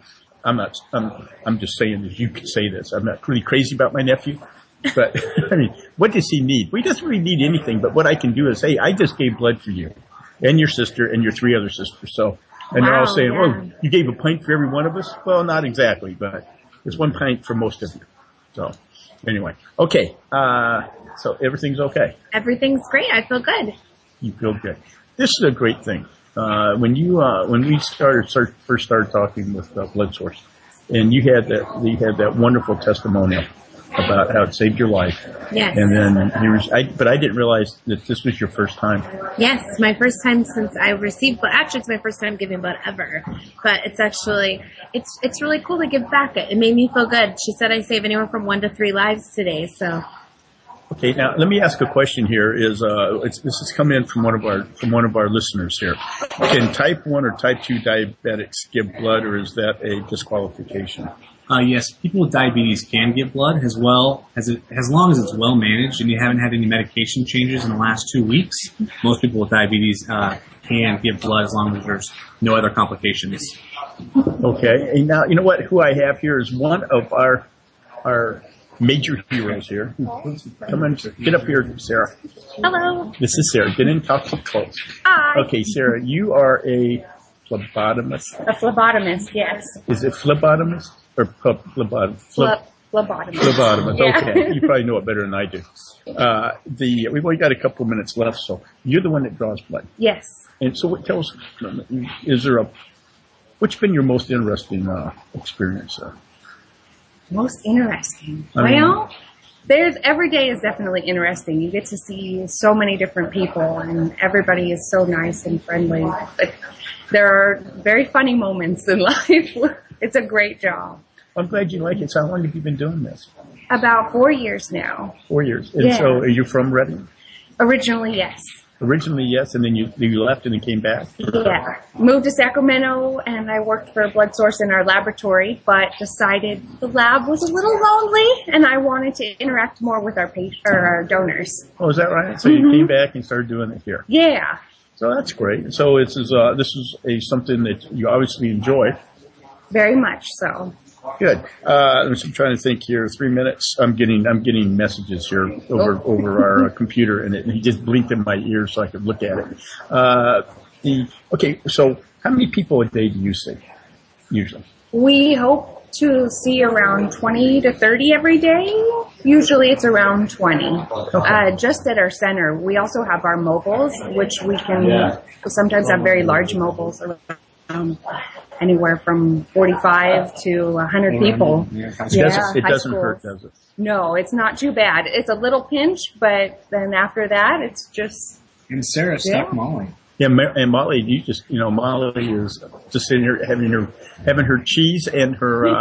Speaker 5: I'm just saying that you could say this. I'm not really crazy about my nephew. But, what does he need? Well, he doesn't really need anything, but what I can do is, hey, I just gave blood for you and your sister and your 3 other sisters. So, and they're all saying, well, you gave a pint for every one of us? Well, not exactly, but it's 1 pint for most of you. So, anyway. Okay. So everything's okay.
Speaker 7: Everything's great. I feel good.
Speaker 5: You feel good. This is a great thing. When we first started talking with Blood Source, and you had that wonderful testimonial about how it saved your life.
Speaker 7: Yes.
Speaker 5: And then but I didn't realize that this was your first time.
Speaker 7: Yes, my first time since I received blood. Actually, it's my first time giving blood ever. But it's actually, it's really cool to give back. It made me feel good. She said I save anywhere from 1 to 3 lives today, so.
Speaker 5: Okay, now let me ask a question here. This has come in from one of our listeners here. Can type 1 or type 2 diabetics give blood, or is that a disqualification?
Speaker 17: Yes, people with diabetes can give blood as long as it's well managed and you haven't had any medication changes in the last 2 weeks. Most people with diabetes can give blood as long as there's no other complications.
Speaker 5: Okay, and now you know what? Who I have here is one of our major heroes here. Come on, get up here, Sarah.
Speaker 7: Hello.
Speaker 5: This is Sarah. Get in, talk close.
Speaker 7: Hi.
Speaker 5: Okay, Sarah, you are a phlebotomist.
Speaker 1: A phlebotomist, yes.
Speaker 5: Is it phlebotomist? Or phlebotomist?
Speaker 1: Phlebotomist.
Speaker 5: Phlebotomist,
Speaker 1: Yeah.
Speaker 5: okay. You probably know it better than I do. We've only got a couple of minutes left, so you're the one that draws blood.
Speaker 1: Yes.
Speaker 5: And so tell us, what's been your most interesting experience?
Speaker 1: Most interesting. Every day is definitely interesting. You get to see so many different people and everybody is so nice and friendly. But there are very funny moments in life. It's a great job.
Speaker 5: I'm glad you like it. So how long have you been doing this?
Speaker 1: About 4 years now.
Speaker 5: 4 years. And so are you from Reading?
Speaker 1: Originally, yes.
Speaker 5: Originally, yes, and then you left and then came back?
Speaker 1: Yeah. Moved to Sacramento and I worked for Blood Source in our laboratory, but decided the lab was a little lonely and I wanted to interact more with our our donors.
Speaker 5: Oh, is that right? So you came back and started doing it here?
Speaker 1: Yeah.
Speaker 5: So that's great. So this is something that you obviously enjoy.
Speaker 1: Very much so.
Speaker 5: Good. I'm trying to think here. 3 minutes. I'm getting messages here over our computer, and he just blinked in my ear so I could look at it. Okay. So how many people a day do you see usually?
Speaker 1: We hope to see around 20 to 30 every day. Usually it's around 20. Okay. Just at our center. We also have our mobiles, which we can sometimes have very large mobiles around. Anywhere from 45 to 100 people.
Speaker 5: It doesn't hurt, does it?
Speaker 1: No, it's not too bad. It's a little pinch, but then after that, it's just...
Speaker 17: And Sarah stuck Molly.
Speaker 5: Yeah, and Molly, Molly is just sitting here having her cheese and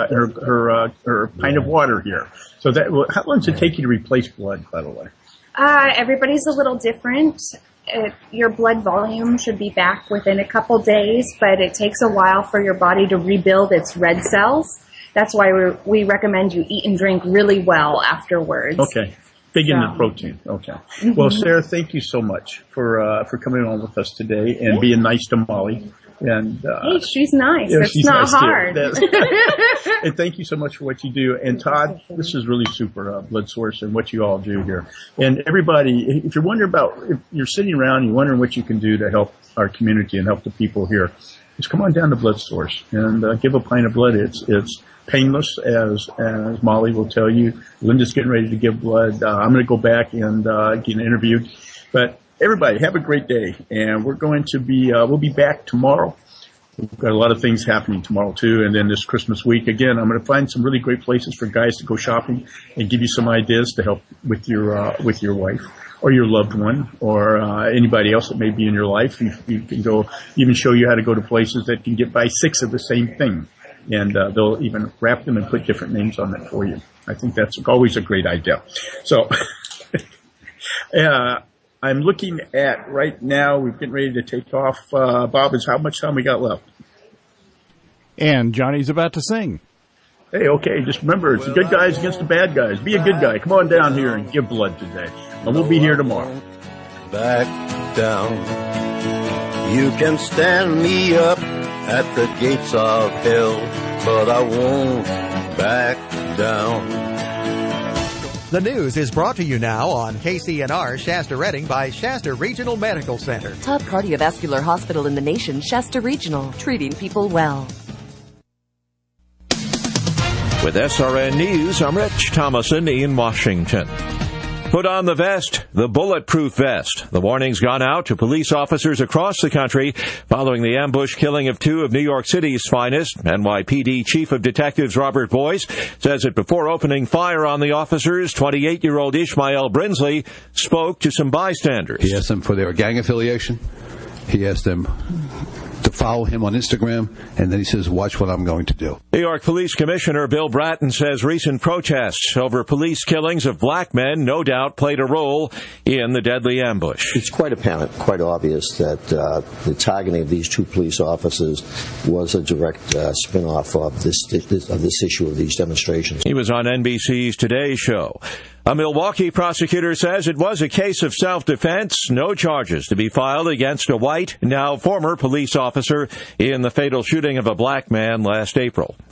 Speaker 5: her pint of water here. So how long does it take you to replace blood, by the way?
Speaker 1: Everybody's a little different. Your blood volume should be back within a couple days, but it takes a while for your body to rebuild its red cells. That's why we recommend you eat and drink really well afterwards.
Speaker 5: Okay. Big into protein. Okay. Mm-hmm. Well, Sarah, thank you so much for coming on with us today and being nice to Molly. And
Speaker 1: hey, she's nice. It's not hard.
Speaker 5: And thank you so much for what you do. And Todd, this is really super, Blood Source and what you all do here. And everybody, if you're wondering if you're sitting around and you're wondering what you can do to help our community and help the people here, is come on down to Blood Source and give a pint of blood. It's painless, as Molly will tell you. Linda's getting ready to give blood. I'm going to go back and get interviewed. But everybody, have a great day. And we're going to be, we'll be back tomorrow. We've got a lot of things happening tomorrow too. And then this Christmas week, again, I'm going to find some really great places for guys to go shopping and give you some ideas to help with your wife or your loved one or anybody else that may be in your life. You can go, even show you how to go to places that can get by 6 of the same thing. And they'll even wrap them and put different names on it for you. I think that's always a great idea. So I'm looking at right now, we're getting ready to take off. Bob, is how much time we got left?
Speaker 6: And Johnny's about to sing.
Speaker 5: Hey, okay, just remember, it's the good guys against the bad guys. Be a good guy. Come on down here and give blood today. And we'll be here tomorrow.
Speaker 2: Back down. You can stand me up at the gates of hell, but I won't back down.
Speaker 3: The news is brought to you now on KCNR Shasta Redding by Shasta Regional Medical Center.
Speaker 4: Top cardiovascular hospital in the nation, Shasta Regional, treating people well.
Speaker 9: With SRN News, I'm Rich Thomason in Washington. Put on the vest, the bulletproof vest. The warning's gone out to police officers across the country following the ambush killing of 2 of New York City's finest. NYPD Chief of Detectives Robert Boyce says that before opening fire on the officers, 28-year-old Ishmael Brinsley spoke to some bystanders.
Speaker 23: He asked them for their gang affiliation. He asked them to follow him on Instagram, and then he says, watch what I'm going to do.
Speaker 9: New York Police Commissioner Bill Bratton says recent protests over police killings of black men no doubt played a role in the deadly ambush.
Speaker 24: It's quite apparent, quite obvious that the targeting of these 2 police officers was a direct spin-off of this issue of these demonstrations.
Speaker 9: He was on NBC's Today Show. A Milwaukee prosecutor says it was a case of self-defense. No charges to be filed against a white, now former police officer in the fatal shooting of a black man last April.